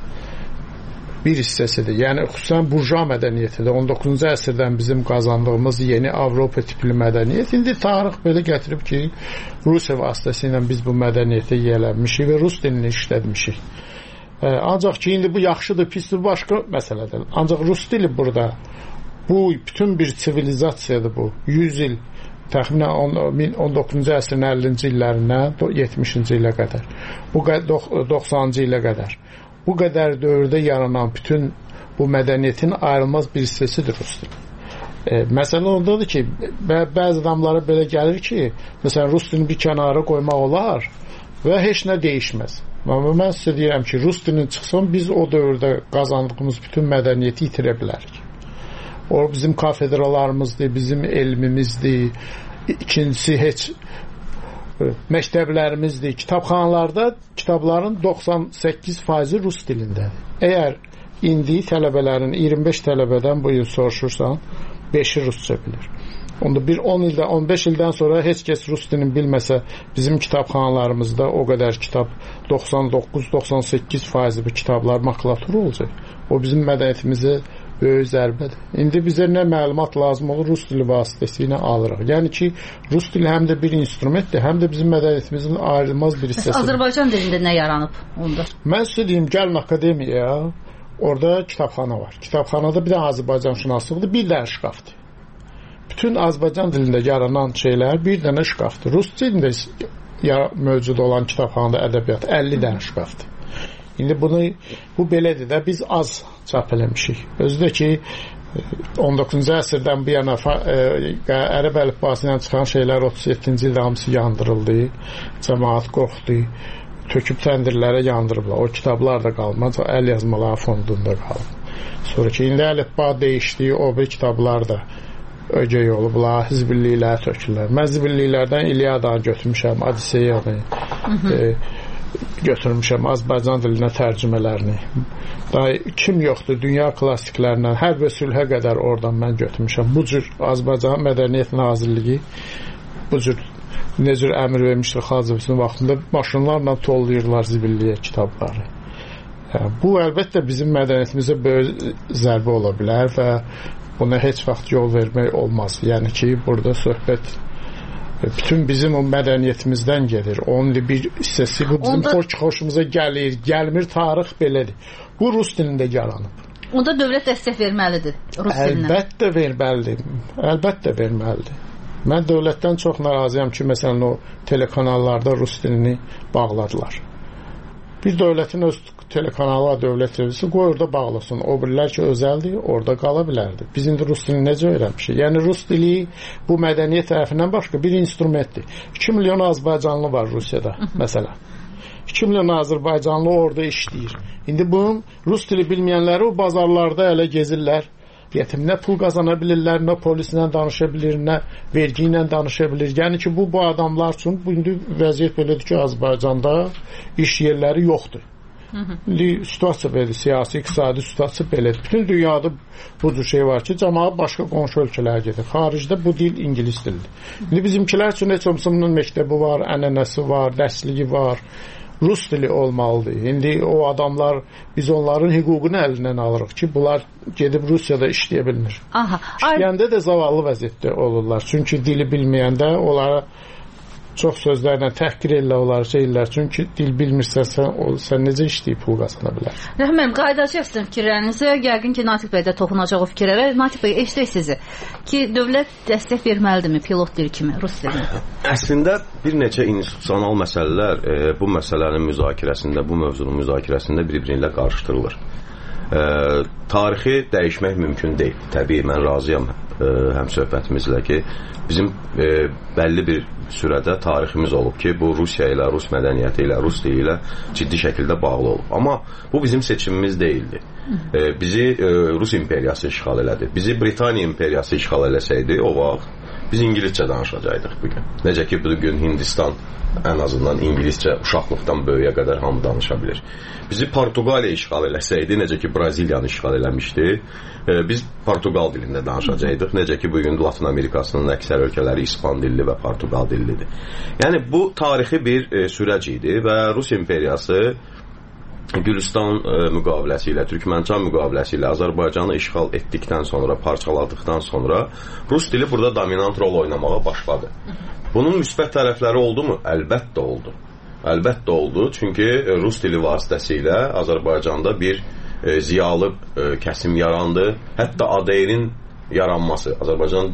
Bir hissəsidir. Yəni xüsusən burja mədəniyyətidir. on doqquzuncu əsrdən bizim qazandığımız yeni Avropa tipli mədəniyyət indi tarix belə gətirib ki, Rusiya vasitəsilə biz bu mədəniyyətə yiyələnmişik və rus dilini işlətmişik. Ancaq ki, indi bu yaxşıdır, pisdir, başqa məsələdir. Ancaq rus dili burada bu bütün bir sivilizasiyadır bu. yüz il, təxminən on doqquzuncu əsrin əllinci illərindən yetmişinci ilə qədər. Bu doxsanıncı ilə qədər. Bu qədər dövrdə yaranan bütün bu mədəniyyətin ayrılmaz bir hissəsidir rus dili. E, məsələ ondadır ki, bəzi adamlara belə gəlir ki, məsələn, rus dilini bir kənara qoymaq olar və heç nə dəyişməz. Amma mən sizə deyirəm ki, rus dilini çıxsın, biz o dövrdə qazandığımız bütün mədəniyyəti itirə bilərik. O bizim kafedralarımızdır, bizim elmimizdir. İkincisi heç məktəblərimizdir. Kitabxanalarda kitabların doxsan səkkiz faizi rus dilindədir. Əgər indi tələbələrin iyirmi beş tələbədən bu il soruşursan, beşi rusca bilir. Onda bir on ildən, on beş ildən sonra heç kəs rus dilini bilməsə, bizim kitabxanalarımızda o qədər kitab doxsan doqquz doxsan səkkiz faizi bu kitablar makulatura olacaq. O bizim mədəniyyətimizə böyük zərbədir. İndi bizə nə məlumat lazım olur, rus dili vasitəsilə alırıq. Yəni ki, rus dili həm də bir instrumentdir, həm də bizim mədəniyyətimizin ayrılmaz bir hissəsidir. Azərbaycan dilində nə yaranıb onda? Mən sizə deyim, gəlin akademiyaya, orada kitabxana var. Kitabxanada bir də Azərbaycan şünaslığıdır, bir dənə şkafdır. Bütün Azərbaycan dilində yaranan şeylər bir dənə şkafdır. Rus dilində mövcud olan kitabxanada ədəbiyyat əlli dənə şkafdır. İndi bunu, bu belədir də, biz az çap eləmişik. Özü də ki, on doqquzuncu əsrdən bu yana ərəb əlifbası ilə çıxan şeylər otuz yeddinci ildə hamısı yandırıldı. Cəmaat qorxdu. Töküb təndirlərə yandırıblar. O kitablar da qalmaz, əl yazmaları fondunda qalıb. Sonra ki, indi əlifba dəyişdi, o bir kitablar da ögey olublar, hizbilliklərə tökürlər. Mən hizbilliklərdən İliadanı götürmüşəm, Odiseyanı, e, götürmüşəm Azərbaycan dilinə tərcümələrini. Daha kim yoxdur, dünya klassiklərindən hər bir sülhə qədər oradan mən götürmüşəm. Bu cür Azərbaycan Mədəniyyət Nazirliyi bu cür nə cür əmr vermişdir Xalçəvəsin vaxtında maşınlarla tollayırlar zibilliyə kitabları. Yəni, bu əlbəttə bizim mədəniyyətimizə böyük zərbə ola bilər və buna heç vaxt yol vermək olmaz. Yəni ki, burada söhbət bütün bizim o mədəniyyətimizdən gedir. Onun bir hissəsi bu bizim Onda... xoş xoşumuza gəlir, gəlmir, tarix belədir. Bu rus dilində yaranıb. Onda dövlət dəstək verməlidir rus dilinə. Əlbəttə verməlidir. Əlbəttə verməlidir. Mən dövlətdən çox narazıyam ki, məsələn o telekanallarda rus dilini bağladılar. Bir dövlətin öz telekanalı, dövlət televiziyası qoy orada bağlasın. O birilər ki, özəldir, orada qala bilərdi. Biz indi rus dilini necə öyrənmişik? Yəni, rus dili bu mədəniyyət tərəfindən başqa bir instrumentdir. iki milyon Azərbaycanlı var Rusiyada, məsələn. iki milyon Azərbaycanlı orada işləyir. İndi bunun rus dili bilməyənləri o bazarlarda elə gezirlər. Yetim, nə pul qazana bilirlər, nə polislə danışa bilir, nə vergi ilə danışa bilir. Yəni ki, bu, bu adamlar üçün bu indi vəziyyət belədir ki, Azərbaycanda iş yerləri yoxdur. İndi situasiya belədir, siyasi, iqtisadi situasiya belədir. Bütün dünyada bu cür şey var ki, cəmaat başqa qonşu ölkələrə gedir. Xaricdə bu dil ingilis dilidir. İndi bizimkilər üçün heç olmasa bunun məktəbi var, ənənəsi var, dərsliyi var. Rus dili olmalıdır. İndi o adamlar, biz onların hüququnu əlindən alırıq ki, bunlar gedib Rusiyada işləyə bilmir. Aha. İşləyəndə də zavallı vəziyyətdə olurlar. Çünki dili bilməyəndə onlara çox sözlərlə təhqir elə olar, şeylər. Çünki dil bilmirsən, sən, o, sən necə işləyib pul qazana bilər? Rəhməm, qayıdacaq sizin fikirlərinizə. Yəqin ki, Natiq bəy də toxunacaq o fikirlərə. Natiq bəy, eşitək sizi ki, dövlət dəstək verməlidirmi pilot dil kimi Rus dilinə? Əslində, bir neçə institusional məsələlər e, bu məsələnin müzakirəsində, bu mövzunun müzakirəsində bir-biri ilə qarışdırılır. E, tarixi dəyişmək mümkün deyil. Təbii, mən razıyam e, həm söhbətimizlə ki, bizim e, bəlli bir sürədə tariximiz olub ki, bu Rusiya ilə, Rus mədəniyyəti ilə, Rus dili ilə ciddi şəkildə bağlı olub. Amma bu bizim seçimimiz deyildi. E, bizi e, Rus imperiyası işğal elədi. Bizi Britaniya imperiyası işğal eləsəydi o vaxt Biz ingiliscə danışacaqdıq bu gün. Necə ki, bu gün Hindistan ən azından ingiliscə uşaqlıqdan böyüyə qədər hamı danışa bilir. Bizi Portuqaliya işğal eləsəydi, necə ki, Braziliyanı işğal eləmişdi, biz Portuqal dilində danışacaqdıq. Necə ki, bugün Latın Amerikasının əksər ölkələri İspan dilli və Portuqal dillidir. Yəni, bu tarixi bir e, sürəc idi və Rus imperiyası Gülüstan e, müqaviləsi ilə, Türkmənçan müqaviləsi ilə Azərbaycanı işğal etdikdən sonra, parçaladıqdan sonra Rus dili burada dominant rol oynamağa başladı. Bunun müsbət tərəfləri oldu mu? Əlbəttə oldu. Əlbəttə oldu, çünki Rus dili vasitəsilə Azərbaycanda bir e, ziyalı e, kəsim yarandı. Hətta A D R-in yaranması, Azərbaycan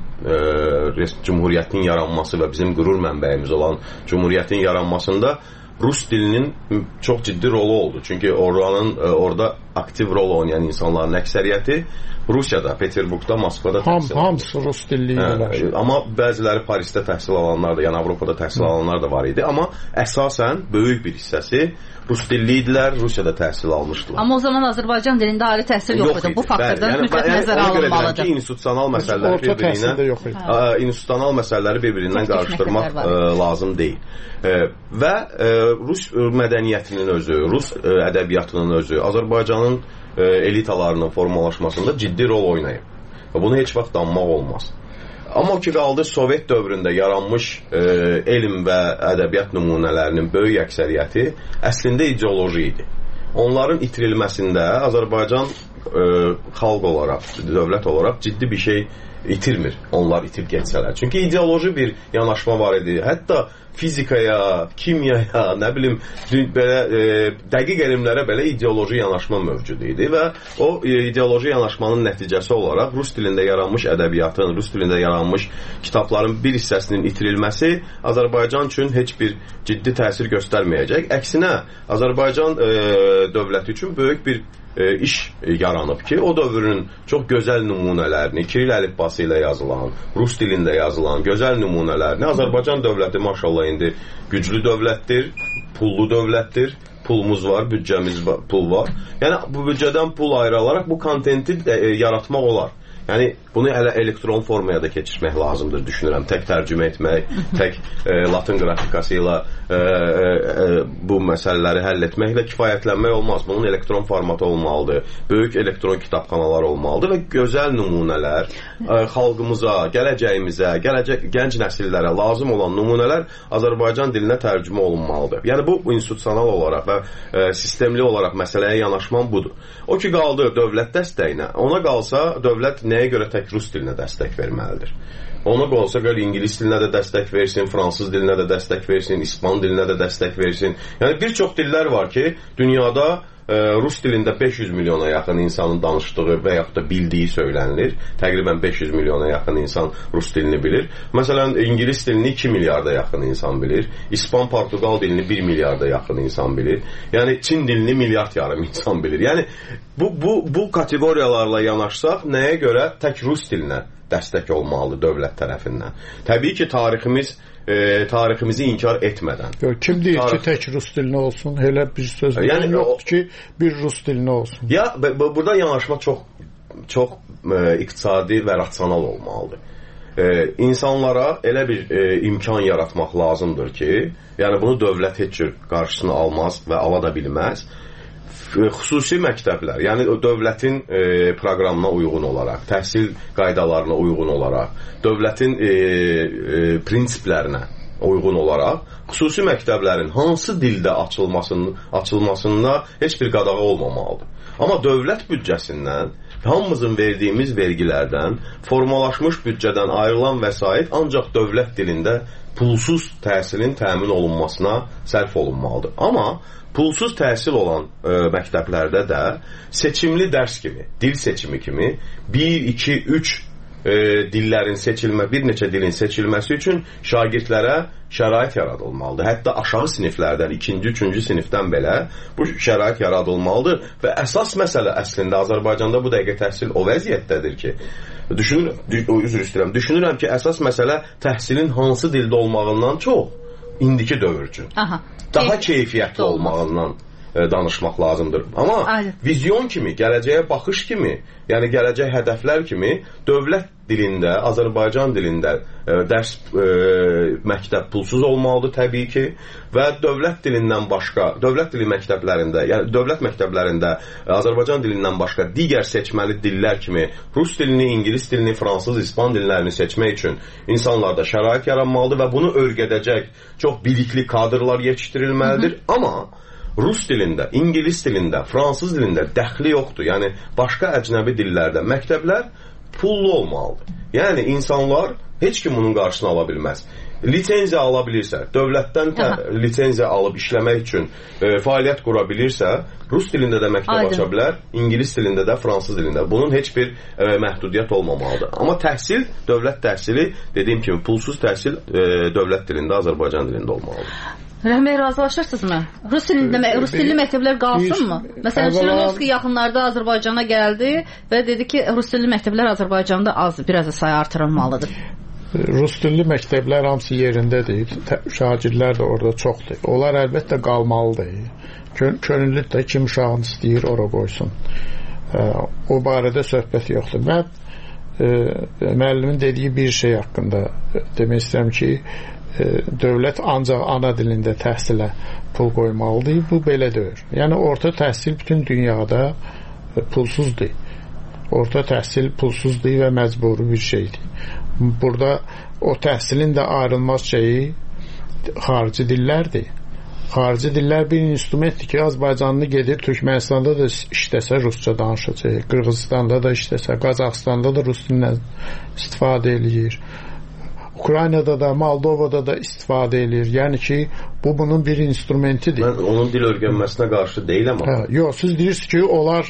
e, Cumhuriyyətinin yaranması və bizim qürur mənbəyimiz olan Cumhuriyyətin yaranmasında Rus dilinin çox ciddi rolu oldu. Çünki oranın, orada aktiv rol oynayan insanların əksəriyyəti Rusiyada, Peterburqda, Moskvada təhsil Ham, hamısı Rus dilli idilər. Amma bəziləri Parisdə təhsil alanlar da, yəni Avropada təhsil alanlar da var idi. Amma əsasən böyük bir hissəsi Rus dilli idilər, Rusiyada təhsil almışdılar. Amma o zaman Azərbaycan dilində ali təhsil yox, yox idi. Bu faktordan yəni, mütləq nəzərə alınmalıdır. Ki, institusional məsələləri bir-birindən institusional məsələləri bir-birindən qarışdırmaq ə, lazım deyil. Ə, və ə, Rus mədəniyyətinin özü, Rus ə, ədəbiyyatının özü, Azərbaycanın ə, elitalarının formalaşmasında ciddi rol oynayıb. Və bunu heç vaxt danmaq olmaz. Amma o ki qaldı, Sovet dövründə yaranmış e, elm və ədəbiyyat nümunələrinin böyük əksəriyyəti əslində ideoloji idi. Onların itirilməsində Azərbaycan e, xalq olaraq, dövlət olaraq ciddi bir şey itirmir, onlar itib geçsələr. Çünki ideoloji bir yanaşma var idi. Hətta fizikaya, kimyaya, nə bilim, belə e, dəqiq elmlərə belə ideoloji yanaşma mövcud idi və o e, ideoloji yanaşmanın nəticəsi olaraq Rus dilində yaranmış ədəbiyyatın, Rus dilində yaranmış kitabların bir hissəsinin itirilməsi Azərbaycan üçün heç bir ciddi təsir göstərməyəcək. Əksinə, Azərbaycan e, dövləti üçün böyük bir E, iş yaranıb ki, o dövrün çox gözəl nümunələrini, Kiril əlifbası ilə yazılan, Rus dilində yazılan gözəl nümunələrini Azərbaycan dövləti maşallah indi güclü dövlətdir, pullu dövlətdir, pulumuz var, büdcəmiz var, pul var. Yəni bu büdcədən pul ayrılaraq bu kontenti e, yaratmaq olar. Yəni bunu hələ elektron formaya da keçirmək lazımdır, düşünürəm. Tək tərcümə etmək, tək e, latın qrafikası ilə e, e, bu məsələləri həll etməklə kifayətlənmək olmaz. Bunun elektron formatı olmalıdır, böyük elektron kitabxanalar olmalıdır və gözəl nümunələr e, xalqımıza, gələcəyimizə, gələcək gənc nəsillərə lazım olan nümunələr Azərbaycan dilinə tərcümə olunmalıdır. Yəni bu institusional olaraq və e, sistemli olaraq məsələyə yanaşman budur. O ki qaldı dövlət dəstəyinə, ona qalsa dövlət nəyə görə tək Rus dilinə dəstək verməlidir? Ona qalsa görə ingilis dilinə də dəstək versin, fransız dilinə də dəstək versin, ispan dilinə də dəstək versin. Yəni bir çox dillər var ki, dünyada e, Rus dilində beş yüz milyona yaxın insanın danışdığı və yaxud da bildiyi söylənilir. Təqribən beş yüz milyona yaxın insan Rus dilini bilir. Məsələn, ingilis dilini iki milyarda yaxın insan bilir. İspan, Portuqal dilini bir milyarda yaxın insan bilir. Yəni Çin dilini milyard yarım insan bilir. Yəni bu, bu, bu kateqoriyalarla yanaşsaq, nəyə görə tək Rus dilinə dəstək olmalıdır dövlət tərəfindən? Təbii ki, tariximiz e, tariximizi inkar etmədən. Yox, kim deyir Tarix... ki, tək Rus dilinə olsun? Elə bir söz yəni, yoxdur ki, bir Rus dilinə olsun. Ya, burada yanaşma çox, çox e, iqtisadi və rasional olmalıdır. E, insanlara elə bir e, imkan yaratmaq lazımdır ki, yəni bunu dövlət heç cür qarşısını almaz və ala da bilməz. Xüsusi məktəblər, yəni dövlətin e, proqramına uyğun olaraq, təhsil qaydalarına uyğun olaraq, dövlətin e, e, prinsiplərinə uyğun olaraq, xüsusi məktəblərin hansı dildə açılmasının, açılmasında heç bir qadağa olmamalıdır. Amma dövlət büdcəsindən, hamımızın verdiyimiz vergilərdən, formalaşmış büdcədən ayrılan vəsait ancaq dövlət dilində pulsuz təhsilin təmin olunmasına sərf olunmalıdır. Amma pulsuz təhsil olan e, məktəblərdə də seçimli dərs kimi, dil seçimi kimi bir, iki, üç e, dillərin seçilmə, bir neçə dilin seçilməsi üçün şagirdlərə şərait yaradılmalıdır. Hətta aşağı siniflərdən, ikinci, üçüncü sinifdən belə bu şərait yaradılmalıdır və əsas məsələ əslində Azərbaycanda bu dəqiqə təhsil o vəziyyətdədir ki, düşünürəm, üzr istəyirəm, düşünürəm ki, əsas məsələ təhsilin hansı dildə olmağından çox indiki dövr üçün. Aha. Daha keyfiyyətli olmağından danışmaq lazımdır. Amma Aynen. vizyon kimi, gələcəyə baxış kimi, yəni gələcək hədəflər kimi dövlət dilində, Azərbaycan dilində e, dərs e, məktəb pulsuz olmalıdır təbii ki və dövlət dilindən başqa, dövlət dili məktəblərində, yəni dövlət məktəblərində Azərbaycan dilindən başqa digər seçməli dillər kimi rus dilini, ingilis dilini, fransız, ispan dillərini seçmək üçün insanlarda şərait yaranmalıdır və bunu öyrədəcək çox bilikli kadrlar yetişdirilməlidir. Hı -hı. Amma rus dilində, ingilis dilində, fransız dilində dəxli yoxdur. Yəni başqa əcnəbi dillərdə məktəblər pullu olmalıdır. Yəni insanlar heç kim bunun qarşısını ala bilməz. Lisenziya ala bilirsə, dövlətdən lisenziya alıb işləmək üçün e, fəaliyyət qura bilirsə, rus dilində də məktəb Aydın. aça bilər, ingilis dilində də, fransız dilində. Bunun heç bir e, məhdudiyyət olmamalıdır. Amma təhsil, dövlət təhsili, dediyim kimi pulsuz təhsil e, dövlət dilində, Azərbaycan dilində olmalıdır. Rəhməy, razılaşırsınızmı? Rus dilində, rus dilli məktəblər qalsınmı? Məsələn, Şirovski yaxınlarda Azərbaycana gəldi və dedi ki, rus dilli məktəblər Azərbaycanda az, biraz da sayı artırılmalıdır. Rus dilli məktəblər hamısı yerindədir. Şagirdlər də orada çoxdur. Onlar əlbəttə qalmalıdır. Könüllü də kim uşağını istəyir, ora qoysun. O barədə söhbət yoxdur. Mən müəllimin dediyi bir şey haqqında demək istəyirəm ki, dövlət ancaq ana dilində təhsilə pul qoymalıdır. Bu belə deyil. Yəni orta təhsil bütün dünyada pulsuzdur. Orta təhsil pulsuzdur və məcburi bir şeydir. Burada o təhsilin də ayrılmaz şeyi xarici dillərdir. Xarici dillər bir instrumentdir ki, Azərbaycanlı gedir Türkmənistanda da işləsə rusca danışacaq, Qırğızstanda da işləsə, Qazaxstanda da rus dilindən istifadə eləyir. Ukraynada da, Moldovada da istifadə edir. Yəni ki, bu bunun bir instrumentidir. Mən onun dil öyrənməsinə qarşı deyiləm amma. Hə, yox, siz deyirsiniz ki, onlar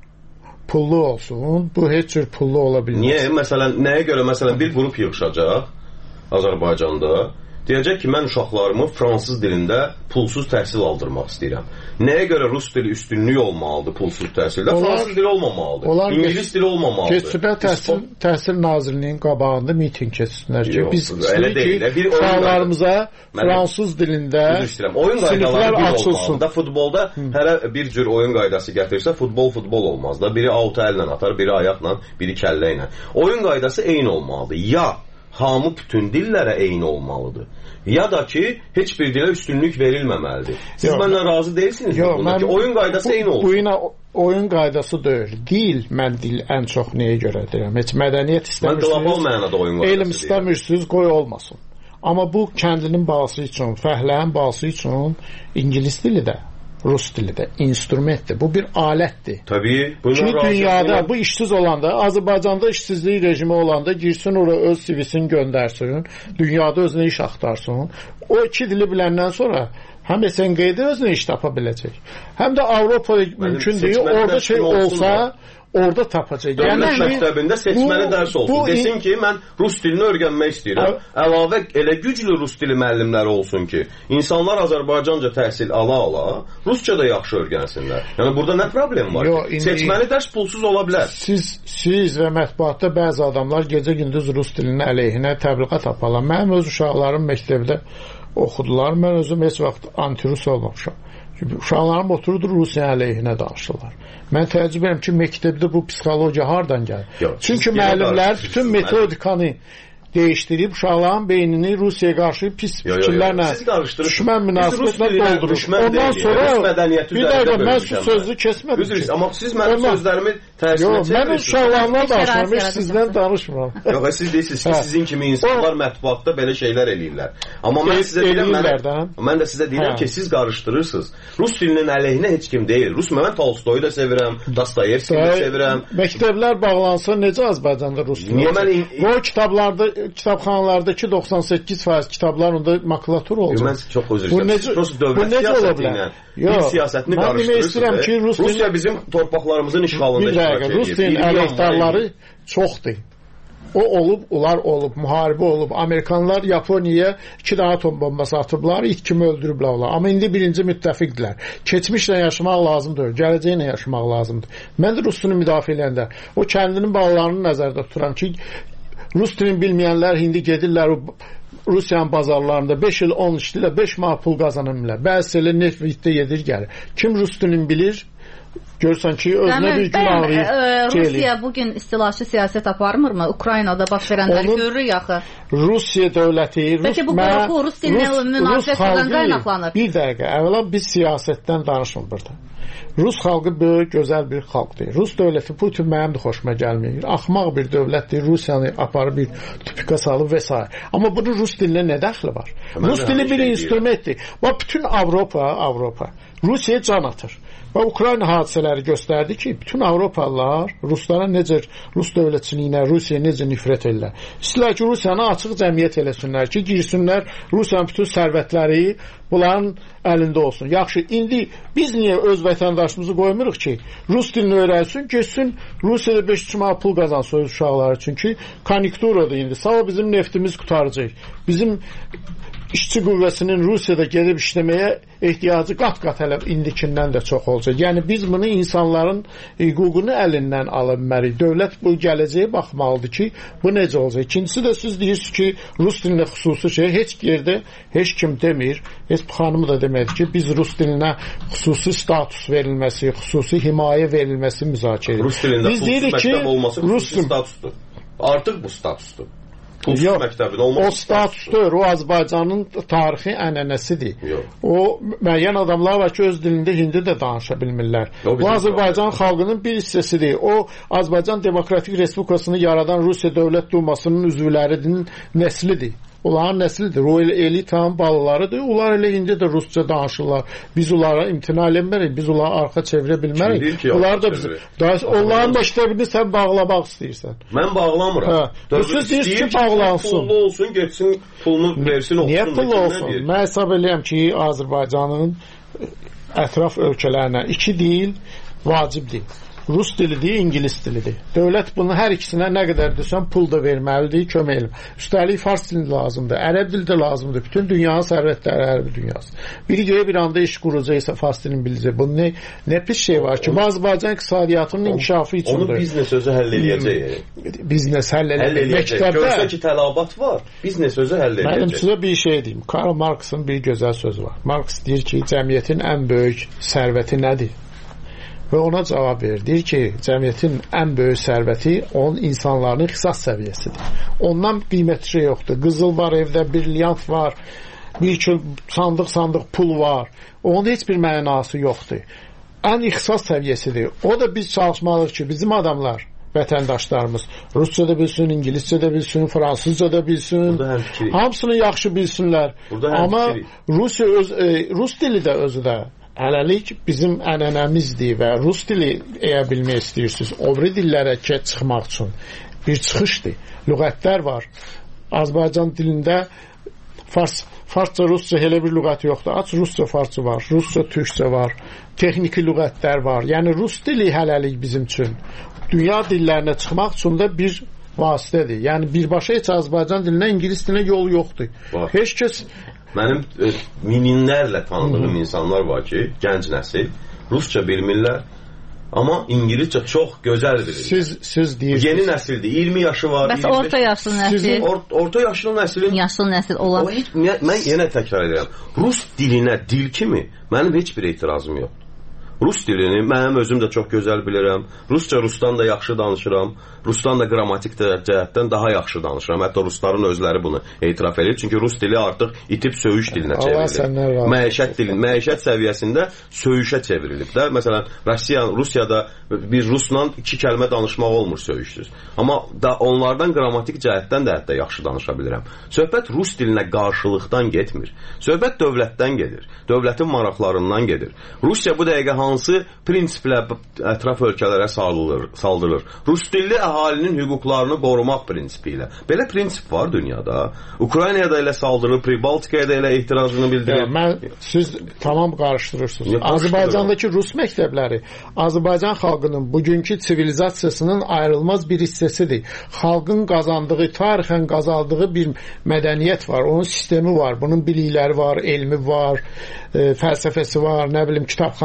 pullu olsun. Bu heç cür pullu ola bilməz. Niyə? Məsələn, nəyə görə? Məsələn, bir qrup yığışacaq Azərbaycanda. Deyəcək ki, mən uşaqlarımı fransız dilində pulsuz təhsil aldırmaq istəyirəm. Nəyə görə rus dili üstünlük olmalıdır pulsuz təhsildə? Onlar, fransız dili olmamalıdır. Onlar İngilis dili olmamalıdır. Keçibə təhsil, təhsil nazirliyinin qabağında miting keçsinlər ki, biz istəyirik ki, uşaqlarımıza fransız dilində siniflər açılsın. Futbolda hərə bir cür oyun qaydası gətirsə, futbol futbol olmaz da. Biri altı əllə atar, biri ayaqla, biri kəllə ilə. Oyun qaydası eyni olmalıdır. Ya hamı bütün dillərə eyni olmalıdır. Ya da ki, heç bir dilə üstünlük verilməməlidir. Siz yo, məndən razı deyilsiniz yo, mi? Ki, oyun qaydası bu, eyni olsun. Bu yine oyun qaydası deyil. Dil, mən dil ən çox nəyə görə deyirəm? Heç mədəniyyət istəmirsiniz, elm istəmirsiniz, qoy olmasın. Amma bu kəndinin balası üçün, fəhlənin balası üçün ingilis dili də, rus dili də instrumentdir. Bu bir alətdir. Tabii. Ki dünyada bu işsiz olanda, Azərbaycanda işsizlik rejimi olanda girsin ora öz C V'sini göndərsin, dünyada özünə iş axtarsın. O iki dili biləndən sonra həm S N G'də özünə iş tapa biləcək. Həm də Avropa mümkündür. Orada şey olsa orada tapacaq. Dövlət yəni, məktəbində seçməli bu, dərs olsun. Bu, desin ki, mən rus dilini öyrənmək istəyirəm. Əlavə elə güclü rus dili müəllimləri olsun ki, insanlar Azərbaycanca təhsil ala-ala, rusca da yaxşı öyrənsinlər. Yəni burada nə problem var? Yo, indi, seçməli dərs pulsuz ola bilər. Siz, siz və mətbuatda bəzi adamlar gecə-gündüz rus dilinin əleyhinə təbliğat aparlar. Mənim öz uşaqlarım məktəbdə oxudular. Mən özüm heç vaxt anti-rus olmamışam. Uşaqlarım otururdur Rusiya əleyhinə danışırlar. Mən təəccüb edirəm ki, məktəbdə bu psixologiya hardan gəlir? Yox, çünki müəllimlər bütün metodikanı dəyişdirib uşaqların beynini Rusiyaya qarşı pis fikirlərlə düşmən münasibətlə doldurur. Ondan sonra bir dəqiqə mən siz sözlü kesmədim ki. Amma siz mənim sözlərimi tərsinə çevirsiniz. Mən uşaqlarla danışmam, heç sizdən danışmıram. Yox, siz deyirsiniz ki, sizin kimi insanlar mətbuatda belə şeylər eləyirlər. Amma mən sizə deyirəm, mən də sizə deyirəm ki, siz qarışdırırsınız. Rus dilinin əleyhinə heç kim deyil. Rus mən Tolstoyu da sevirəm, Dostoyevskini də sevirəm. Məktəblər bağlansa necə Azərbaycanda rus dili? Bu kitablarda kitabxanalardakı doxsan səkkiz faiz kitablar onda makulatur olacaq. Mən çox özür istəyirəm. Rus dövlət siyasəti ilə dil siyasətini qarışdırırsınız. Rusiya bizim torpaqlarımızın işğalında iştirak edir. Rus dilinin əleyhdarları çoxdur. O olub, onlar olub, müharibə olub. Amerikanlar Yaponiyaya iki dənə atom bombası atıblar, ilk kimi öldürüblər onlar. Amma indi birinci müttəfiqdirlər. Keçmişlə yaşamaq lazımdır, gələcəklə yaşamaq lazımdır. Mən də Rus dilini müdafiə edəndə o kəndinin balalarını nəzərdə tuturam ki, rus dilini bilməyənlər indi gedirlər Rusiyanın bazarlarında beş il on işlə beş manat pul qazanırlar. Bəzi elə Netflixdə yedir gəlir. Kim rus dilini bilir? Görsən ki, özünə bir gün ağrıyır. Rusiya bugün istilahçı siyasət aparmırmı? Ukraynada baş verənləri görürük axı. Rusiya dövləti, Bəlkə bu qorxu Rus dilinə münasibətdən qaynaqlanır. Bir dəqiqə, əvvəla biz siyasətdən danışmır burada. Rus xalqı böyük, gözəl bir xalqdır. Rus dövləti Putin mənim də xoşuma gəlmir. Axmaq bir dövlətdir. Rusiyanı aparıb bir tupika salıb və s. Amma bunun Rus dilinə nə dəxli var? Rus dili bir instrumentdir. Və bütün Avropa, Avropa Rusiyaya can atır. Və Ukrayna hadisələri göstərdi ki, bütün Avropalılar Ruslara necə, Rus dövlətçiliyinə, Rusiyaya necə nifrət edirlər. İstəyirlər ki, Rusiyanı açıq cəmiyyət eləsinlər ki, girsinlər, Rusiyanın bütün sərvətləri bunların əlində olsun. Yaxşı, indi biz niyə öz vətəndaşımızı qoymuruq ki, Rus dilini öyrənsin, geçsin, Rusiyada beş manat pul qazansın öz uşaqları. Çünki konjunkturadır indi. Sağ bizim neftimiz qutaracaq. Bizim işçi qüvvəsinin Rusiyada gedib işləməyə ehtiyacı qat-qat hələ indikindən də çox olacaq. Yəni biz bunu insanların hüququnu əlindən alınmalıyıq. Dövlət bu gələcəyə baxmalıdır ki, bu necə olacaq. İkincisi də siz deyirsiniz ki, Rus dilinə xüsusi şey heç yerdə heç kim demir. Heç bu xanımı da demədi ki, biz Rus dilinə xüsusi status verilməsi, xüsusi himayə verilməsi müzakirə edirik. Rus dilində pulsuz məktəb olması xüsusi statusdur. Artıq bu statusdur. Yox, o statusdur, o Azərbaycanın tarixi ənənəsidir. Yox. O müəyyən adamlar var ki, öz dilində hindi də danışa bilmirlər. O Azərbaycan xalqının bir hissəsidir. O Azərbaycan Demokratik Respublikasını yaradan Rusiya Dövlət Dumasının üzvlərinin nəslidir. Onların nəslidir. O elitanın balalarıdır. Onlar elə indi də rusca danışırlar. Biz onlara imtina eləmərik. Biz onlara arxa çevirə bilmərik. Onlar da biz onların məktəbini sən bağlamaq istəyirsən. Mən bağlamıram. Siz deyirsiniz ki, bağlansın. Pullu olsun, getsin, pulunu versin, oxusun. Niyə pullu olsun? Mən hesab eləyəm ki, Azərbaycanın ətraf ölkələrinə iki dil vacibdir. Rus dilidir, İngilis dilidir. Dövlət bunu hər ikisinə nə qədər desən pul da verməlidir, kömək edir. Üstəlik fars dili lazımdır, ərəb dili də lazımdır. Bütün dünyanın sərvətləri ərəb dünyası. Biri görə bir anda iş quracaqsa fars dilini biləcək. Bunun nə, nə pis şey var ki, Azərbaycan iqtisadiyyatının inkişafı üçündür. Onu biznes özü həll eləyəcək. Biznes həll eləyəcək. Görsə ki, tələbat var, biznes özü həll eləyəcək. Mənim sizə bir şey deyim. Karl Marx'ın bir gözəl sözü var. Marx deyir ki, cəmiyyətin ən böyük sərvəti nədir? Və ona cavab verir. Deyir ki, cəmiyyətin ən böyük sərvəti onun insanların ixtisas səviyyəsidir. Ondan qiymətli şey yoxdur. Qızıl var evdə, brilyant var, bir kil sandıq-sandıq pul var. Onun heç bir mənası yoxdur. Ən ixtisas səviyyəsidir. O da biz çalışmalıyıq ki, bizim adamlar, vətəndaşlarımız rusca da bilsin, ingiliscə də bilsin, fransızca da bilsin, hamısını yaxşı bilsinlər. Amma Rusiya öz, e, Rus dili də özü də hələlik bizim ənənəmizdir və Rus dili eyə bilmək istəyirsiniz. O biri dillərə çıxmaq üçün bir çıxışdır. Lüğətlər var. Azərbaycan dilində fars, farsça, rusca elə bir lüğət yoxdur. Aç rusca, farsça var, rusca, türkçə var, texniki lüğətlər var. Yəni Rus dili hələlik bizim üçün dünya dillərinə çıxmaq üçün də bir vasitədir. Yəni birbaşa heç Azərbaycan dilinə, İngilis dilinə yol yoxdur. Var. Heç kəs Mənim e, minlərlə tanıdığım insanlar var ki, gənc nəsil rusca bilmirlər, amma İngiliscə çox gözəl bilir. Siz, siz deyirsiniz. Yeni nəsildir, iyirmi yaşı var. Bəs orta yaşlı nəsil? Or, orta yaşlı nəslin... Yaşlı nəsil olan... Hiç, mən yenə təkrar edirəm. Rus dilinə dil kimi mənim heç bir etirazım yoxdur. Rus dilini mənim özüm də çox gözəl bilirəm. Rusca Rusdan da yaxşı danışıram. Rusdan da qrammatik cəhətdən daha yaxşı danışıram. Hətta rusların özləri bunu etiraf edir. Çünki Rus dili artıq itib söyüş dilinə çevrilib. Məişət dilin, məişət səviyyəsində söyüşə çevrilib də. Məsələn, Rusiya, Rusiyada bir rusla iki kəlmə danışmaq olmur söyüşsüz. Amma da onlardan qrammatik cəhətdən də hətta yaxşı danışa bilirəm. Söhbət Rus dilinə qarşılıqdan getmir. Söhbət dövlətdən gedir. Dövlətin maraqlarından gedir. Rusiya bu dəqiqə hansı prinsiplə ətraf ölkələrə saldırılır, saldırılır. Rus dilli əhalinin hüquqlarını qorumaq prinsipi ilə. Belə prinsip var dünyada. Ukraynaya da elə saldırır, Pribaltikaya da elə etirazını bildirir. Mən, siz tamam qarışdırırsınız. Azərbaycandakı Rus məktəbləri Azərbaycan xalqının bugünkü sivilizasiyasının ayrılmaz bir hissəsidir. Xalqın qazandığı, tarixən qazandığı bir mədəniyyət var. Onun sistemi var. Bunun bilikləri var, elmi var, e, fəlsəfəsi var, nə bilim, kitabxanası var.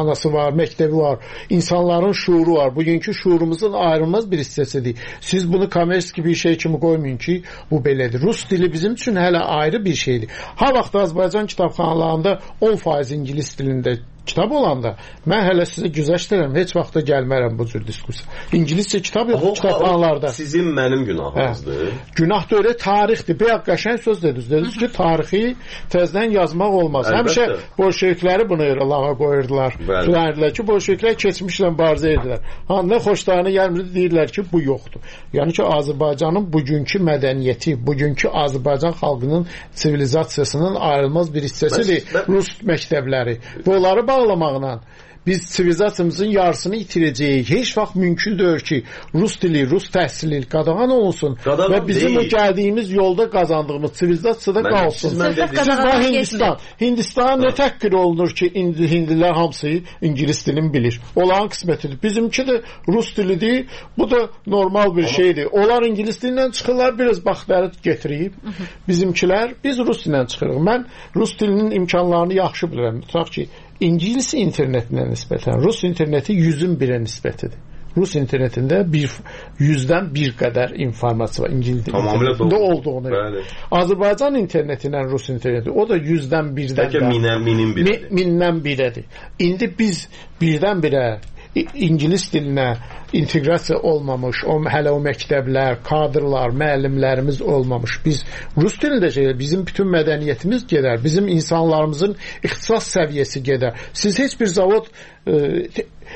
var, məktəbi var, insanların şuuru var. Bugünkü şuurumuzun ayrılmaz bir hissəsidir. Siz bunu kommersiya bir şey kimi qoymayın ki, bu belədir. Rus dili bizim üçün hələ ayrı bir şeydir. Ha vaxt Azərbaycan kitabxanalarında on faiz ingilis dilində kitab olanda mən hələ sizə güzəşdirəm, heç vaxtda gəlmərəm bu cür diskusiya. İngiliscə kitab yox kitabxanalarda. Sizin mənim günahınızdır. Hə. Günah da öyle tarixdir. Bir qəşəng söz dediniz. Dediniz ki, tarixi təzədən yazmaq olmaz. Əlbəttə. Həmişə bolşevikləri bunu lağa qoyurdular. Deyirlər ki, bolşeviklər keçmişlə mübarizə edirlər. Ha, nə xoşlarına gəlmir, deyirlər ki, bu yoxdur. Yəni ki, Azərbaycanın bugünkü mədəniyyəti, bugünkü Azərbaycan xalqının sivilizasiyasının ayrılmaz bir hissəsidir. Mən... Rus məktəbləri. Bunları bağlamaqla biz sivilizasiyamızın yarısını itirəcəyik. Heç vaxt mümkün deyil ki, Rus dili, Rus təhsili qadağan olunsun qadağan və bizim deyil. O gəldiyimiz yolda qazandığımız sivilizasiyada mən, qalsın. Siz var Hindistan. Hindistan nə təhqir olunur ki, indi hindilər hamısı ingilis dilini bilir. Olağan qismətidir. Bizimki də Rus dilidir. Bu da normal bir şeydir. Onlar ingilis dilindən çıxırlar, biraz baxtları getirib. Bizimkilər, biz Rus dilindən çıxırıq. Mən Rus dilinin imkanlarını yaxşı bilirəm. Tutaq ki, İngilis internetinə nisbətən Rus interneti yüzün birə nisbətidir. Rus internetində bir, yüzdən bir qədər informasiya var İngilis internetində olduğunu. Bəli. Azərbaycan internetindən Rus interneti o da yüzdən birdən də minən, minin birədir. Mindən birədir. İndi biz birdən birə İngilis dilinə inteqrasiya olmamış, o hələ o məktəblər, kadrlar, müəllimlərimiz olmamış. Biz Rus dilində şey, bizim bütün mədəniyyətimiz gedər, bizim insanlarımızın ixtisas səviyyəsi gedər. Siz heç bir zavod e,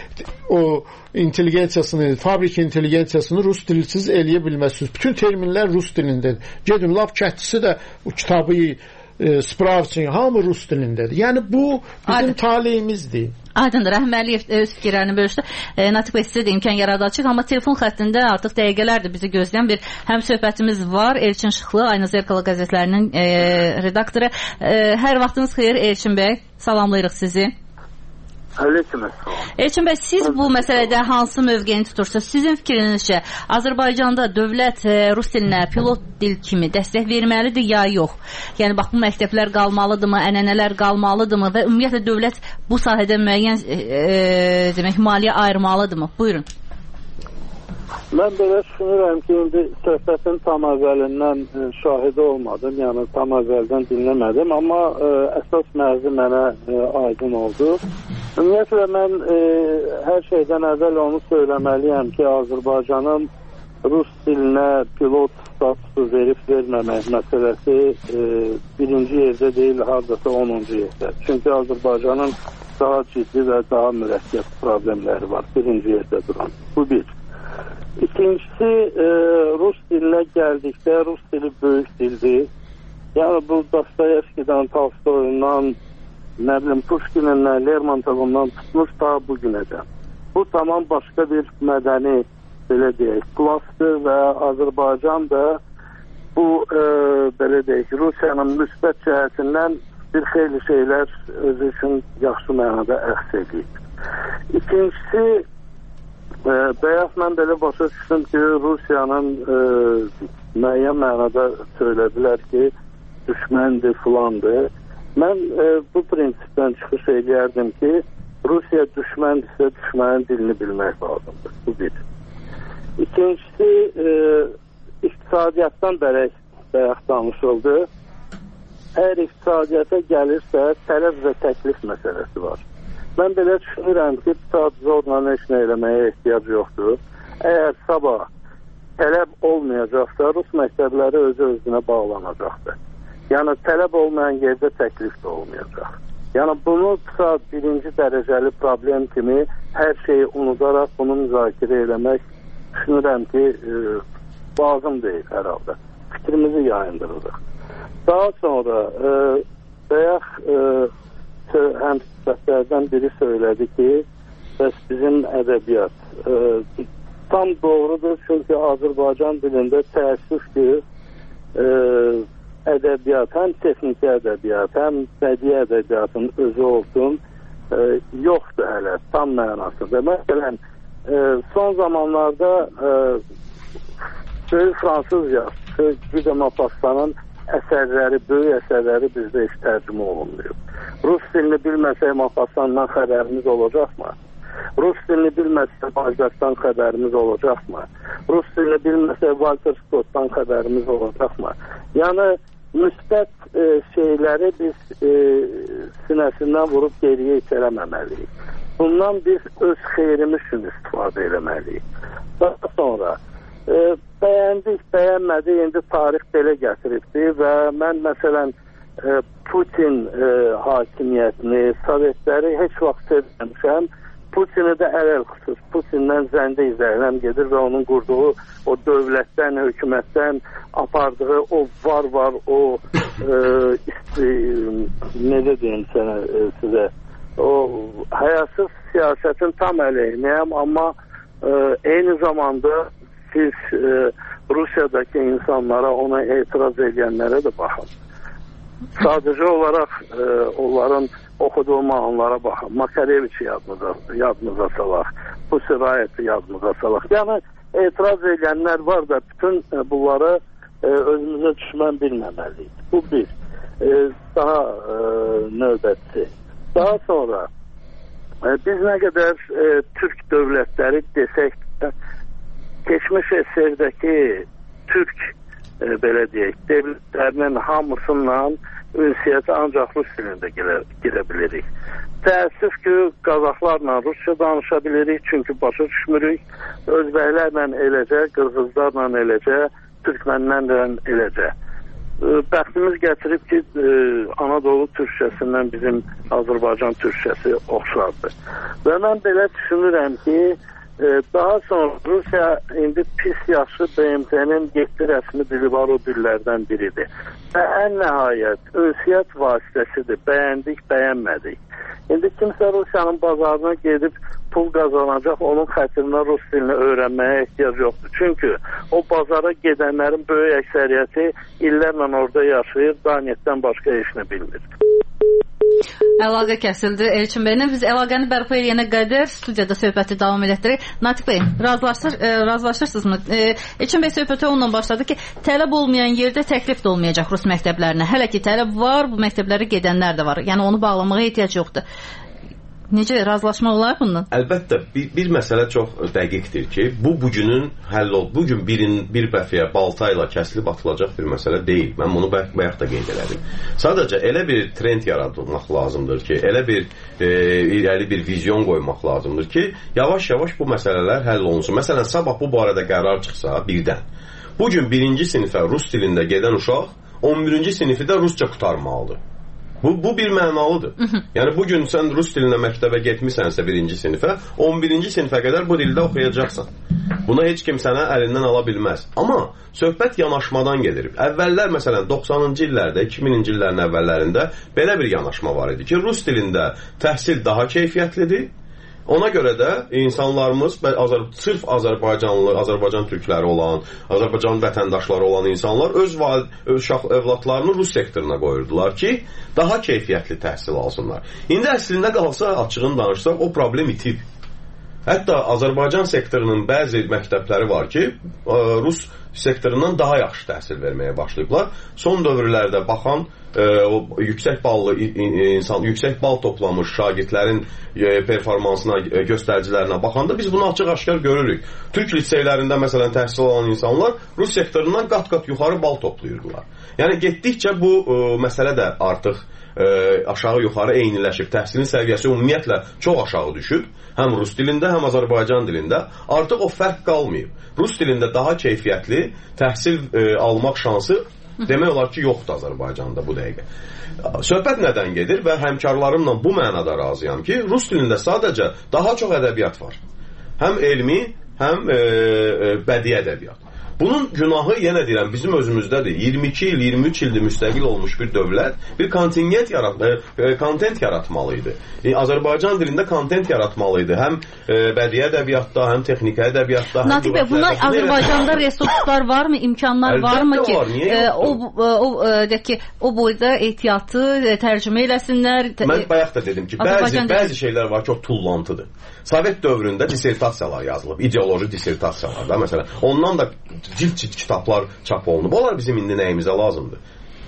o intelligensiyasını, fabrik intelligensiyasını Rus dilsiz eləyə bilməzsiniz. Bütün terminlər Rus dilindədir. Gedin, lap kəhtisi də o kitabı e, Spravçın hamı Rus dilindədir. Yəni bu bizim Aydın. taleyimizdir. Aydındır, Rəhməliyev öz fikirlərini bölüşdü. E, Natiq bəy, sizə də imkan yaradacaq, amma telefon xəttində artıq dəqiqələrdir bizi gözləyən bir həm söhbətimiz var. Elçin Şıxlı, Ayna Zerkala qəzetlərinin e, redaktoru. E, hər vaxtınız xeyir Elçin bəy, salamlayırıq sizi. Aleyküm. Elçin bəy, siz bu məsələdə hansı mövqeyini tutursunuz? Sizin fikrinizcə Azərbaycanda dövlət e, Rus dilinə pilot dil kimi dəstək verməlidir ya yox? Yəni bax bu məktəblər qalmalıdırmı, ənənələr qalmalıdırmı və ümumiyyətlə dövlət bu sahədə müəyyən e, e, demək maliyyə ayırmalıdırmı? Buyurun. Mən belə düşünürəm ki, indi söhbətin tam əvvəlindən e, şahidi olmadım, yəni tam əvvəldən dinləmədim, amma e, əsas mərzi mənə e, aydın oldu. Ümumiyyətlə, mən e, hər şeydən əvvəl onu söyləməliyəm ki, Azərbaycanın Rus dilinə pilot statusu verib verməmək məsələsi e, birinci yerdə deyil, hardasa onuncu yerdə. Çünki Azərbaycanın daha ciddi və daha mürəkkəb problemləri var, birinci yerdə duran. Bu bir. İkincisi, e, Rus dilinə gəldikdə, Rus dili böyük dildir. Yəni bu Dostoyevskidən, Tolstoyundan, nə bilim, Pushkinindən, Lermontovundan tutmuş daha bugünəcən. Bu tamam başqa bir mədəni, belə deyək, klassdır və Azərbaycan da bu, e, belə deyək, Rusiyanın müsbət cəhətindən bir xeyli şeylər özü üçün yaxşı mənada əks edib. İkincisi, e, bəyaz mən belə başa düşdüm ki, Rusiyanın e, müəyyən mənada söylədilər ki, düşməndir, filandır. Mən e, bu prinsipdən çıxış edərdim ki, Rusiya düşməndirsə düşmənin dilini bilmək lazımdır. Bu bir. İkincisi, e, iqtisadiyyatdan bərək bəyək danışıldı. Əgər iqtisadiyyata gəlirsə, tələb və təklif məsələsi var. Mən belə düşünürəm ki, saat zorla heç nə eləməyə ehtiyac yoxdur. Əgər sabah tələb olmayacaqsa, Rus məktəbləri özü-özünə bağlanacaqdır. Yəni, tələb olmayan yerdə təklif də olmayacaq. Yəni, bunu saat birinci dərəcəli problem kimi hər şeyi unudaraq bunu müzakirə eləmək düşünürəm ki, e, lazım deyil hər halda. Fikrimizi yayındırırıq. Daha sonra e, bəyək e, həm səhbətlərdən biri söylədi ki, bəs bizim ədəbiyyat e, tam doğrudur, çünki Azərbaycan dilində təəssüf ki, e, ədəbiyyat, həm texniki ədəbiyyat, həm bədii ədəbiyyatın özü olsun, e, yoxdur hələ, tam mənasında. Məsələn, e, son zamanlarda e, böyük fransız yazısı Guy de Maupassant'ın əsərləri, böyük əsərləri bizdə heç tərcümə olunmuyor. Rus dilini bilməsək Mopasandan xəbərimiz olacaqmı? Rus dilini bilməsək Balcaqdan xəbərimiz olacaqmı? Rus dilini bilməsək Walter Scott'dan xəbərimiz olacaqmı? Yəni müsbət e, şeyləri biz e, sinəsindən vurub geriyə itələməməliyik. Bundan biz öz xeyrimiz üçün istifadə eləməliyik. Daha sonra e, bəyəndik, bəyənmədik, indi tarix belə gətiribdir və mən məsələn e, Putin e, hakimiyyətini, Sovetləri heç vaxt sevməmişəm. Putini də ələl xüsus, Putindən zəndə izləyirəm gedir və onun qurduğu o dövlətdən, hökumətdən apardığı o var var, o e, isti, necə deyim sənə, e, sizə, o həyasız siyasətin tam əleyhinəyəm, amma e, eyni zamanda siz e, Rusiyadakı insanlara, ona etiraz edənlərə də baxın. Sadəcə olaraq e, onların oxuduğu mahnılara baxın. Makareviçi yadınıza, yadınıza salaq. Bu sirayəti yadınıza salaq. Yəni etiraz edənlər var da bütün e, bunları e, özümüzə düşmən bilməməliyik. Bu bir. E, daha e, növbəti. Daha sonra e, biz nə qədər e, Türk dövlətləri desək də keçmiş S R D'dəki Türk e, belə deyək, devletlərinin hamısından ünsiyyətə ancaq Rus dilində girə, girə bilirik. Təəssüf ki, Qazaxlarla Rusça danışa bilirik, çünki başa düşmürük. Özbəklərlə eləcə, Qırğızlarla eləcə, Türkmənlərlə eləcə. E, bəxtimiz gətirib ki, e, Anadolu türkçəsindən bizim Azərbaycan türkçəsi oxşardır. Və mən belə düşünürəm ki, daha sonra Rusiya indi pis yaxşı B M T-nin yeddi rəsmi dili var, o dillərdən biridir. Və ən nəhayət ünsiyyət vasitəsidir. Bəyəndik, bəyənmədik. İndi kimsə Rusiyanın bazarına gedib pul qazanacaq, onun xətrinə Rus dilini öyrənməyə ehtiyac yoxdur. Çünki o bazara gedənlərin böyük əksəriyyəti illərlə orada yaşayır, daniyətdən başqa işini bilmir. Əlaqə kəsildi Elçin bəylə. Biz əlaqəni bərpa edənə qədər studiyada söhbəti davam edək. Natiq bəy, razılaşır, e, razılaşırsınızmı? E, Elçin bəy söhbətə onunla başladı ki, tələb olmayan yerdə təklif də olmayacaq Rus məktəblərinə. Hələ ki tələb var, bu məktəblərə gedənlər də var. Yəni onu bağlamağa ehtiyac yoxdur. Necə razılaşmaq olar bundan? Əlbəttə, bir, bir məsələ çox dəqiqdir ki, bu bugünün həll ol, bugün birin, bir bəfiyə balta ilə kəsilib atılacaq bir məsələ deyil. Mən bunu bayaq, bayaq da qeyd elədim. Sadəcə elə bir trend yaratmaq lazımdır ki, elə bir e, irəli bir vizyon qoymaq lazımdır ki, yavaş-yavaş bu məsələlər həll olunsun. Məsələn, sabah bu barədə qərar çıxsa birdən, bugün birinci sinifə Rus dilində gedən uşaq on birinci sinifi də Rusca qurtarmalıdır. Bu, bu bir mənalıdır. Yəni bugün sən Rus dilinə məktəbə getmisənsə birinci sinifə, on birinci sinifə qədər bu dildə oxuyacaqsan. Buna heç kim sənə əlindən ala bilməz. Amma söhbət yanaşmadan gedir. Əvvəllər məsələn doxsanıncı illərdə, iki minci illərin əvvəllərində belə bir yanaşma var idi ki, Rus dilində təhsil daha keyfiyyətlidir. Ona görə də insanlarımız, Azər, sırf Azərbaycanlı, Azərbaycan türkləri olan, Azərbaycan vətəndaşları olan insanlar öz, öz şax, övladlarını Rus sektoruna qoyurdular ki, daha keyfiyyətli təhsil alsınlar. İndi əslində qalsa, açığını danışsaq, o problem itib. Hətta Azərbaycan sektorunun bəzi məktəbləri var ki, Rus sektorundan daha yaxşı təhsil verməyə başlayıblar. Son dövrlərdə baxan e, o yüksək ballı insan, yüksək bal toplamış şagirdlərin e, performansına, e, göstəricilərinə baxanda biz bunu açıq-aşkar görürük. Türk liseylərində məsələn təhsil alan insanlar Rus sektorundan qat-qat yuxarı bal toplayırdılar. Yəni getdikcə bu e, məsələ də artıq e, aşağı-yuxarı eyniləşib. Təhsilin səviyyəsi ümumiyyətlə çox aşağı düşüb. Həm Rus dilində, həm Azərbaycan dilində. Artıq o fərq qalmayıb. Rus dilində daha keyfiyyətli təhsil e, almaq şansı demək olar ki, yoxdur Azərbaycanda bu dəqiqə. Söhbət nədən gedir və həmkarlarımla bu mənada razıyam ki, Rus dilində sadəcə daha çox ədəbiyyat var. Həm elmi, həm e, e, bədii ədəbiyyat. Bunun günahı yenə deyirəm bizim özümüzdədir. iyirmi iki il, iyirmi üç ildir müstəqil olmuş bir dövlət bir kontingent yarat, e, kontent yaratmalıydı. E, Azərbaycan dilində kontent yaratmalıydı. Həm e, bədii ədəbiyyatda, həm texniki ədəbiyyatda. Natiq bəy, buna Azərbaycanda resurslar varmı, imkanlar Əlbəttə varmı ki, var, e, o o e, ki, o boyda ehtiyatı e, tərcümə eləsinlər? Mən bayaq da dedim ki, bəzi bəzi şeylər var ki, o tullantıdır. Sovet dövründə dissertasiyalar yazılıb, ideoloji dissertasiyalar da məsələn. Ondan da cilt-cilt kitablar çap olunub. Onlar bizim indi nəyimizə lazımdır?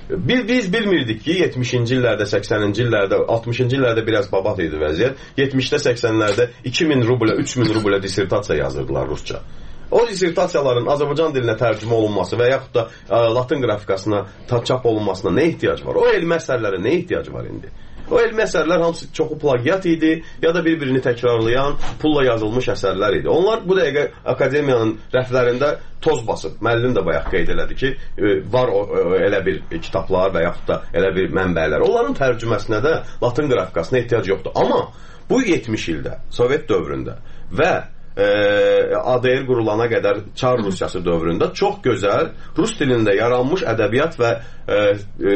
Biz, biz bilmirdik ki yetmişinci illərdə, səksəninci illərdə, altmışıncı illərdə biraz babat idi vəziyyət. yetmişdə, səksənlərdə iki min rublə, üç min rublə dissertasiya yazırdılar rusca. O dissertasiyaların Azərbaycan dilinə tərcümə olunması və yaxud da ə, latın qrafikasına çap olunmasına nə ehtiyac var? O elmi əsərlərə nə ehtiyac var indi? O elmi əsərlər hamısı çoxu plagiat idi, ya da bir-birini təkrarlayan, pulla yazılmış əsərlər idi. Onlar bu dəqiqə akademiyanın rəflərində toz basıb. Müəllim də bayaq qeyd elədi ki, var o, elə bir kitablar və yaxud da elə bir mənbələr. Onların tərcüməsinə də latın qrafikasına ehtiyac yoxdur. Amma bu yetmiş ildə, Sovet dövründə və E, A D R qurulana qədər Çar Rusiyası dövründə çox gözəl rus dilində yaranmış ədəbiyyat və e, e,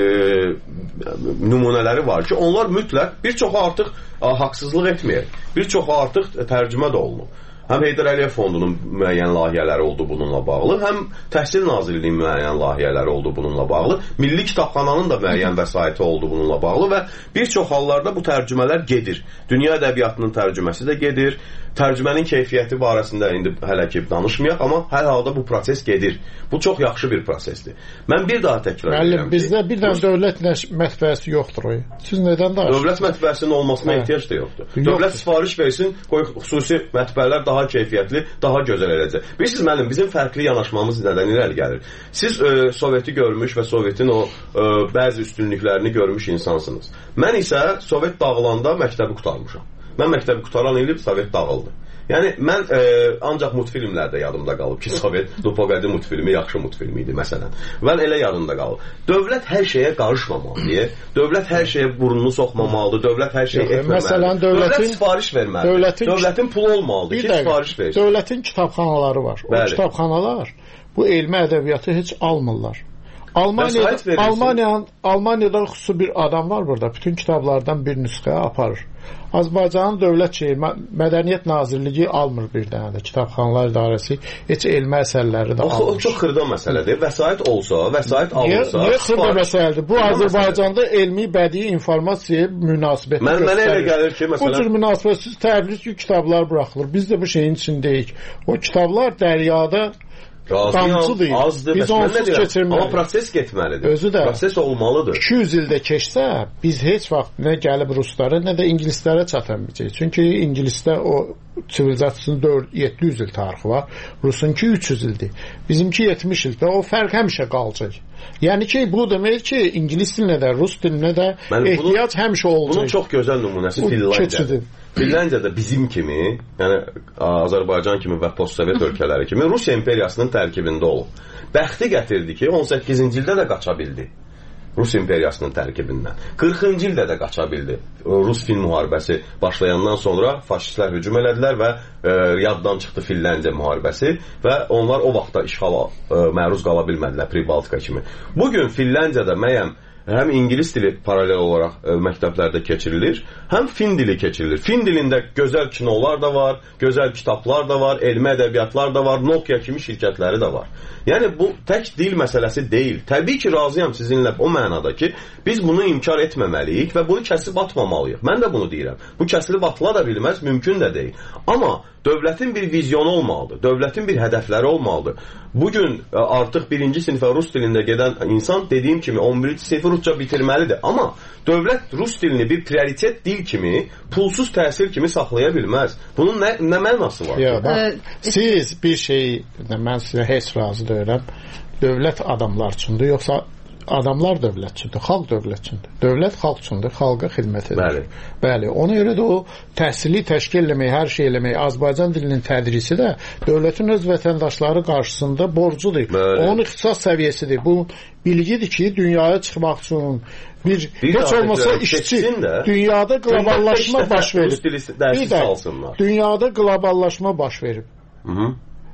nümunələri var ki, onlar mütləq bir çoxu artıq a, haqsızlıq etmir. Bir çoxu artıq tərcümə də olunur. Həm Heydər Əliyev Fondunun müəyyən layihələri oldu bununla bağlı, həm Təhsil Nazirliyinin müəyyən layihələri oldu bununla bağlı, Milli Kitabxananın da müəyyən vəsaiti oldu bununla bağlı və bir çox hallarda bu tərcümələr gedir. Dünya ədəbiyyatının tərcüməsi də gedir. Tərcümənin keyfiyyəti barəsində indi hələ ki danışmayaq, amma hər halda bu proses gedir. Bu çox yaxşı bir prosesdir. Mən bir daha təkrar edirəm. Müəllim, bizdə bir dənə dövlət mətbəəsi yoxdur o. Siz nədən danışırsınız? Dövlət mətbəəsinin olmasına hə. ehtiyac da yoxdur. yoxdur. Dövlət sifariş versin, qoy xüsusi mətbəələr daha keyfiyyətli, daha gözəl eləcək. Bilirsiniz müəllim, bizim fərqli yanaşmamız nədən irəli gəlir? Siz e, Soveti görmüş və Sovetin o e, bəzi üstünlüklərini görmüş insansınız. Mən isə Sovet dağılanda məktəbi qurtarmışam. Mən məktəbi qutaran ilib Sovet dağıldı. Yəni mən e, ancaq multfilmlərdə yadımda qalıb ki, Sovet Lupogadi multfilmi yaxşı multfilmi idi məsələn. Mən elə yadımda qalıb. Dövlət hər şeyə qarışmamalıdır. Dövlət hər şeyə burnunu soxmamalıdır. Dövlət hər şeyi etməməlidir. Məsələn, dövlətin dövlət sifariş verməlidir. Dövlətin, dövlətin pulu olmalıdır ki, sifariş versin. Dövlətin kitabxanaları var. O Bəli. kitabxanalar bu elmi ədəbiyyatı heç almırlar. Almaniyada, Almaniyanın, Almaniyada xüsusi bir adam var burada. Bütün kitablardan bir nüsxə aparır. Azərbaycanın dövlət şeyi, Mədəniyyət Nazirliyi almır bir dənə də. Kitabxanalar İdarəsi heç elmi əsərləri də almır. O çox xırda məsələdir. Vəsait olsa, vəsait alınsa... Niyə xırda məsələdir? Bu Azərbaycanda elmi, bədii informasiyaya münasibəti Mən, göstərir. Mənə elə gəlir ki, məsələn... Bu cür münasibətsiz təbliğ ki, kitablar buraxılır. Biz də bu şeyin içindəyik. O kitablar dəryada damcıdır. Azdır. Biz onsuz keçirməliyik. Amma proses getməlidir. Özü də proses olmalıdır. iki yüz ildə keçsə, biz heç vaxt nə gəlib ruslara, nə də ingilislərə çata bilməyəcək. Çünki ingilisdə o sivilizasiyasının dörd yeddi yüz il tarixi var. Rusunki üç yüz ildir. Bizimki yetmiş ildir. O fərq həmişə qalacaq. Yəni ki, bu demək ki, ingilis dilinə də, rus dilinə də Mənim ehtiyac bunun, həmişə olacaq. Bunun çox gözəl nümunəsi Finlandiyadır. Finlandiyada bizim kimi, yəni Azərbaycan kimi və postsovet ölkələri kimi Rusiya imperiyasının tərkibində olub. Bəxti gətirdi ki, on səkkizinci ildə də qaça bildi. Rus imperiyasının tərkibindən. qırxıncı ildə də qaça bildi. Rus-Fin müharibəsi başlayandan sonra faşistlər hücum elədilər və e, yaddan çıxdı Finlandiya müharibəsi və onlar o vaxtda işğala e, məruz qala bilmədilər Pribaltika kimi. Bugün Finlandiyada məyəm həm ingilis dili paralel olaraq ə, məktəblərdə keçirilir, həm fin dili keçirilir. Fin dilində gözəl kinolar da var, gözəl kitablar da var, elmi ədəbiyyatlar da var, Nokia kimi şirkətləri də var. Yəni bu tək dil məsələsi deyil. Təbii ki, razıyam sizinlə o mənada ki, biz bunu inkar etməməliyik və bunu kəsib atmamalıyıq. Mən də bunu deyirəm. Bu kəsilib atıla da bilməz, mümkün də deyil. Amma dövlətin bir vizyonu olmalıdır, dövlətin bir hədəfləri olmalıdır. Bugün artıq birinci sinifə rus dilində gedən insan dediyim kimi on birinci sinifə rusca bitirməlidir. Amma dövlət rus dilini bir prioritet dil kimi, pulsuz təhsil kimi saxlaya bilməz. Bunun nə, nə mənası var? Ya, bax, siz bir şey, mən sizə heç razı deyirəm, dövlət adamlar üçündür, yoxsa adamlar dövlət üçündür, xalq dövlət üçündür. Dövlət xalq üçündür, xalqa xidmət edir. Bəli. Bəli, ona görə də o təhsili təşkil eləmək, hər şey eləmək, Azərbaycan dilinin tədrisi də dövlətin öz vətəndaşları qarşısında borcudur. Bəli. Onun ixtisas səviyyəsidir. Bu bilgidir ki, dünyaya çıxmaq üçün bir, bir heç olmasa işçi, də, dünyada qloballaşma baş verib. Bir də, dünyada qloballaşma baş verib. Hı -hı.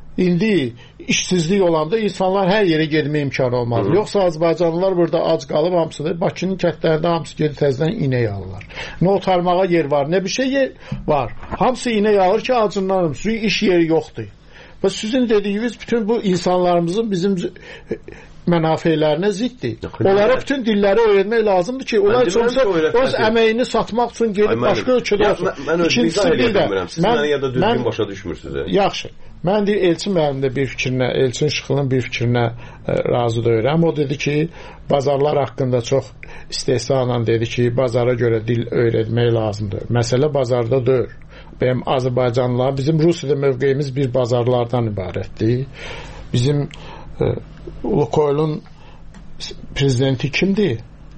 İndi işsizlik olanda insanlar hər yerə getmə imkanı olmaz. Hı. Yoxsa Azərbaycanlılar burada ac qalıb hamısını, Bakının kəndlərində hamısı gedib təzədən inək alırlar. Nə otarmağa yer var, nə bir şey yer var. Hamısı inək alır ki, acından ölsün, iş yeri yoxdur. Və sizin dediyiniz bütün bu insanlarımızın bizim mənafeylərinə ziddir. Onlara bütün dilləri öyrətmək lazımdır ki, onlar çoxsa öz əməyini satmaq üçün gedib başqa ölkədə olsun. Mən özünü izah edə bilmirəm. Siz məni ya da düzgün başa düşmürsünüz. Yaxşı. Mən deyir, Elçin müəllim də bir fikrinə, Elçin Şıxılın bir fikrinə ə, razı deyirəm. O dedi ki, bazarlar haqqında çox istehsanla dedi ki, bazara görə dil öyrətmək lazımdır. Məsələ bazarda deyil. Benim Azərbaycanlılar, bizim Rusiyada mövqeyimiz bir bazarlardan ibarətdir. Bizim e, Lukoylun prezidenti kimdir?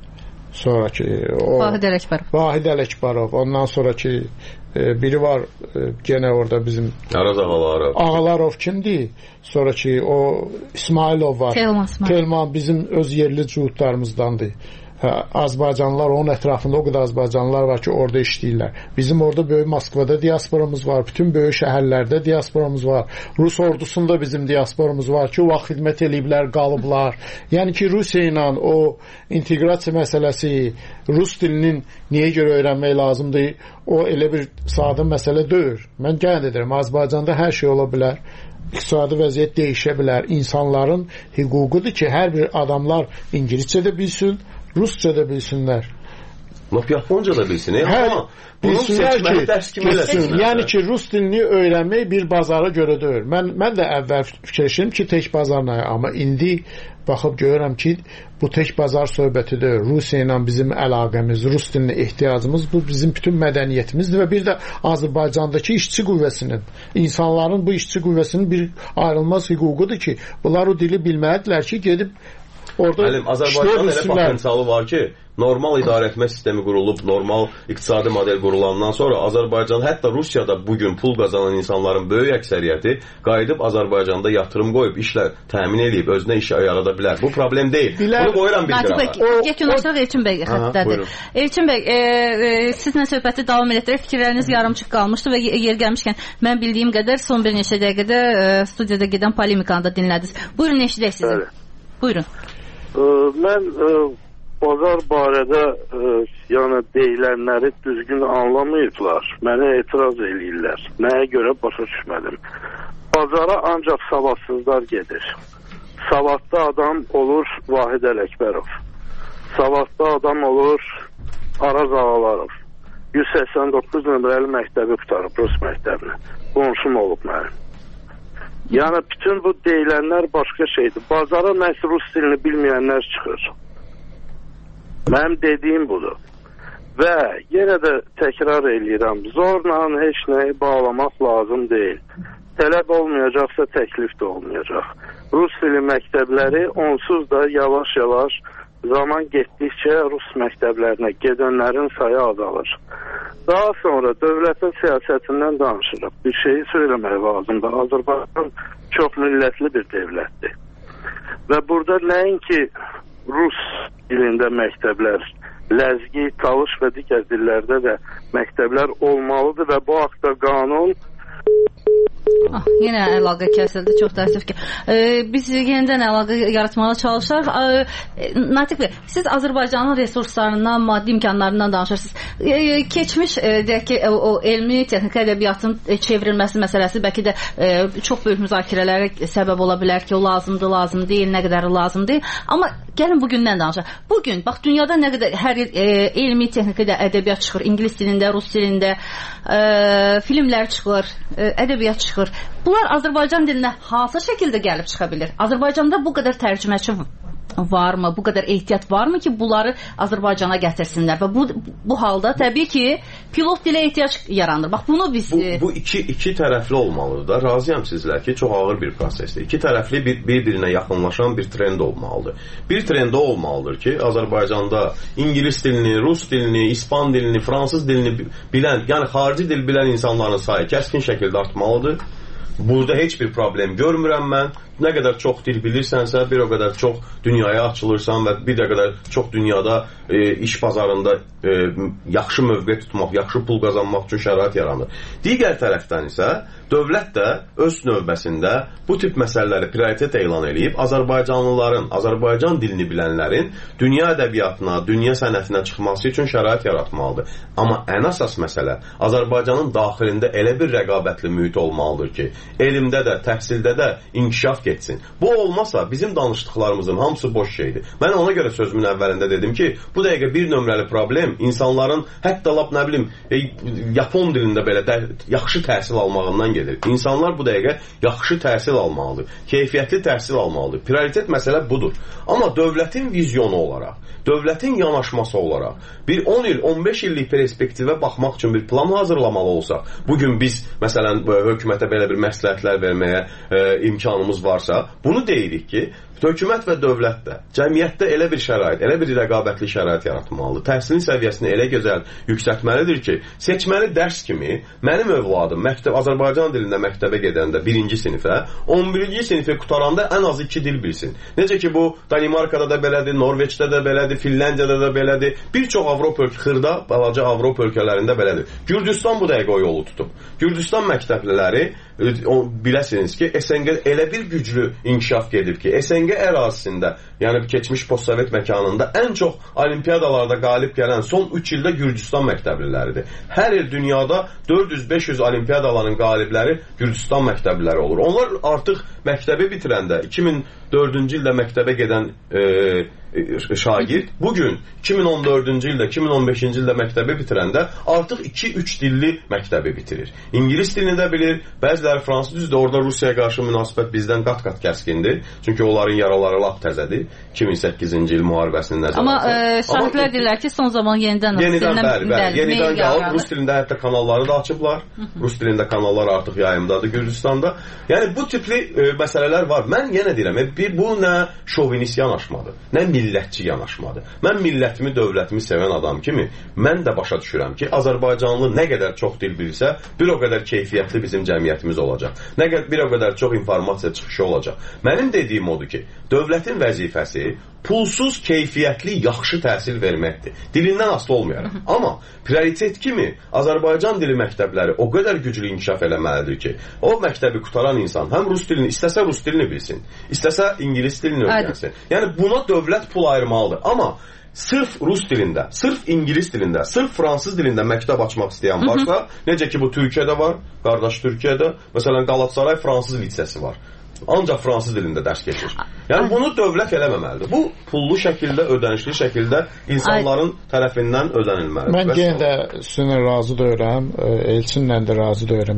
Sonraki o Vahid Ələkbərov. Vahid Ələkbərov. Ondan sonraki e, biri var e, gene orada bizim Araz Ağalarov. Ağalarov kimdir? Sonraki o İsmailov var. Telman, Telman bizim öz yerli cuhudlarımızdandır. Azərbaycanlılar, onun ətrafında o qədər Azərbaycanlılar var ki, orada işləyirlər. Bizim orada böyük Moskvada diasporamız var, bütün böyük şəhərlərdə diasporamız var. Rus ordusunda bizim diasporamız var ki, o vaxt xidmət eləyiblər, qalıblar. Yəni ki, Rusiya ilə o inteqrasiya məsələsi, Rus dilinin niyə görə öyrənmək lazımdır, o elə bir sadə məsələ deyil. Mən qeyd edirəm, Azərbaycanda hər şey ola bilər. İqtisadi vəziyyət dəyişə bilər. İnsanların hüququdur ki, hər bir adamlar İngiliscə də bilsin, Rusça da bilsinlər. Laf Yaponca da bilsin. Hə, Amma bunun seçməli dərs kimi eləsin. Yəni ki, Rus dilini öyrənmək bir bazara görə deyil. Mən, mən də əvvəl fikirləşirəm ki, tək bazarla, amma indi baxıb görürəm ki, bu tək bazar söhbəti deyil. Rusiya ilə bizim əlaqəmiz, Rus dilinə ehtiyacımız, bu bizim bütün mədəniyyətimizdir və bir də Azərbaycandakı işçi qüvvəsinin, insanların bu işçi qüvvəsinin bir ayrılmaz hüququdur ki, bunlar o dili bilməlidirlər ki, gedib orada Əlim, Azərbaycanın elə potensialı var ki, normal idarə etmə sistemi qurulub, normal iqtisadi model qurulandan sonra Azərbaycan, hətta Rusiyada bugün pul qazanan insanların böyük əksəriyyəti qayıdıb Azərbaycanda yatırım qoyub, işlə təmin edib, özünə iş yarada bilər. Bu problem deyil. Bilər. Bunu qoyuram bir qırağa. Yekunlaşdıraq Elçin bəy xəttədir. Elçin bəy, e, e, sizlə söhbəti davam etdirək. Fikirləriniz yarımçıq qalmışdı və yer gəlmişkən mən bildiyim qədər son bir neçə dəqiqədə e, studiyada gedən polemikanı da dinlədiniz. Buyurun, eşidək sizi. Buyurun. Mən ə, bazar barədə ə, yəni deyilənləri düzgün anlamayıblar. Mənə etiraz eləyirlər. Nəyə görə başa düşmədim. Bazara ancaq savadsızlar gedir. Savadlı adam olur Vahid Ələkbərov. Savadlı adam olur Araz Ağalarov. yüz səksən doqquz nömrəli məktəbi qutarıb, Rus məktəbini. Qonşum olub mənim. Yəni, bütün bu deyilənlər başqa şeydir. Bazara məhz Rus dilini bilməyənlər çıxır. Mənim dediyim budur. Və yenə də təkrar eləyirəm, zorla heç nəyi bağlamaq lazım deyil. Tələb olmayacaqsa təklif də olmayacaq. Rus dili məktəbləri onsuz da yavaş-yavaş zaman getdikcə Rus məktəblərinə gedənlərin sayı azalır. Daha sonra dövlətin siyasətindən danışırıq. Bir şeyi söyləmək lazımdır. Azərbaycan çox millətli bir dövlətdir. Və burada nəinki Rus dilində məktəblər, ləzgi, talış və digər dillərdə də məktəblər olmalıdır və bu haqda qanun Ah, yenə əlaqə kəsildi, çox təəssüf ki. E, biz yenidən əlaqə yaratmağa çalışaq. E, Natiq bəy, siz Azərbaycanın resurslarından, maddi imkanlarından danışırsınız. E, keçmiş, e, deyək ki, o, o elmi texniki ədəbiyyatın çevrilməsi məsələsi bəlkə də e, çox böyük müzakirələrə səbəb ola bilər ki, o lazımdır, lazım deyil, nə qədər lazım deyil. Amma gəlin bugündən danışaq. Bugün, bax, dünyada nə qədər hər il e, elmi texniki ədəbiyyat çıxır, ingilis dilində, rus dilində, e, filmlər çıxır, e, ədəbiyyat çıxır. Bunlar Azərbaycan dilinə hansı şəkildə gəlib çıxa bilir? Azərbaycanda bu qədər tərcüməçi varmı? Bu qədər ehtiyat varmı ki, bunları Azərbaycana gətirsinlər? Və bu, bu halda təbii ki, pilot dilə ehtiyac yaranır. Bax, bunu biz... Bu, bu iki, iki tərəfli olmalıdır da. Razıyam sizlər ki, çox ağır bir prosesdir. İki tərəfli bir, bir-birinə yaxınlaşan bir trend olmalıdır. Bir trend olmalıdır ki, Azərbaycanda ingilis dilini, rus dilini, ispan dilini, fransız dilini bilən, yəni xarici dil bilən insanların sayı kəskin şəkildə artmalıdır. Burada heç bir problem görmürəm mən. Nə qədər çox dil bilirsənsə, bir o qədər çox dünyaya açılırsan və bir də qədər çox dünyada e, iş bazarında e, yaxşı mövqe tutmaq, yaxşı pul qazanmaq üçün şərait yaranır. Digər tərəfdən isə dövlət də öz növbəsində bu tip məsələləri prioritet elan edib Azərbaycanlıların, Azərbaycan dilini bilənlərin dünya ədəbiyyatına, dünya sənətinə çıxması üçün şərait yaratmalıdır. Amma ən əsas məsələ Azərbaycanın daxilində elə bir rəqabətli mühit olmalıdır ki, elmdə də, təhsildə də inkişaf getsin. Bu olmasa bizim danışdıqlarımızın hamısı boş şeydir. Mən ona görə sözümün əvvəlində dedim ki, bu dəqiqə bir nömrəli problem insanların hətta lap nə bilim e, Yapon dilində belə də, yaxşı təhsil almağından gedir. İnsanlar bu dəqiqə yaxşı təhsil almalıdır. Keyfiyyətli təhsil almalıdır. Prioritet məsələ budur. Amma dövlətin vizyonu olaraq, dövlətin yanaşması olaraq bir on il, on beş illik perspektivə baxmaq üçün bir plan hazırlamalı olsaq, bugün biz məsələn hökumətə belə bir məsləhətlər verməyə e, imkanımız varsa, bunu deyirik ki, hökumət və dövlət də cəmiyyətdə elə bir şərait, elə bir rəqabətli şərait yaratmalıdır. Təhsilin səviyyəsini elə gözəl yüksəltməlidir ki, seçməli dərs kimi mənim övladım məktəb Azərbaycan dilində məktəbə gedəndə birinci sinifə, on birinci sinifi qutaranda ən az iki dil bilsin. Necə ki bu Danimarkada da belədir, Norveçdə də belədir, Finlandiyada da belədir. Bir çox Avropa ölkə, xırda, balaca Avropa ölkələrində belədir. Gürcüstan bu dəqiqə o yolu tutub. Gürcüstan məktəbləri o, biləsiniz ki, S N G elə bir güclü inkişaf gedib ki, S N G ərazisində, yəni keçmiş postsovet məkanında ən çox olimpiyadalarda qalib gələn son üç ildə Gürcüstan məktəbliləridir. Hər il dünyada dörd yüz beş yüz olimpiyadaların qalibləri Gürcüstan məktəbliləri olur. Onlar artıq məktəbi bitirəndə iki min dördüncü ildə məktəbə gedən e, şagird bugün iki min on dördüncü ildə, iki min on beşinci ildə məktəbi bitirəndə artıq iki üç dilli məktəbi bitirir. İngilis dilini də bilir, bəziləri fransız, düzdür, orada Rusiyaya qarşı münasibət bizdən qat-qat kəskindir. Çünki onların yaraları lap təzədir. iki min səkkizinci il müharibəsinin nəzərə Amma e, şahidlər deyirlər ki, son zaman yenidən yenidən bəli, bəli, yenidən qalıb. Rus dilində hətta kanalları da açıblar. Rus dilində kanallar artıq yayımdadır Gürcüstanda. Yəni bu tipli e, məsələlər var. Mən yenə deyirəm, bir bu nə şovinist yanaşmadır, nə millətçi yanaşmadır. Mən millətimi, dövlətimi sevən adam kimi mən də başa düşürəm ki, Azərbaycanlı nə qədər çox dil bilsə, bir o qədər keyfiyyətli bizim cəmiyyətimiz olacaq. Nə qədər bir o qədər çox informasiya çıxışı olacaq. Mənim dediyim odur ki, dövlətin vəzifəsi pulsuz, keyfiyyətli, yaxşı təhsil verməkdir. Dilindən asılı olmayaraq. Amma prioritet kimi Azərbaycan dili məktəbləri o qədər güclü inkişaf eləməlidir ki, o məktəbi qutaran insan həm rus dilini, istəsə rus dilini bilsin, istəsə ingilis dilini öyrənsin. Yəni buna dövlət pul ayırmalıdır. Amma sırf rus dilində, sırf ingilis dilində, sırf fransız dilində məktəb açmaq istəyən varsa, necə ki bu Türkiyədə var, qardaş Türkiyədə, məsələn Qalatasaray fransız lisesi var. Ancaq fransız dilində dərs keçir. Yəni bunu dövlət eləməməlidir. Bu pullu şəkildə, ödənişli şəkildə insanların Ay. tərəfindən ödənilməlidir. Mən yenə də sizinlə razı deyirəm, Elçinlə də razı deyirəm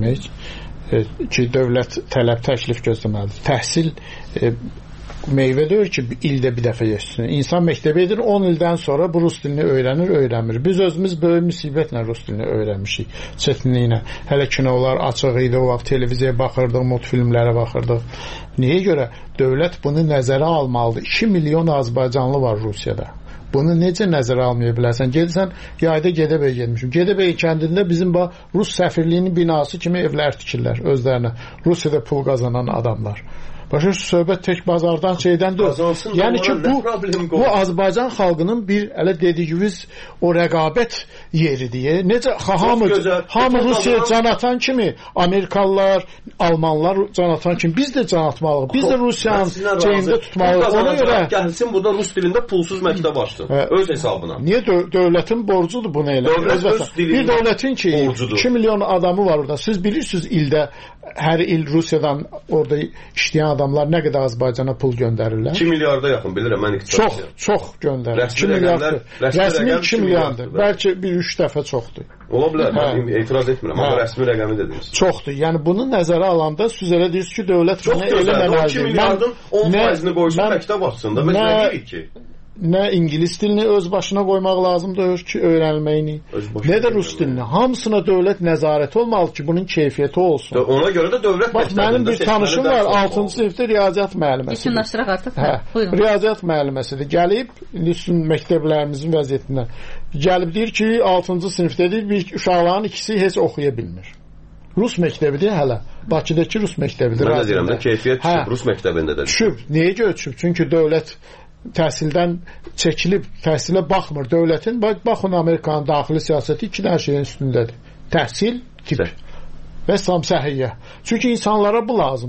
ki, dövlət tələb təklif gözləməlidir. Təhsil e, meyvə deyir ki, ildə bir dəfə yesin. İnsan məktəbə edir, on ildən sonra bu rus dilini öyrənir, öyrənmir. Biz özümüz böyük müsibətlə rus dilini öyrənmişik, çətinliklə. Hələ kinolar açıq idi, o vaxt televiziyaya baxırdıq, multfilmlərə baxırdıq. Niyə görə? Dövlət bunu nəzərə almalıdır. iki milyon Azərbaycanlı var Rusiyada. Bunu necə nəzərə almaya bilərsən? Gedirsən, yayda Gədəbəyə getmişim. Gədəbəy kəndində bizim Rus səfirliyinin binası kimi evlər tikirlər özlərinə. Rusiyada pul qazanan adamlar. Başa söhbət tək bazardan şeydən deyil. Yəni ki, bu, bu Azərbaycan xalqının bir elə dediyiniz o rəqabət yeridir. Necə hamı, hamı Rusiyaya can atan kimi, Amerikalılar, Almanlar can atan kimi biz də can atmalıyıq. Biz də Rusiyanın şeyində tutmalıyıq. Ona görə gəlsin burada rus dilində pulsuz məktəb açsın. Öz hesabına. Niyə dövlətin borcudur bunu elə? Bir dövlətin ki, iki milyon adamı var orada. Siz bilirsiniz ildə hər il Rusiyadan orada işləyən adamlar nə qədər Azərbaycana pul göndərirlər? iki milyarda yaxın bilirəm mən iqtisad. Çox, çox göndərir. iki milyardır. Rəsmi iki milyardır. Bəlkə bir üç dəfə çoxdur. Ola bilər, mən etiraz etmirəm, amma rəsmi rəqəmi dediniz. Çoxdur. Yəni bunu nəzərə alanda siz elə deyirsiniz ki, dövlət bunu eləməlidir. iki milyardın on faizini qoysa məktəb açsın da, biz nə deyirik ki? Nə ingilis dilini öz başına qoymaq lazımdır ki, öyrənməyini, nə də rus dilini. Hamısına dövlət nəzarəti olmalı ki, bunun keyfiyyəti olsun. Ona görə də dövlət Bax, mənim bir tanışım var, altıncı sinifdə riyaziyyat müəlliməsidir. Yekunlaşdıraq artıq. Hə, riyaziyyat müəlliməsidir. Gəlib, üstün məktəblərimizin vəziyyətindən, gəlib deyir ki, altıncı sinifdədir, bir uşaqların ikisi heç oxuya bilmir. Rus məktəbidir hələ. Bakıdakı rus məktəbidir. Mən də deyirəm də, keyfiyyət düşüb, rus məktəbində də düşüb. Nəyə görə düşüb? Çünki dövlət təhsildən çəkilib, təhsilə baxmır. Dövlətin, baxın Amerikanın daxili siyasəti iki dənə şeyin üstündədir. Təhsil, tip və səhiyyə. Çünki insanlara bu lazımdır.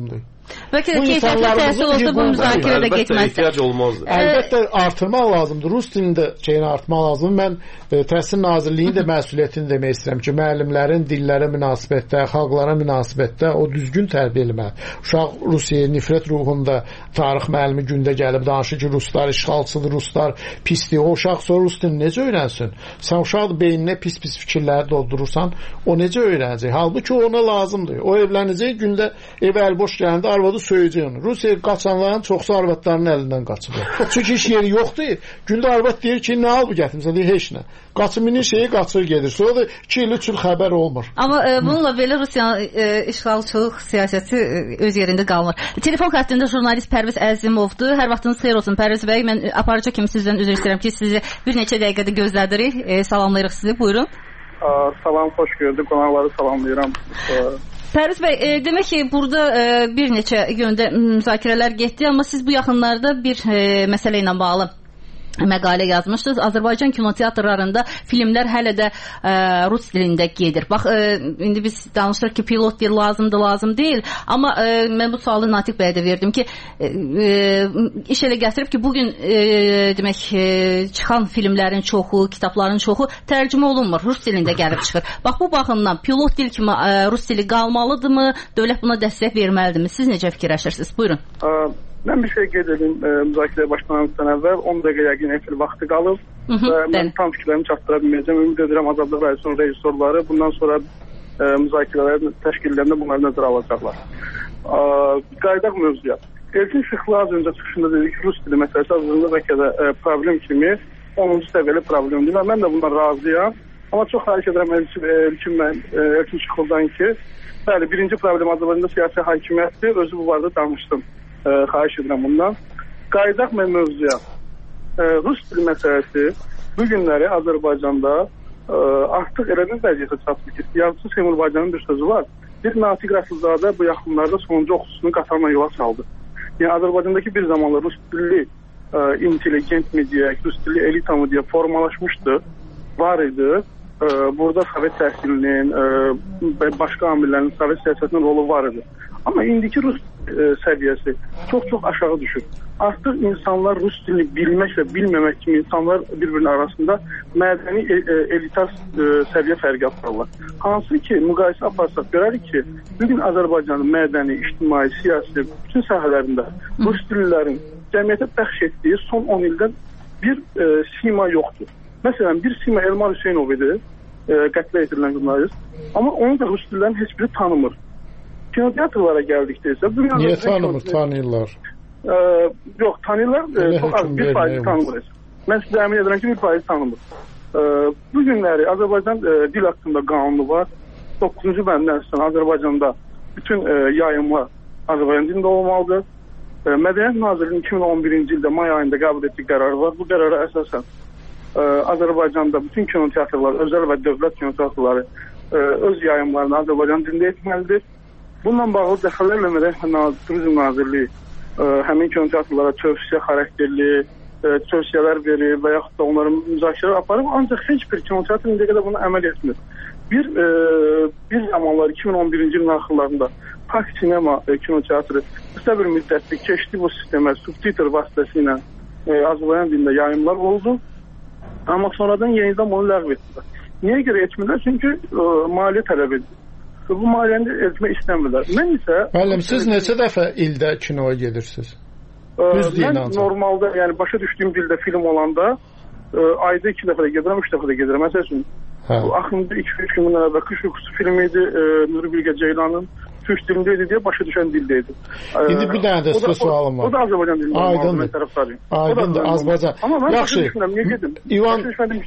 Bəlkə də keyfiyyətli təhsil olsa bu müzakirə də getməz. Əlbəttə ehtiyac olmazdı. Əlbəttə artırmaq lazımdır. Rus dilində şeyini artırmaq lazımdır. Mən e, Təhsil Nazirliyinin də məsuliyyətini demək istəyirəm ki, müəllimlərin dillərə münasibətdə, xalqlara münasibətdə o düzgün tərbiyə eləməli. Uşaq Rusiyaya nifrət ruhunda tarix müəllimi gündə gəlib danışır ki, ruslar işğalçıdır, ruslar pisdir. O uşaq sonra rus dilini necə öyrənsin? Sən uşaq beyninə pis-pis fikirləri doldurursan, o necə öyrənəcək? Halbuki ona lazımdır. O evlənəcək, gündə ev əl-boş gələndə arvadı söyləyəcək onu. Rusiyaya qaçanların çoxsu arvadlarının əlindən qaçıb. Çünki iş yeri yoxdur. Gündə arvad deyir ki, nə al bu gətirmisən? Deyir, heç nə. Qaçımının şeyi qaçır gedir. Sonra da iki il, üç il xəbər olmur. Amma e, bununla belə Rusiyanın e, işğalçılıq siyasəti e, öz yerində qalmır. Telefon xəttində jurnalist Pərviz Əzimovdur. Hər vaxtınız xeyir olsun Pərviz bəy. Mən aparıcı kimi sizdən üzr istəyirəm ki, sizi bir neçə dəqiqədə gözlədirik. E, salamlayırıq sizi. Buyurun. Aa, salam, xoş gördük. Qonaqları salamlayıram. Pərviz bəy, e, demək ki, burada e, bir neçə yöndə müzakirələr getdi, amma siz bu yaxınlarda bir e, məsələ ilə bağlı məqalə yazmışdınız. Azərbaycan kinoteatrlarında filmlər hələ də ə, rus dilində gedir. Bax, ə, indi biz danışırıq ki, pilot dil lazımdır, lazım deyil. Amma ə, mən bu sualı Natiq bəyə də verdim ki, ə, iş elə gətirib ki, bugün ə, demək ə, çıxan filmlərin çoxu, kitabların çoxu tərcümə olunmur, rus dilində gəlib çıxır. Bax, bu baxımdan pilot dil kimi ə, rus dili qalmalıdırmı? Dövlət buna dəstək verməlidirmi? Siz necə fikirləşirsiniz? Buyurun. Ə Mən bir şey qeyd edim, e, müzakirəyə başlamazdan əvvəl on dəqiqə yəqin efir vaxtı qalıb və mən tam fikirlərimi çatdıra bilməyəcəm. Ümid edirəm Azadlıq Radiosunun rejissorları bundan sonra e, müzakirələrin təşkillərində bunları nəzərə alacaqlar. E, Qaydaq mövzuya. Elçin Şıxlı az öncə çıxışında dedi ki, rus dili məsələsi azında bəlkə də e, problem kimi onuncu səviyyəli problemdir və mən də bundan razıyam. Amma çox xahiş edirəm Elçin, e, Elçin Şıxlıdan ki, bəli, birinci problem Azərbaycanda siyasi hakimiyyətdir, özü bu barədə danışdım. Ə, xahiş edirəm bundan. Qaydaq mən mövzuya. Ə, Rus dili məsələsi bu günləri Azərbaycanda ə, artıq elə bir vəziyyətə çatıb ki, yazıcı Seymur Baycanın bir sözü var. Bir Natiq Rəsulzadə bu yaxınlarda sonuncu oxucusunu qatarla yola saldı. Yəni Azərbaycandakı bir zamanlar rus dilli ə, intelligent mi deyək, rus dilli elita mı deyə formalaşmışdı, var idi. Ə, burada Sovet təhsilinin, ə, başqa amillərin, Sovet siyasətinin rolu var idi. Amma indiki rus e, səviyyəsi çox-çox aşağı düşür. Artıq insanlar rus dilini bilmək və bilməmək kimi insanlar bir-birinin arasında mədəni e, e, elitar e, səviyyə fərqi aparırlar. Hansı ki, müqayisə aparsaq görərik ki, bugün Azərbaycanın mədəni, ictimai, siyasi, bütün sahələrində rus dillilərin cəmiyyətə bəxş etdiyi son on ildə bir e, sima yoxdur. Məsələn, bir sima Elmar Hüseynov idi, e, qətlə yetirilən jurnalist, amma onu da rus dillilərin heç biri tanımır. Kinoteatrlara gəldikdə isə... Niyə tanımır, tanıyırlar? E, yox, tanıyırlar, e, çox az, bir faizi tanımır. Mən sizə əmin edirəm ki, bir faizi tanımır. E, bu günləri Azərbaycan e, dil haqqında qanunu var. doqquzuncu bəndən sonra Azərbaycanda bütün e, yayımlar Azərbaycan dilində olmalıdır. E, Mədəniyyət Nazirliyinin iki min on birinci ildə may ayında qəbul etdiyi qərar var. Bu qərara əsasən e, Azərbaycanda bütün kinoteatrlar, özəl və dövlət kinoteatrları e, öz yayımlarını Azərbaycan dilində etməlidir. Bununla bağlı dəfələrlə Mədəniyyət Turizm Nazirliyi ə, həmin kinoteatrlara tövsiyə xarakterli ə, tövsiyələr verir və yaxud da onların müzakirələr aparır. Ancaq heç bir kinoteatr indiyə qədər bunu əməl etmir. Bir, ə, bir zamanlar iki min on birinci ilin axırlarında Park Sinema ə, kinoteatrı qısa bir müddətli keçdi bu sistemə subtitr vasitəsilə ə, Azərbaycan dilində yayımlar oldu. Amma sonradan yenidən bunu ləğv etdilər. Niyə görə etmirlər? Çünki ə, maliyyə tələb edir. Bu maliyyəni etmək istəmirlər. Mən isə... Müəllim, siz neçə dəfə ildə kinoya gedirsiniz? Düz deyin ancaq. Mən normalda, yəni başa düşdüyüm dildə film olanda ə, ayda iki dəfə də gedirəm, üç dəfə də gedirəm. Məsəl üçün, axırında iki üç gün əvvəl Qış Yuxusu filmi idi, Nuri Bilge Ceylanın türk dilində idi deyə başa düşən dildə idi. İndi bir dənə də sizə sualım var. O da Azərbaycan dilində olmalı, mən tərəfdarıyım. Aydındır, Azərbaycan. Amma mən yaxşı, başa düşmürəm, niyə gedim? İvan,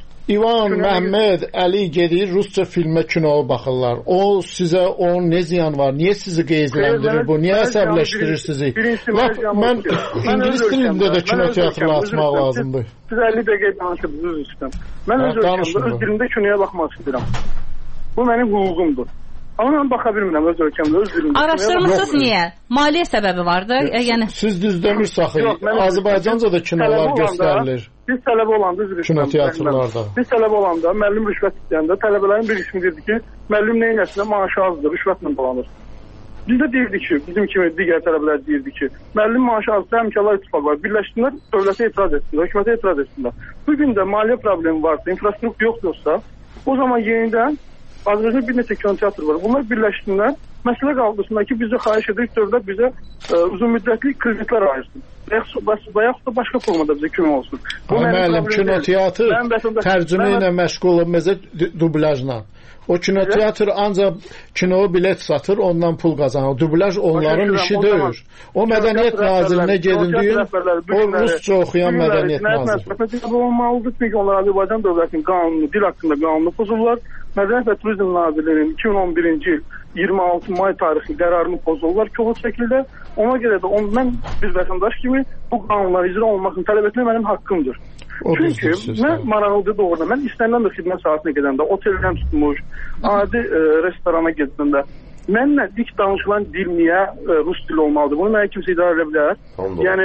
İvan Məhəmməd Əli gedir, rusca filmə, kinoya baxırlar. O sizə onun ne ziyan var? Niyə sizi qeyzləndirir bu? Niyə əsəbləşdirir sizi? Laf, mən İngilis dilində də kinoteatrla açmaq lazımdır. Siz əlli dəqiqə danışırdınız üstdən. Mən öz ölkəmdə, öz dilimdə kinoya baxmaq istəyirəm. Bu mənim hüququmdur. Amma mən baxa bilmirəm öz ölkəmdə, öz dilimdə. Araşdırmısınız niyə? Maliyyə səbəbi vardı. Yəni siz düz demirsiniz. Azərbaycanca da kinolar göstərilir. Biz tələbə olanda kinoteatrlarda. Biz tələbə olanda müəllim rüşvət istəyəndə tələbələrin bir qismi dedi ki, müəllim nə etsinə maaşı azdır, rüşvətlə dolanır. Biz də deyirdik ki, bizim kimi digər tələbələr deyirdik ki, müəllim maaşı azsa həmkarlar ittifaqı var. Birləşsinlər, dövlətə etiraz etsinlər, hökumətə etiraz etsinlər. Bugün də maliyyə problemi varsa, infrastruktur yoxdursa, o zaman yenidən Azərbaycanda bir neçə kinoteatr var. Bunlar birləşsinlər. Məsələ qaldırsınlar ki, bizə xahiş edirik, dövlət bizə ə, uzun müddətli kreditlər ayırsın. Və yaxud da başqa formada bizə kömək olsun. Ay müəllim, kinoteatr tərcümə ilə məşğul olmazsa dublajla. O kinoteatr ancaq kino bilet satır, ondan pul qazanır. Dublaj onların işi deyil. O Mədəniyyət Nazirinə gedildiyin, o Rusca oxuyan Mədəniyyət Naziri. Bu olmalıdır, çünki onlar Azərbaycan dövlətinin qanunu, dil haqqında qanunu pozurlar. Mədəniyyət və Turizm Nazirliyinin iki min on birinci il iyirmi altı may tarixi qərarını pozurlar kobud şəkildə. Ona görə də on, mən bir vətəndaş kimi bu qanunlar icra olmasını tələb etmək mənim haqqımdır. O Çünki mən maraqlıdır doğrudan. Mən istənilən də xidmət saatına gedəndə, oteldən tutmuş, adi e, restorana gedəndə mənlə dik danışılan dil niyə e, rus dili olmalıdır? Bunu mənə kimsə idarə edə bilər. Anladım. Yəni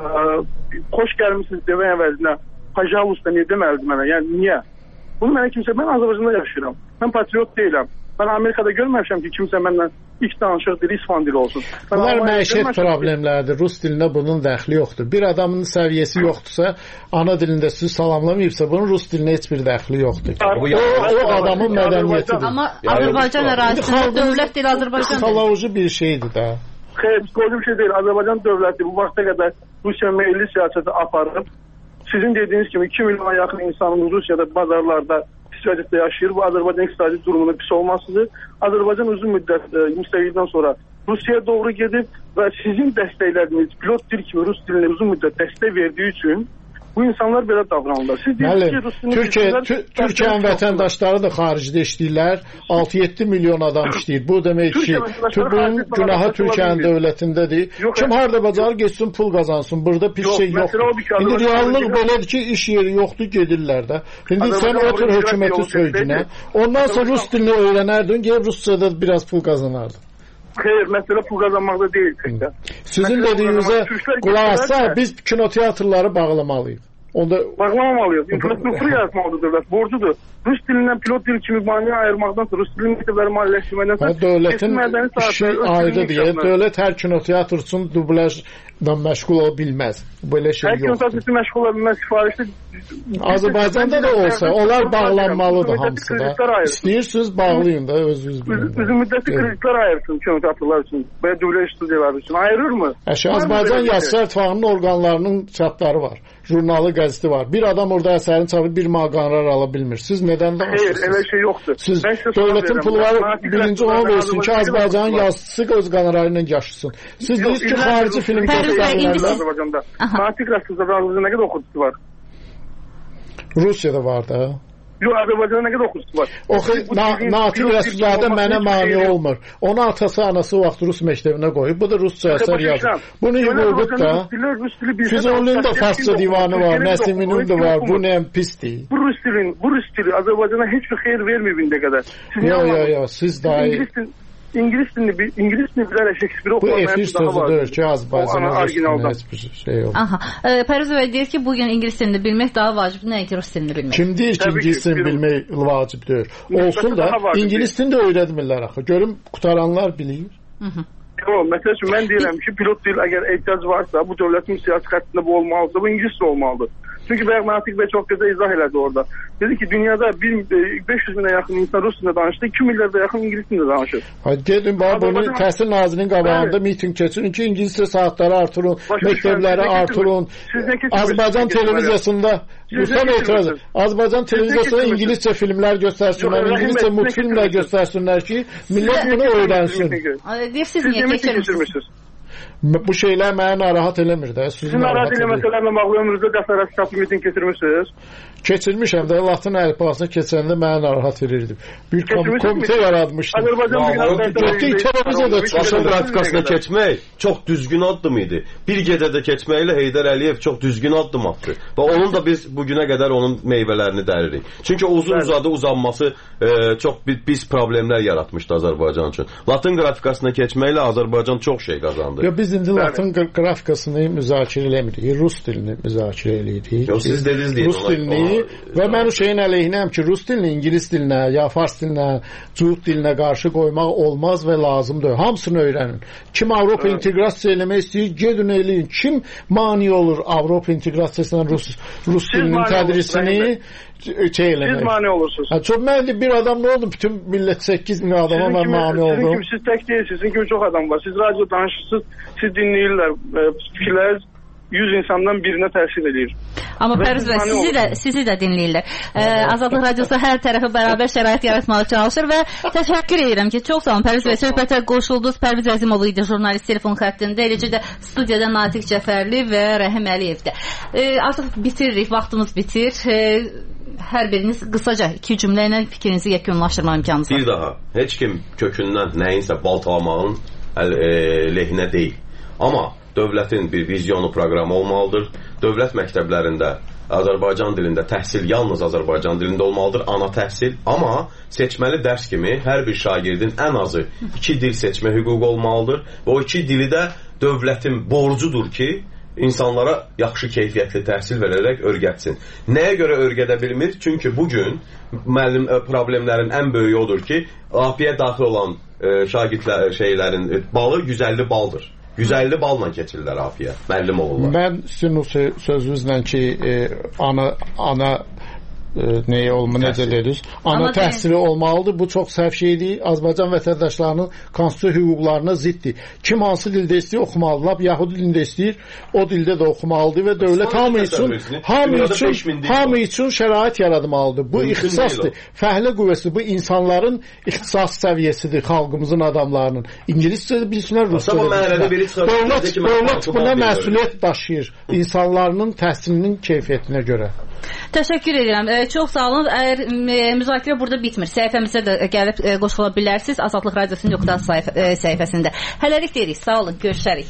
e, xoş gəlmisiniz demək əvəzinə pajalusta niyə deməlidir mənə? Yəni niyə? Bunu mənə kimsə, mən Azərbaycanda yaşayıram. Mən patriot deyiləm. Mən Amerikada görməmişəm ki, kimsə mənlə ilk danışıq dili İspan dili olsun. Mən Bunlar məişət problemlərdir. Rus dilinə bunun dəxli yoxdur. Bir adamın səviyyəsi yoxdursa, ana dilində sizi salamlamayıbsa, bunun rus dilinə heç bir dəxli yoxdur. O, o adamın mədəniyyətidir. Amma Azərbaycan ərazisində dövlət dili Azərbaycan dili. Psixoloji bir şeydir də. Xeyr, psixoloji bir şey deyil. Azərbaycan dövləti bu vaxta qədər Rusiya milli siyasəti aparıb. Sizin dediyiniz kimi iki milyona yaxın insanın Rusiyada bazarlarda vəziyyətdə yaşayır. Bu Azərbaycan iqtisadi durumunun pis olmasıdır. Azərbaycan uzun müddət müstəqillikdən sonra Rusiyaya doğru gedib və sizin dəstəkləriniz pilot dil kimi rus dilinə uzun müddət dəstək verdiyi üçün bu insanlar belə davranırlar. Siz deyirsiniz ki, Rusiyanın Türkiyə, Türkiyənin vətəndaşları da xaricdə işləyirlər. altı yeddi milyon adam işləyir. Bu demək ki, bunun günahı Türkiyənin dövlətindədir. Kim harda bacarır getsin pul qazansın. Burada pis şey yoxdur. İndi reallıq belədir ki, iş yeri yoxdur, gedirlər də. İndi sən otur hökuməti söygünə. Ondan sonra rus dilini öyrənərdin, gəlib Ruscada biraz pul qazanardın. Xeyr, məsələ pul qazanmaqda deyil təkdə. Sizin dediyinizə qulaq assaq, biz kinoteatrları bağlamalıyıq. Onda bağlamamalıyıq. İnfrastrukturu yaratmalıdır dövlət. Borcudur. Rus dilindən pilot dil kimi maneə ayırmaqdansa, rus dilinin məktəbləri maliyyələşdirməkdənsə, dövlətin işi ayrıdır deyə, dövlət hər kinoteatr üçün dublajla məşğul ola bilməz. Belə şey yoxdur. Hər kinoteatr üçün məşğul ola bilməz sifarişdə Azərbaycanda da olsa, onlar bağlanmalıdır hamısı da. İstəyirsiniz, bağlayın da özünüz bilin. Uzun müddətli kreditlər ayırsın kinoteatrlar üçün və dublaj studiyaları üçün. Ayırırmı? Azərbaycan Yazıçılar İttifaqının orqanlarının çatları var. Jurnalı, qəzeti var. Bir adam orada əsərini çapıb bir maqarar ala bilmir. Siz nədən danışırsınız? Xeyr, elə şey yoxdur. Siz dövlətin pulları birinci ona versin ki, Azərbaycanın yazıçısı öz qanararı ilə yaşasın. Siz deyirsiniz ki, xarici film göstərirlər. Azərbaycanda. Natik Rəsulzadənin nə qədər oxucusu var? Rusiyada var da. Yox, Azərbaycanda nə qədər oxucusu var? Oxu, Natik Rəsulzadə mənə mane olmur. Onu atası, anası vaxt Rus məktəbinə qoyub. Bu da Rusca əsər yazır. Bunu yığılıb da. Füzulinin də farsça divanı var, Nəsiminin də var. Bu nəyəm pisdir. Bu Rus dilin, bu Rus dili Azərbaycana heç bir xeyir vermir indi qədər. Yox, yox, yox, siz daha iyi. İngilis dilini, İngilis dilini bilərək Şekspiri oxumayan bu efir sözüdür ki, Azərbaycanın heç bir şey yox. Aha, Pərviz bəy deyir ki, bugün İngilis dilini bilmək daha vacib, nəinki Rus dilini bilmək. Kim deyir ki, İngilis dilini bilmək vacibdir? Olsun da, İngilis dilini də öyrətmirlər axı. Görüm, qutaranlar bilir. Yox, məsəl üçün, mən deyirəm ki, pilot dil əgər ehtiyac varsa, bu dövlətin siyasi xəttində bu olmalıdır, bu İngilis dili olmalıdır. Çünki bəyə Natik bəy çox gözəl izah elədi orada. Dedi ki, dünyada beş yüz minə yaxın insan Rus dilində danışdı, iki milyarda yaxın İngilis dilində danışır. Gedin, bunu Təhsil Nazirinin qabağında miting keçirin ki, İngiliscə saatları artırın, məktəbləri artırın. Azərbaycan televiziyasında Azərbaycan televiziyasında İngiliscə filmlər göstərsinlər, İngiliscə multfilmlər göstərsinlər ki, millət bunu öyrənsin. Deyirsiz, niyə keçirmişsiniz? Bu şeylər mənə narahat eləmir də. Sizin narahat eləməsələrlə bağlı ömrünüzdə dəfələrlə kitablı miting keçirmişsiniz? Keçirmişəm də, Latin əlifbasına keçəndə mənə narahat edirdim. Bir komitə yaratmışdım. Getdik televiziyada çıxışın praktikasına keçmək çox düzgün addım idi. Bir gecədə keçməklə Heydər Əliyev çox düzgün addım atdı. Və onun da biz bugünə qədər onun meyvələrini dəririk. Çünki uzun uzadı uzanması e, çox pis problemlər yaratmışdı Azərbaycan üçün. Latin qrafikasına keçməklə Azərbaycan çox şey qazandı. Ya biz biz indi Latın qrafikasını müzakirə eləmirik, Rus dilini müzakirə eləyirik. Yox, siz dediniz deyin. Rus dilini və mən o şeyin əleyhinəm ki, Rus dilini İngilis dilinə, ya Fars dilinə, Cuhud dilinə qarşı qoymaq olmaz və lazımdır. Hamısını öyrənin. Kim Avropa evet. inteqrasiya eləmək istəyir, gedin eləyin. Kim mani olur Avropa inteqrasiyasına Rus Rus dilinin tədrisini şey eləmək. Siz mani olursunuz. Ha, çok mən bir adam ne oldu? Bütün millet sekiz bin adama ben mani oldum. Sizin gibi siz tek değilsiniz. Sizin gibi çok adam var. Siz radyo danışırsınız. Siz dinləyirlər. Fikirlər yüz insandan birinə təsir edir. Amma Pərviz bəy, sizi də, sizi də dinləyirlər. Ee, Azadlıq Radiosu hər tərəfə bərabər şərait yaratmağa çalışır və təşəkkür edirəm ki, çox sağ olun Pərviz bəy, söhbətə qoşuldunuz. Pərviz Əzimov idi jurnalist telefon xəttində, eləcə də studiyada Natiq Cəfərli və Rəhim Əliyevdir. Ee, artıq bitiririk, vaxtımız bitir. Ee, hər biriniz qısaca iki cümlə ilə fikrinizi yekunlaşdırma imkanınız var. Bir daha, heç kim kökündən nəyinsə baltalamağın əl, e, lehinə deyil. Amma dövlətin bir vizyonu proqramı olmalıdır. Dövlət məktəblərində Azərbaycan dilində təhsil yalnız Azərbaycan dilində olmalıdır, ana təhsil. Amma seçməli dərs kimi hər bir şagirdin ən azı iki dil seçmə hüququ olmalıdır. Və o iki dili də dövlətin borcudur ki, insanlara yaxşı keyfiyyətli təhsil verərək örgətsin. Nəyə görə örgədə bilmir? Çünki bugün müəllim problemlərin ən böyüyü odur ki, A P-yə daxil olan e, şagirdlər şeylərin e, balı yüz əlli baldır. yüz əlli balla keçirlər A P-yə, müəllim olurlar. Mən sizin o sözünüzlə ki, e, ana ana e, nəyə olma, necə deyirik? Ana Amma təhsili deyil. olmalıdır. Bu çox səhv şeydir. Azərbaycan vətəndaşlarının konstitusiya hüquqlarına ziddir. Kim hansı dildə istəyir oxumalıdır, yaxud dilində istəyir, o dildə də oxumalıdır və dövlət hamı üçün hamı üçün hamı üçün şərait yaratmalıdır. Bu ixtisasdır. Fəhlə qüvvəsi, bu insanların ixtisas səviyyəsidir, xalqımızın adamlarının. İngiliscə də bilsinlər, rusca da bilsinlər. Dövlət, dövlət buna məsuliyyət daşıyır insanların təhsilinin keyfiyyətinə görə. Təşəkkür edirəm. E, çox sağ olun. Əgər e, müzakirə burada bitmir, səhifəmizə də gəlib e, qoşula bilərsiniz. Azadlıq Radiosunun nöqtə səhifə, e, səhifəsində. Hələlik deyirik. Sağ olun. Görüşərik.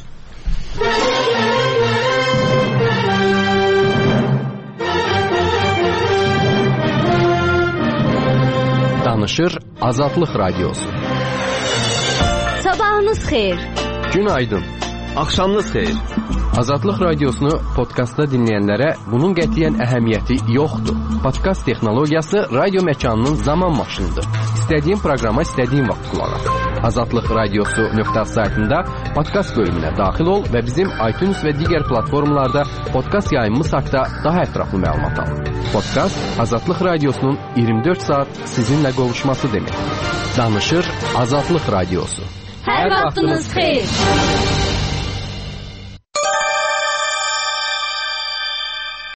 Danışır Azadlıq Radiosu. Sabahınız xeyir. Günaydın. Axşamınız xeyir. Azadlıq Radiosunu podkastda dinləyənlərə bunun qətiyyən əhəmiyyəti yoxdur. Podkast texnologiyası radio məkanının zaman maşınıdır. İstədiyin proqrama istədiyin vaxt qulaq as. Azadlıq Radiosu nöqtə saytında podkast bölümünə daxil ol və bizim iTunes və digər platformalarda podkast yayımımız haqqında daha ətraflı məlumat al. Podkast Azadlıq Radiosunun iyirmi dörd saat sizinlə qovuşması deməkdir. Danışır Azadlıq Radiosu. Hər vaxtınız xeyir.